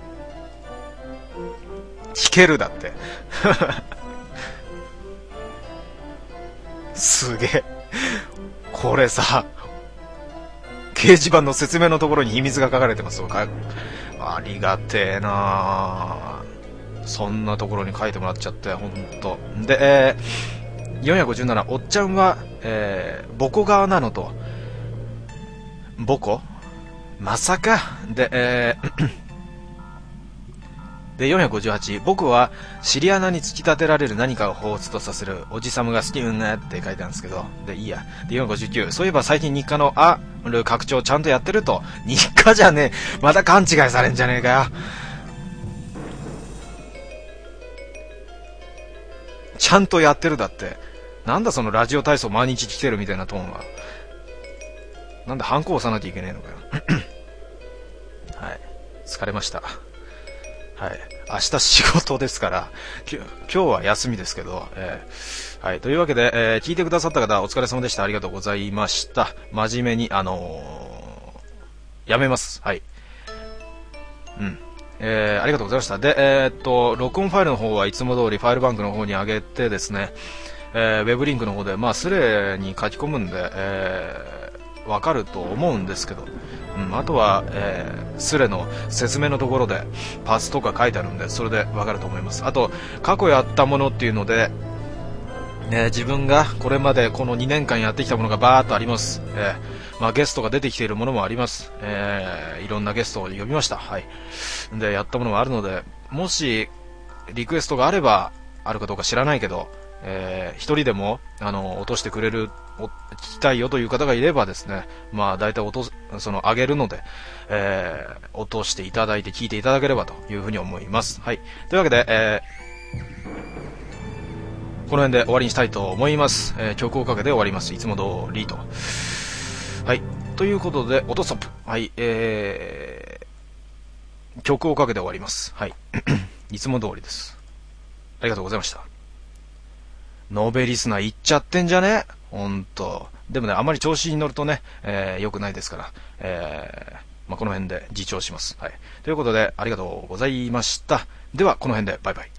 聞けるだってすげえ。これさ、掲示板の説明のところに秘密が書かれてますよ。ありがてえなぁ。そんなところに書いてもらっちゃってほんとで、えー、よんひゃくごじゅうなな。おっちゃんは、えー、ボコ側なのと。ボコまさかで、えーで、よんひゃくごじゅうはち、僕は尻穴に突き立てられる何かを彷彿とさせるおじさまが好きうんねって書いてあるんですけど、で、いいや。で、よんひゃくごじゅうきゅう、そういえば最近日課のある拡張ちゃんとやってると。日課じゃねえ。また勘違いされんじゃねえかよ。ちゃんとやってるだって。なんだそのラジオ体操毎日来てるみたいなトーンは。なんでハンコ押さなきゃいけねえのかよ。はい。疲れました。はい。明日仕事ですから、今日は休みですけど、えー、はい。というわけで、えー、聞いてくださった方、お疲れ様でした。ありがとうございました。真面目に、あのー、やめます。はい。うん。えー、ありがとうございました。で、えー、っと、録音ファイルの方はいつも通りファイルバンクの方に上げてですね、えー、ウェブリンクの方で、まあ、スレに書き込むんで、えー、わかると思うんですけど、うん、あとは、えー、スレの説明のところでパスとか書いてあるんで、それでわかると思います。あと、過去やったものっていうので、ね、自分がこれまでこのにねんかんやってきたものがバーっとあります。えー、まあ、ゲストが出てきているものもあります。えー、いろんなゲストを呼びました。はい。で、やったものもあるので、もし、リクエストがあれば、あるかどうか知らないけど、えー、一人でも、あの、落としてくれる、聞きたいよという方がいればですね、まあ、大体落とす、その、上げるので、えー、落としていただいて聞いていただければというふうに思います。はい。というわけで、えー、この辺で終わりにしたいと思います。えー、曲をかけて終わります。いつも通りと。はい。ということで、音ストップ。はい。えー、曲をかけて終わります。はい。いつも通りです。ありがとうございました。ノーベリスナー行っちゃってんじゃねほんと。でもね、あまり調子に乗るとね、えー、良くないですから、えー、まあ、この辺で自重します。はい。ということで、ありがとうございました。では、この辺で、バイバイ。